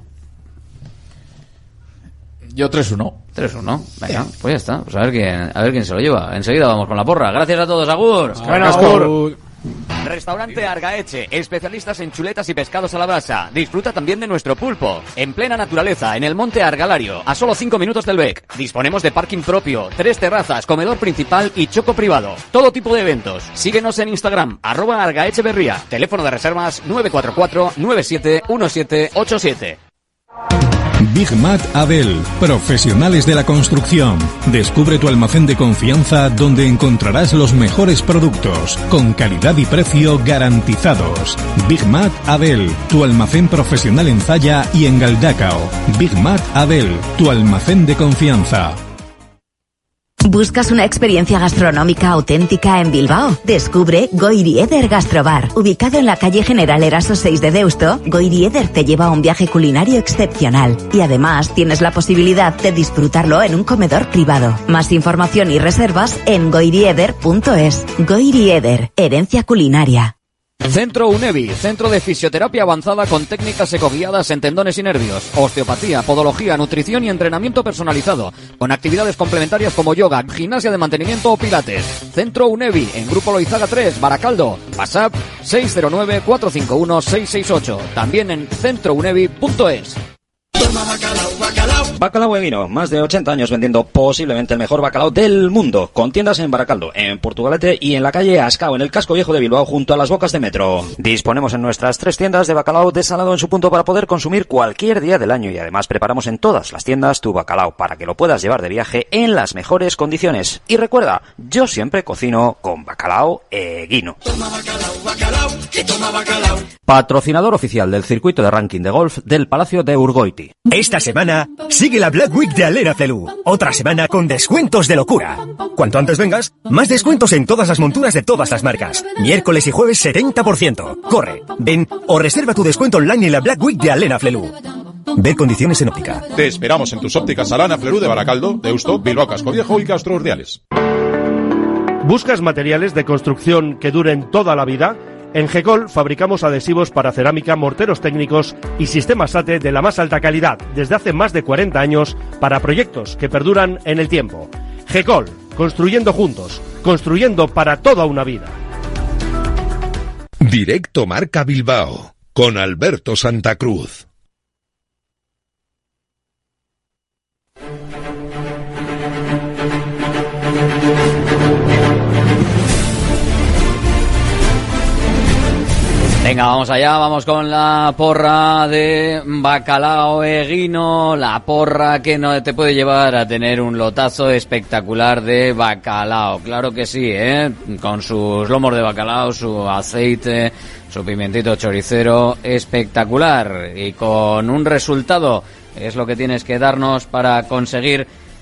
Yo tres uno. tres uno. Venga, pues ya está. Pues a ver quién, a ver quién se lo lleva. Enseguida vamos con la porra. Gracias a todos, agur. Bueno, agur. Restaurante Argaeche, especialistas en chuletas y pescados a la brasa. Disfruta también de nuestro pulpo. En plena naturaleza, en el monte Argalario, a solo cinco minutos del B E C. Disponemos de parking propio, tres terrazas, comedor principal y choco privado. Todo tipo de eventos. Síguenos en Instagram, arroba Argaecheverría. Teléfono de reservas nueve cuatro cuatro nueve siete uno siete ocho siete. Big Mat Abel, profesionales de la construcción. Descubre tu almacén de confianza donde encontrarás los mejores productos, con calidad y precio garantizados. Big Mat Abel, tu almacén profesional en Zalla y en Galdacao. Big Mat Abel, tu almacén de confianza. ¿Buscas una experiencia gastronómica auténtica en Bilbao? Descubre Goirieder Gastrobar. Ubicado en la calle General Eraso seis de Deusto, Goirieder te lleva a un viaje culinario excepcional. Y además tienes la posibilidad de disfrutarlo en un comedor privado. Más información y reservas en goirieder punto es. Goirieder, herencia culinaria. Centro UNEVI, centro de fisioterapia avanzada con técnicas ecoguiadas en tendones y nervios, osteopatía, podología, nutrición y entrenamiento personalizado, con actividades complementarias como yoga, gimnasia de mantenimiento o pilates. Centro UNEVI, en Grupo Loizaga tres, Baracaldo. WhatsApp seis cero nueve cuatro cinco uno seis seis ocho. También en centro unevi punto es. Bacalao Eguino, más de ochenta años vendiendo posiblemente el mejor bacalao del mundo, con tiendas en Baracaldo, en Portugalete y en la calle Ascao, en el casco viejo de Bilbao, junto a las bocas de metro. Disponemos en nuestras tres tiendas de bacalao desalado en su punto para poder consumir cualquier día del año, y además preparamos en todas las tiendas tu bacalao para que lo puedas llevar de viaje en las mejores condiciones. Y recuerda, yo siempre cocino con Bacalao Eguino. Patrocinador oficial del circuito de ranking de golf del Palacio de Urgoiti. Esta semana sigue la Black Week de Alena Flelu. Otra semana con descuentos de locura. Cuanto antes vengas, más descuentos en todas las monturas de todas las marcas. Miércoles y jueves setenta por ciento. Corre, ven o reserva tu descuento online en la Black Week de Alena Flelu. Ver condiciones en óptica. Te esperamos en tus ópticas Alena Flelu de Baracaldo, Deusto, Bilbao Casco Viejo y Castro Urdiales. ¿Buscas materiales de construcción que duren toda la vida? En Gecol fabricamos adhesivos para cerámica, morteros técnicos y sistemas S A T E de la más alta calidad desde hace más de cuarenta años para proyectos que perduran en el tiempo. Gecol, construyendo juntos, construyendo para toda una vida. Directo Marca Bilbao, con Alberto Santa Cruz. Venga, vamos allá, vamos con la porra de Bacalao Eguino, la porra que no te puede llevar a tener un lotazo espectacular de bacalao, claro que sí, ¿eh? Con sus lomos de bacalao, su aceite, su pimentito choricero, espectacular, y con un resultado, es lo que tienes que darnos para conseguir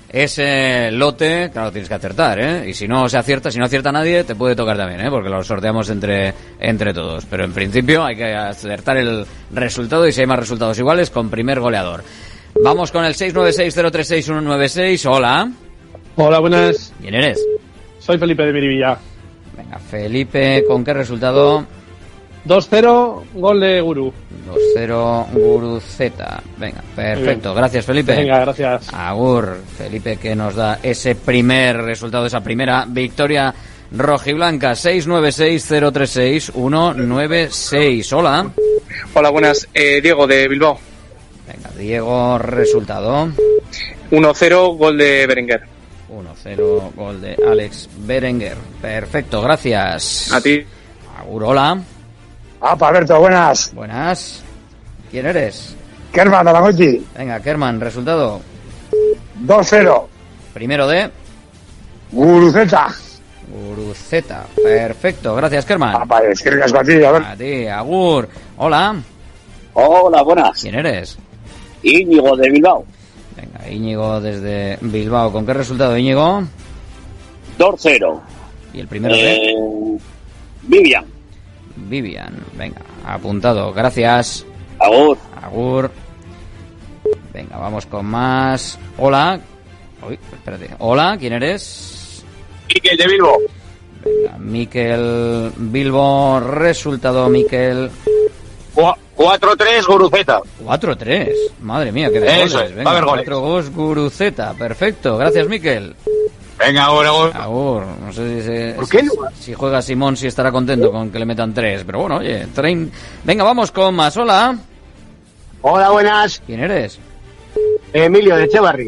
ese lote. Claro, tienes que acertar, ¿eh? Y si no se acierta, si no acierta nadie, te puede tocar también, ¿eh? Porque lo sorteamos entre, entre todos. Pero en principio hay que acertar el resultado, y si hay más resultados iguales, con primer goleador. Vamos con el seis nueve seis cero tres seis uno nueve seis. Hola. Hola, buenas. ¿Quién eres? Soy Felipe de Miribilla. Venga, Felipe, ¿con qué resultado? dos cero, gol de Guru. dos cero, Guru Z. Venga, perfecto. Gracias, Felipe. Venga, gracias. Agur, Felipe, que nos da ese primer resultado, esa primera victoria rojiblanca. seis nueve seis cero tres seis uno nueve seis. Hola. Hola, buenas. Eh, Diego, de Bilbao. Venga, Diego, resultado. uno cero, gol de Berenguer. uno cero, gol de Alex Berenguer. Perfecto, gracias. A ti. Agur, hola. Ah, Alberto, buenas. Buenas. ¿Quién eres? Kerman, Aragoiti. Venga, Kerman, resultado. dos cero. Primero de... Guruceta. Guruceta. Perfecto, gracias, Kerman. Ah, vale, es que a ti, a ver. A ti, Agur. Hola. Hola, buenas. ¿Quién eres? Íñigo, de Bilbao. Venga, Íñigo desde Bilbao. ¿Con qué resultado, Íñigo? dos cero. ¿Y el primero eh, de...? Vivian. Vivian, venga, apuntado, gracias. Agur. Agur. Venga, vamos con más. Hola. Uy, espérate. Hola, ¿quién eres? Miquel, de Bilbo. Venga, Miquel Bilbo, resultado, Miquel. cuatro tres, Guruceta. cuatro tres, madre mía, qué de Eso goles. es, Venga, va a haber goles. cuatro goles, Guruceta, perfecto, gracias, Miquel. Venga, Agur, Agur. Agur. No sé si, se, ¿Por qué si, no? si juega Simón, si estará contento con que le metan tres. Pero bueno, oye, train... Venga, vamos con más. Hola. Hola, buenas. ¿Quién eres? Emilio de Echevarri.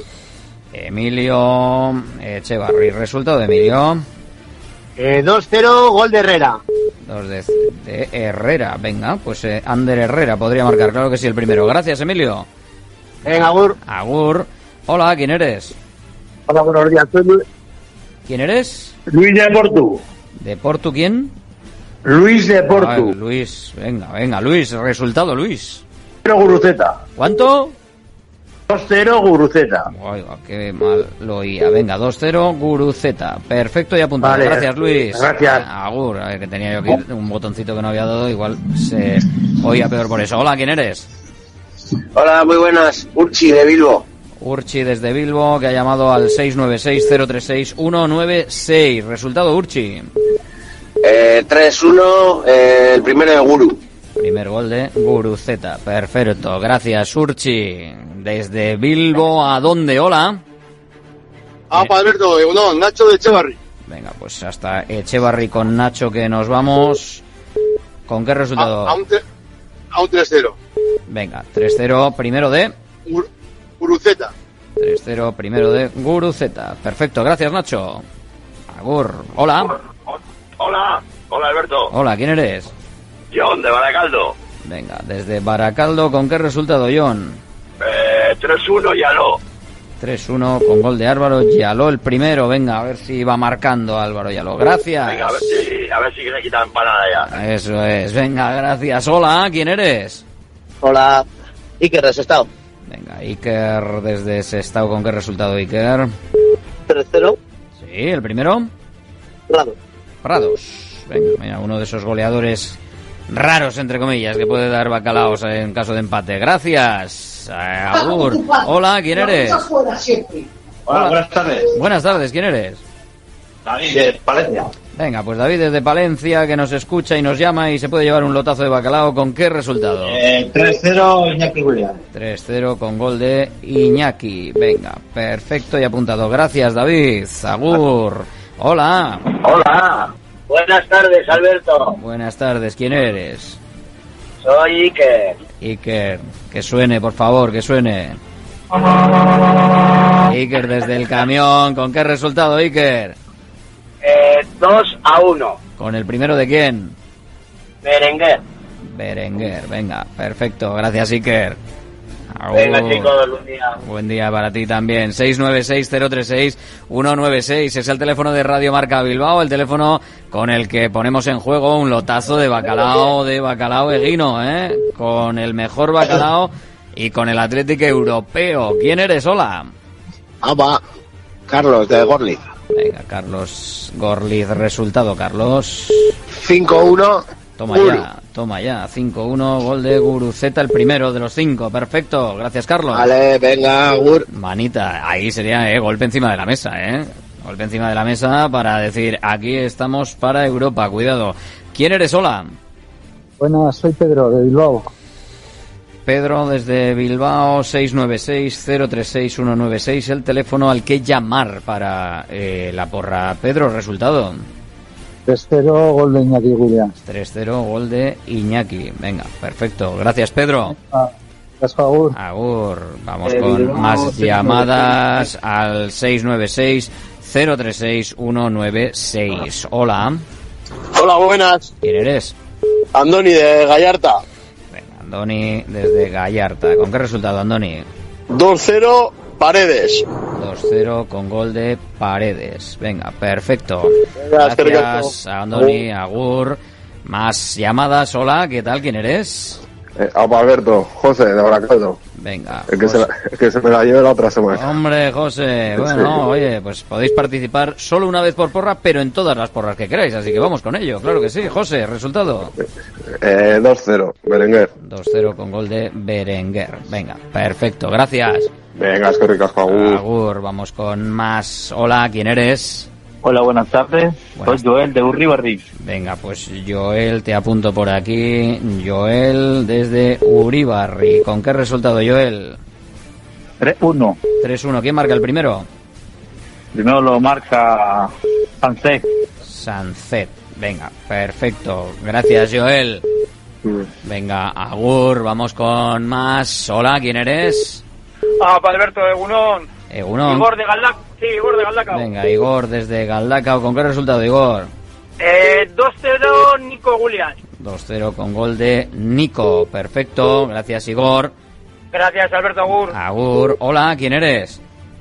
Emilio Echevarri. Resultado de Emilio. Eh, dos cero, gol de Herrera. Dos de, de Herrera. Venga, pues eh, Ander Herrera podría marcar. Claro que sí, el primero. Gracias, Emilio. Venga, Agur. Agur. Hola, ¿quién eres? Hola, buenos días. Soy Luis, ¿Quién eres? Luis de Portu. ¿De Portu quién? Luis de Ay, Portu. Luis, venga, venga, Luis. Resultado, Luis. Cero Guruceta. ¿Cuánto? dos cero Guruceta. Ay, qué mal lo oía. Venga, dos cero, Guruceta. Perfecto y apuntado. Vale. Gracias, Luis. Gracias. Agur. A ver, que tenía yo aquí un botoncito que no había dado. Igual se oía peor por eso. Hola, ¿quién eres? Hola, muy buenas. Urchi de Bilbo. Urchi desde Bilbo, que ha llamado al seis nueve seis, cero tres seis, uno nueve seis. Resultado, Urchi. Eh, tres uno, eh, el primero de Guru. Primer gol de Guruceta. Perfecto. Gracias, Urchi. Desde Bilbo, ¿a dónde? Hola. Ah, para Alberto, no, Nacho de Echevarri. Venga, pues hasta Echevarri con Nacho que nos vamos. ¿Con qué resultado? A, a un, tre- a un tres cero. Venga, tres cero, primero de... Gur- Guruceta. tres cero, primero de Guruceta. Perfecto, gracias, Nacho. Agur. Hola. Hola, hola Alberto. Hola, ¿quién eres? John de Baracaldo. Venga, desde Baracaldo, ¿con qué resultado, John? Eh, tres uno, ya no. tres uno con gol de Álvaro Yaló, el primero. Venga, a ver si va marcando Álvaro Yaló. Gracias. Venga, a ver si, a ver si se quita empanada ya. Eso es. Venga, gracias. Hola, ¿quién eres? Hola, Iker de Sestao. Venga, Iker desde Sestao, ¿con qué resultado, Iker? tres cero. Sí, el primero. Prado. Prados. Venga, mira, uno de esos goleadores raros, entre comillas, que puede dar bacalaos en caso de empate. Gracias. Eh, Agur. Hola, ¿quién eres? Hola, buenas tardes. Buenas tardes, ¿quién eres? David de Palencia. Venga, pues David desde Palencia, que nos escucha y nos llama y se puede llevar un lotazo de bacalao. ¿Con qué resultado? Eh, tres cero, Iñaki Williams. tres cero con gol de Iñaki. Venga, perfecto y apuntado. Gracias, David. Agur. Hola. Hola. Buenas tardes, Alberto. Buenas tardes, ¿quién eres? Soy Iker. Iker, que suene, por favor, que suene. Iker desde el camión. ¿Con qué resultado, Iker? Eh, dos a uno. ¿Con el primero de quién? Berenguer. Berenguer. Venga, perfecto. Gracias, Iker. Agur. Venga, chicos, buen día. Buen día para ti también. seis nueve seis, cero tres seis, uno nueve seis es el teléfono de Radio Marca Bilbao, el teléfono con el que ponemos en juego un lotazo de bacalao, de bacalao eguino, ¿eh? Con el mejor bacalao y con el Atlético Europeo. ¿Quién eres? Hola. Ah, va. Carlos de Gorlitz. Venga, Carlos Gorlitz. Resultado, Carlos. cinco uno. Toma ya, toma ya. cinco uno, gol de Guruceta, el primero de los cinco. Perfecto, gracias, Carlos. Vale, venga, Gur. Manita, ahí sería, eh, golpe encima de la mesa, eh. Golpe encima de la mesa para decir, aquí estamos para Europa, cuidado. ¿Quién eres? Hola. Buenas, soy Pedro, de Bilbao. Pedro desde Bilbao, seis nueve seis, cero tres seis, uno nueve seis, el teléfono al que llamar para eh, la porra. Pedro, resultado. tres cero, gol de Iñaki Williams. tres cero, gol de Iñaki. Venga, perfecto. Gracias, Pedro. Ah, gracias, Agur. Agur. Vamos Eh, con Bilbao, más seis nueve llamadas seis. al seis nueve seis, cero tres seis, uno nueve seis. Hola. Hola, buenas. ¿Quién eres? Andoni de Gallarta. Andoni desde Gallarta. ¿Con qué resultado, Andoni? dos cero, Paredes. dos cero con gol de Paredes. Venga, perfecto. Venga, Gracias, Andoni, Agur. Más llamadas. Hola, ¿qué tal? ¿Quién eres? Eh, Apa Alberto, José de Baracaldo. Venga. El que, se la, el que se me la lleve la otra semana. Hombre, José, bueno, Sí. oye, pues podéis participar solo una vez por porra, pero en todas las porras que queráis, así que vamos con ello, claro que sí. José, resultado. Eh, dos cero, Berenguer. dos cero con gol de Berenguer. Venga, perfecto, gracias. Venga, es que ricasco, Agur. Agur, vamos con más. Hola, ¿quién eres? Hola, buenas tardes. Buenas. Soy Joel de Uribarri. Venga, pues Joel, te apunto por aquí. Joel desde Uribarri. ¿Con qué resultado, Joel? tres uno. tres uno. ¿Quién marca el primero? Primero lo marca Sancet. Sancet. Venga, perfecto. Gracias, Joel. Venga, agur, vamos con más. Hola, ¿quién eres? Ah, para Alberto de Egunon. Egunon. Igor de Galdac. Sí, Igor de Galdacao. Venga, Igor desde Galdacao. ¿Con qué resultado, Igor? Eh, dos cero Nico Julián. dos cero con gol de Nico. Perfecto. Gracias, Igor. Gracias, Alberto, agur. Agur. Hola, ¿quién eres?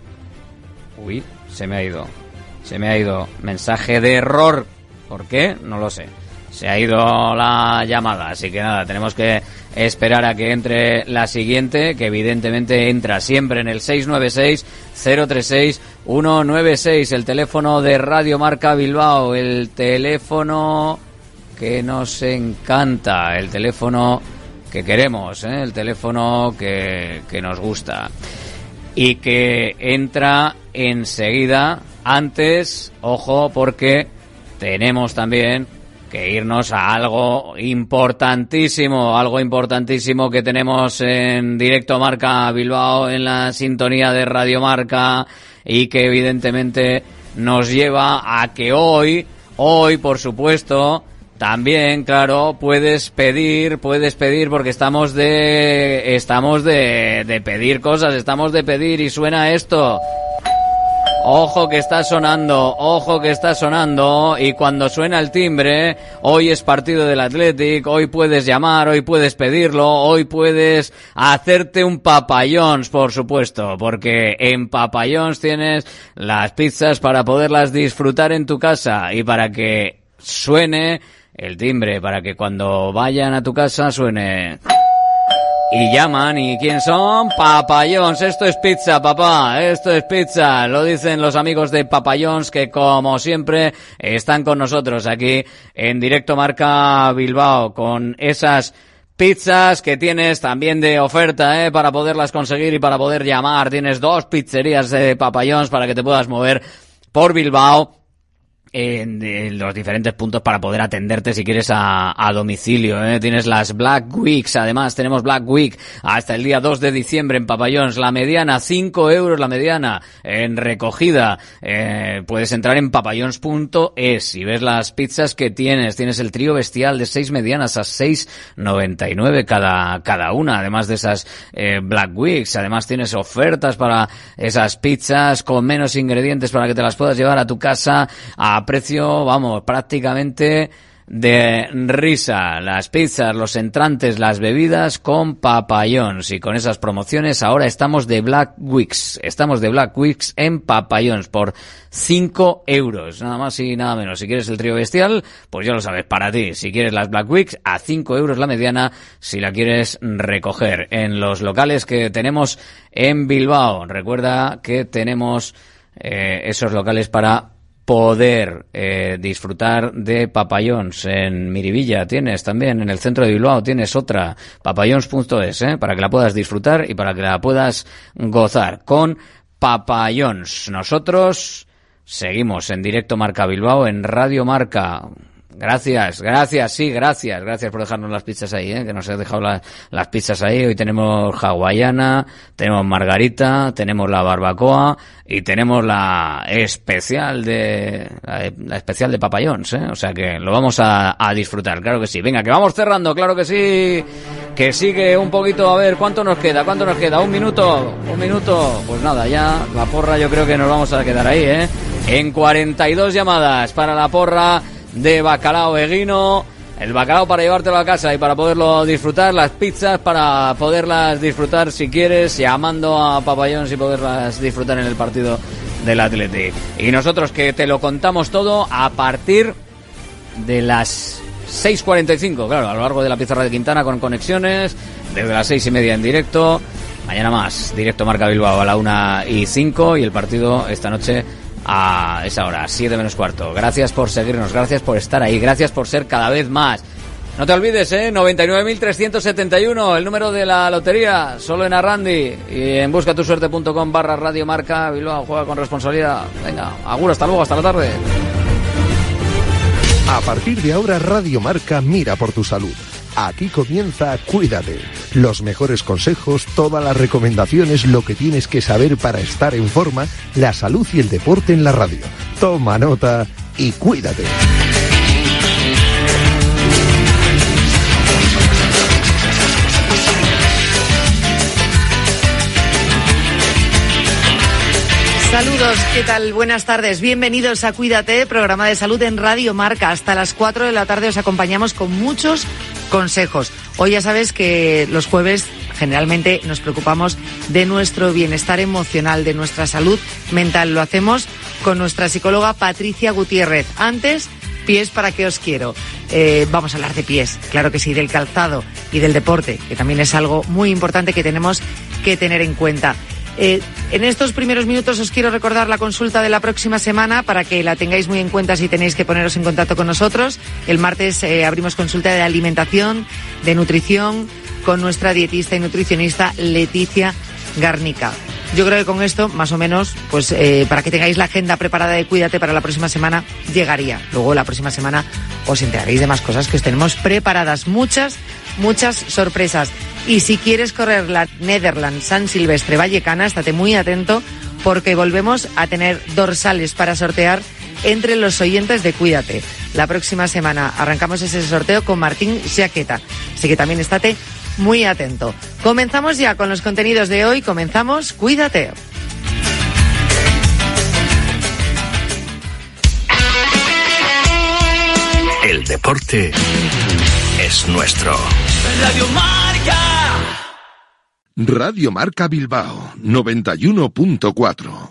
Uy, se me ha ido. Se me ha ido. Mensaje de error. ¿Por qué? No lo sé. Se ha ido la llamada, así que nada, tenemos que esperar a que entre la siguiente, que evidentemente entra siempre en el seis nueve seis, cero tres seis, uno nueve seis, el teléfono de Radio Marca Bilbao, el teléfono que nos encanta, el teléfono que queremos, ¿eh? El teléfono que, que nos gusta y que entra enseguida. Antes, ojo, porque tenemos también que irnos a algo importantísimo, algo importantísimo que tenemos en Directo Marca Bilbao, en la sintonía de Radio Marca, y que evidentemente nos lleva a que hoy, hoy por supuesto, también, claro, puedes pedir, puedes pedir porque estamos de, estamos de, de pedir cosas, estamos de pedir y suena esto. Ojo que está sonando, ojo que está sonando, y cuando suena el timbre, hoy es partido del Athletic, hoy puedes llamar, hoy puedes pedirlo, hoy puedes hacerte un papayons, por supuesto, porque en papayons tienes las pizzas para poderlas disfrutar en tu casa y para que suene el timbre, para que cuando vayan a tu casa suene... Y llaman, ¿y quién son? Papayons, esto es pizza, papá, esto es pizza, lo dicen los amigos de Papayons, que como siempre están con nosotros aquí en Directo Marca Bilbao, con esas pizzas que tienes también de oferta, ¿eh? Para poderlas conseguir y para poder llamar. Tienes dos pizzerías de Papayons para que te puedas mover por Bilbao en, en los diferentes puntos para poder atenderte si quieres a, a domicilio, ¿eh? Tienes las Black Weeks, además tenemos Black Week hasta el día dos de diciembre en Papayons, la mediana, cinco euros la mediana en recogida. Eh, puedes entrar en papayons punto es y ves las pizzas que tienes. Tienes el trío bestial de seis medianas a seis noventa y nueve cada, cada una, además de esas eh, Black Weeks. Además tienes ofertas para esas pizzas con menos ingredientes para que te las puedas llevar a tu casa a precio, vamos, prácticamente de risa. Las pizzas, los entrantes, las bebidas con Papayons, y con esas promociones ahora estamos de Black Weeks, estamos de Black Weeks en Papayons por cinco euros, nada más y nada menos. Si quieres el trío bestial, pues ya lo sabes, para ti. Si quieres las Black Weeks, a cinco euros la mediana si la quieres recoger en los locales que tenemos en Bilbao. Recuerda que tenemos eh, esos locales para poder eh, disfrutar de Papayons. En Miribilla tienes también, en el centro de Bilbao tienes otra, papayons punto es, ¿eh? Para que la puedas disfrutar y para que la puedas gozar con Papayons. Nosotros seguimos en Directo Marca Bilbao en Radio Marca. Gracias, gracias, sí, gracias, gracias por dejarnos las pizzas ahí, ¿eh? Que nos has dejado la, las pizzas ahí. Hoy tenemos hawaiana, tenemos margarita, tenemos la barbacoa y tenemos la especial de, la, la especial de Papayons, ¿eh? O sea que lo vamos a, a disfrutar, claro que sí. Venga, que vamos cerrando, claro que sí, que sigue un poquito, a ver, ¿cuánto nos queda? ¿Cuánto nos queda? ¿Un minuto? ¿Un minuto? Pues nada, ya la porra yo creo que nos vamos a quedar ahí, ¿eh? En cuarenta y dos llamadas para la porra de bacalao eguino, el bacalao para llevártelo a casa y para poderlo disfrutar, las pizzas para poderlas disfrutar si quieres, llamando a Papayons y poderlas disfrutar en el partido del Athletic. Y nosotros que te lo contamos todo a partir de las seis cuarenta y cinco, claro, a lo largo de la pizarra de Quintana con conexiones, desde las seis y media en directo. Mañana más, Directo Marca Bilbao a la una y cinco, y el partido esta noche a esa hora, siete menos cuarto. Gracias por seguirnos, gracias por estar ahí, gracias por ser cada vez más. No te olvides, ¿eh? noventa y nueve mil trescientos setenta y uno, el número de la lotería, solo en Arrandi. Y en buscatusuerte.com barra Radio Marca Bilbao. Juega con responsabilidad. Venga, agur, hasta luego, hasta la tarde. A partir de ahora, Radio Marca mira por tu salud. Aquí comienza Cuídate. Los mejores consejos, todas las recomendaciones, lo que tienes que saber para estar en forma, la salud y el deporte en la radio. Toma nota y cuídate. Saludos, ¿qué tal? Buenas tardes. Bienvenidos a Cuídate, programa de salud en Radio Marca. Hasta las cuatro de la tarde os acompañamos con muchos consejos. Hoy ya sabes que los jueves generalmente nos preocupamos de nuestro bienestar emocional, de nuestra salud mental. Lo hacemos con nuestra psicóloga Patricia Gutiérrez. Antes, pies para qué os quiero. Eh, vamos a hablar de pies, claro que sí, del calzado y del deporte, que también es algo muy importante que tenemos que tener en cuenta. Eh, en estos primeros minutos os quiero recordar la consulta de la próxima semana para que la tengáis muy en cuenta si tenéis que poneros en contacto con nosotros. El martes eh, abrimos consulta de alimentación, de nutrición, con nuestra dietista y nutricionista Leticia Garnica. Yo creo que con esto, más o menos, pues eh, para que tengáis la agenda preparada de Cuídate para la próxima semana, llegaría. Luego la próxima semana os enteraréis de más cosas que os tenemos preparadas. Muchas, muchas sorpresas. Y si quieres correr la Netherlands San Silvestre Vallecana, estate muy atento porque volvemos a tener dorsales para sortear entre los oyentes de Cuídate. La próxima semana arrancamos ese sorteo con Martín Jaqueta. Así que también estate muy atento. Comenzamos ya con los contenidos de hoy. Comenzamos Cuídate. El deporte es nuestro. Radio Marca. Radio Marca Bilbao, noventa y uno punto cuatro.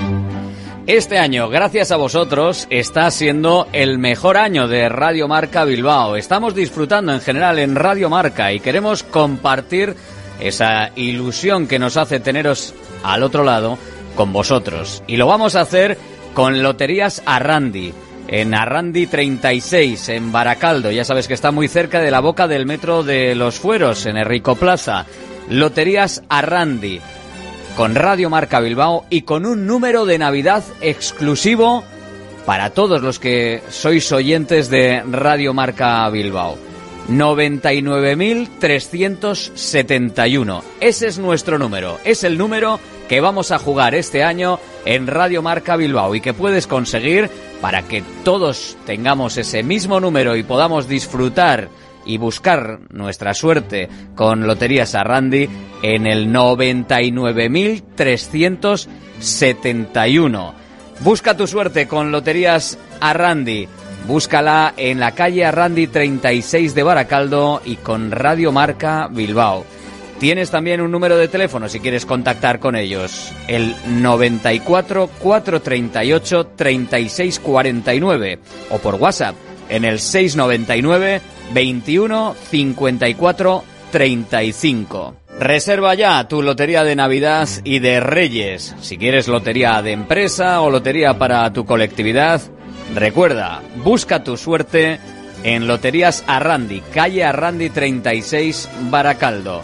Este año, gracias a vosotros, está siendo el mejor año de Radio Marca Bilbao. Estamos disfrutando en general en Radio Marca y queremos compartir esa ilusión que nos hace teneros al otro lado con vosotros. Y lo vamos a hacer con Loterías Arrandi, en Arrandi treinta y seis, en Baracaldo. Ya sabes que está muy cerca de la boca del metro de Los Fueros, en Enrico Plaza. Loterías Arrandi, con Radio Marca Bilbao y con un número de Navidad exclusivo para todos los que sois oyentes de Radio Marca Bilbao. noventa y nueve mil trescientos setenta y uno. Ese es nuestro número. Es el número que vamos a jugar este año en Radio Marca Bilbao y que puedes conseguir para que todos tengamos ese mismo número y podamos disfrutar y buscar nuestra suerte con Loterías Arrandi en el noventa y nueve mil trescientos setenta y uno. Busca tu suerte con Loterías Arrandi. Búscala en la calle Arrandi treinta y seis de Baracaldo y con Radio Marca Bilbao. Tienes también un número de teléfono si quieres contactar con ellos, el noventa y cuatro, cuatrocientos treinta y ocho, treinta y seis cuarenta y nueve, o por WhatsApp en el seiscientos noventa y nueve, veintiuno, cincuenta y cuatro, treinta y cinco. Reserva ya tu lotería de Navidad y de Reyes. Si quieres lotería de empresa o lotería para tu colectividad, recuerda, busca tu suerte en Loterías Arrandi, calle Arrandi treinta y seis, Baracaldo.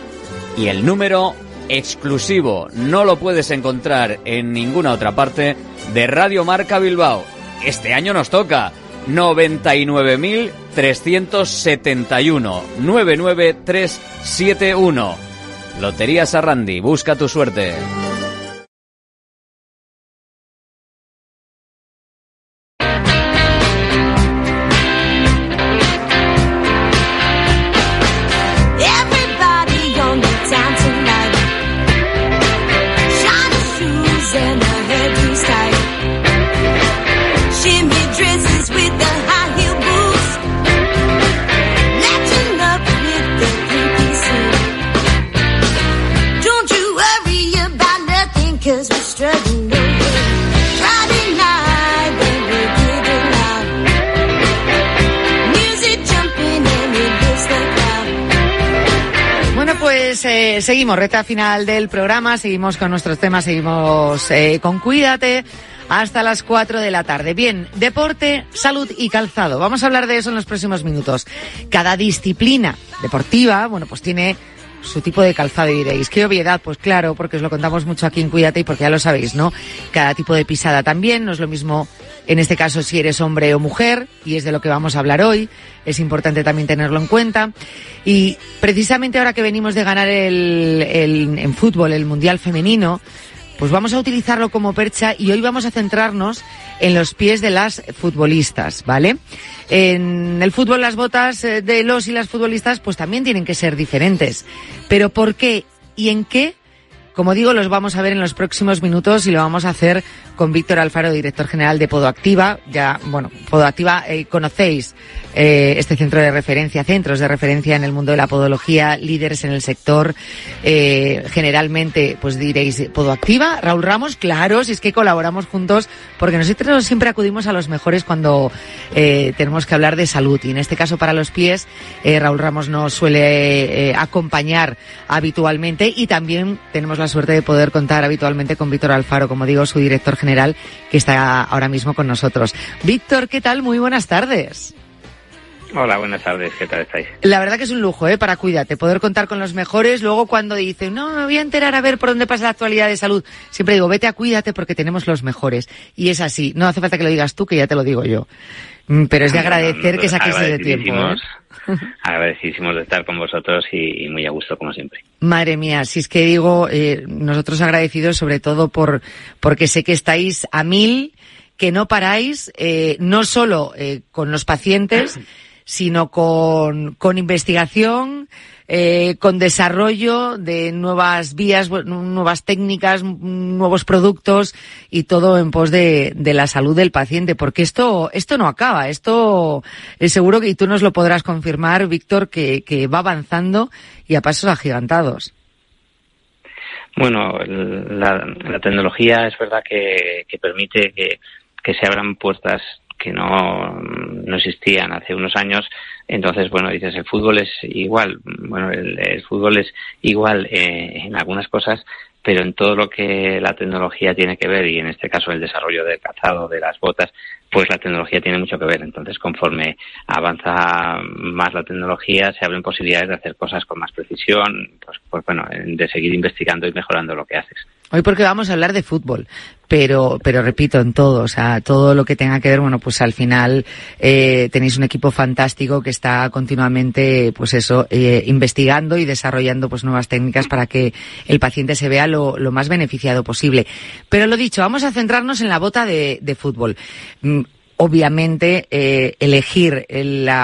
Y el número exclusivo, no lo puedes encontrar en ninguna otra parte, de Radio Marca Bilbao. Este año nos toca noventa y nueve mil trescientos setenta y uno, nueve nueve tres siete uno. Loterías Arrandi, busca tu suerte. Eh, seguimos, recta final del programa, seguimos con nuestros temas, seguimos eh, con Cuídate hasta las cuatro de la tarde. Bien, deporte, salud y calzado. Vamos a hablar de eso en los próximos minutos. Cada disciplina deportiva, bueno, pues tiene su tipo de calzado, y diréis, ¿qué obviedad? Pues claro, porque os lo contamos mucho aquí en Cuídate y porque ya lo sabéis, ¿no? Cada tipo de pisada también, no es lo mismo en este caso si eres hombre o mujer, y es de lo que vamos a hablar hoy, es importante también tenerlo en cuenta. Y precisamente ahora que venimos de ganar el, el en fútbol el Mundial Femenino, pues vamos a utilizarlo como percha y hoy vamos a centrarnos en los pies de las futbolistas, ¿vale? En el fútbol las botas de los y las futbolistas pues también tienen que ser diferentes. Pero ¿por qué y en qué? Como digo, los vamos a ver en los próximos minutos y lo vamos a hacer con Víctor Alfaro, director general de Podoactiva. Ya, bueno, Podoactiva, eh, conocéis eh, este centro de referencia, centros de referencia en el mundo de la podología, líderes en el sector. Eh, generalmente, pues diréis, Podoactiva, Raúl Ramos, claro, si es que colaboramos juntos, porque nosotros siempre acudimos a los mejores cuando eh, tenemos que hablar de salud. Y en este caso, para los pies, eh, Raúl Ramos nos suele eh, acompañar habitualmente, y también tenemos la suerte de poder contar habitualmente con Víctor Alfaro, como digo, su director general, que está ahora mismo con nosotros. Víctor, ¿qué tal? Muy buenas tardes. Hola, buenas tardes, ¿qué tal estáis? La verdad que es un lujo, ¿eh? Para Cuídate, poder contar con los mejores. Luego cuando dicen, no, me voy a enterar a ver por dónde pasa la actualidad de salud, siempre digo, vete a Cuídate porque tenemos los mejores. Y es así, no hace falta que lo digas tú, que ya te lo digo yo. Pero es de agradecer no, no, que saquéis de tiempo, ¿eh? Agradecidísimos de estar con vosotros y, y muy a gusto como siempre. Madre mía, si es que digo, eh, nosotros agradecidos sobre todo por porque sé que estáis a mil, que no paráis, eh, no solo eh, con los pacientes, sino con, con investigación, eh, con desarrollo de nuevas vías, nuevas técnicas, nuevos productos y todo en pos de, de la salud del paciente, porque esto, esto no acaba, esto es seguro que, y tú nos lo podrás confirmar, Víctor, que, que va avanzando y a pasos agigantados. Bueno, la, la tecnología es verdad que, que permite que, que se abran puertas que no, no existían hace unos años. Entonces, bueno, dices, el fútbol es igual. Bueno, el, el fútbol es igual eh, en algunas cosas, pero en todo lo que la tecnología tiene que ver, y en este caso el desarrollo del calzado, de las botas, pues la tecnología tiene mucho que ver. Entonces, conforme avanza más la tecnología, se abren posibilidades de hacer cosas con más precisión, pues, pues bueno, de seguir investigando y mejorando lo que haces. Hoy porque vamos a hablar de fútbol, pero pero repito, en todo, o sea, todo lo que tenga que ver, bueno, pues al final eh, tenéis un equipo fantástico que está continuamente, pues eso, eh, investigando y desarrollando pues nuevas técnicas para que el paciente se vea lo, lo más beneficiado posible. Pero lo dicho, vamos a centrarnos en la bota de, de fútbol. Obviamente, eh, elegir la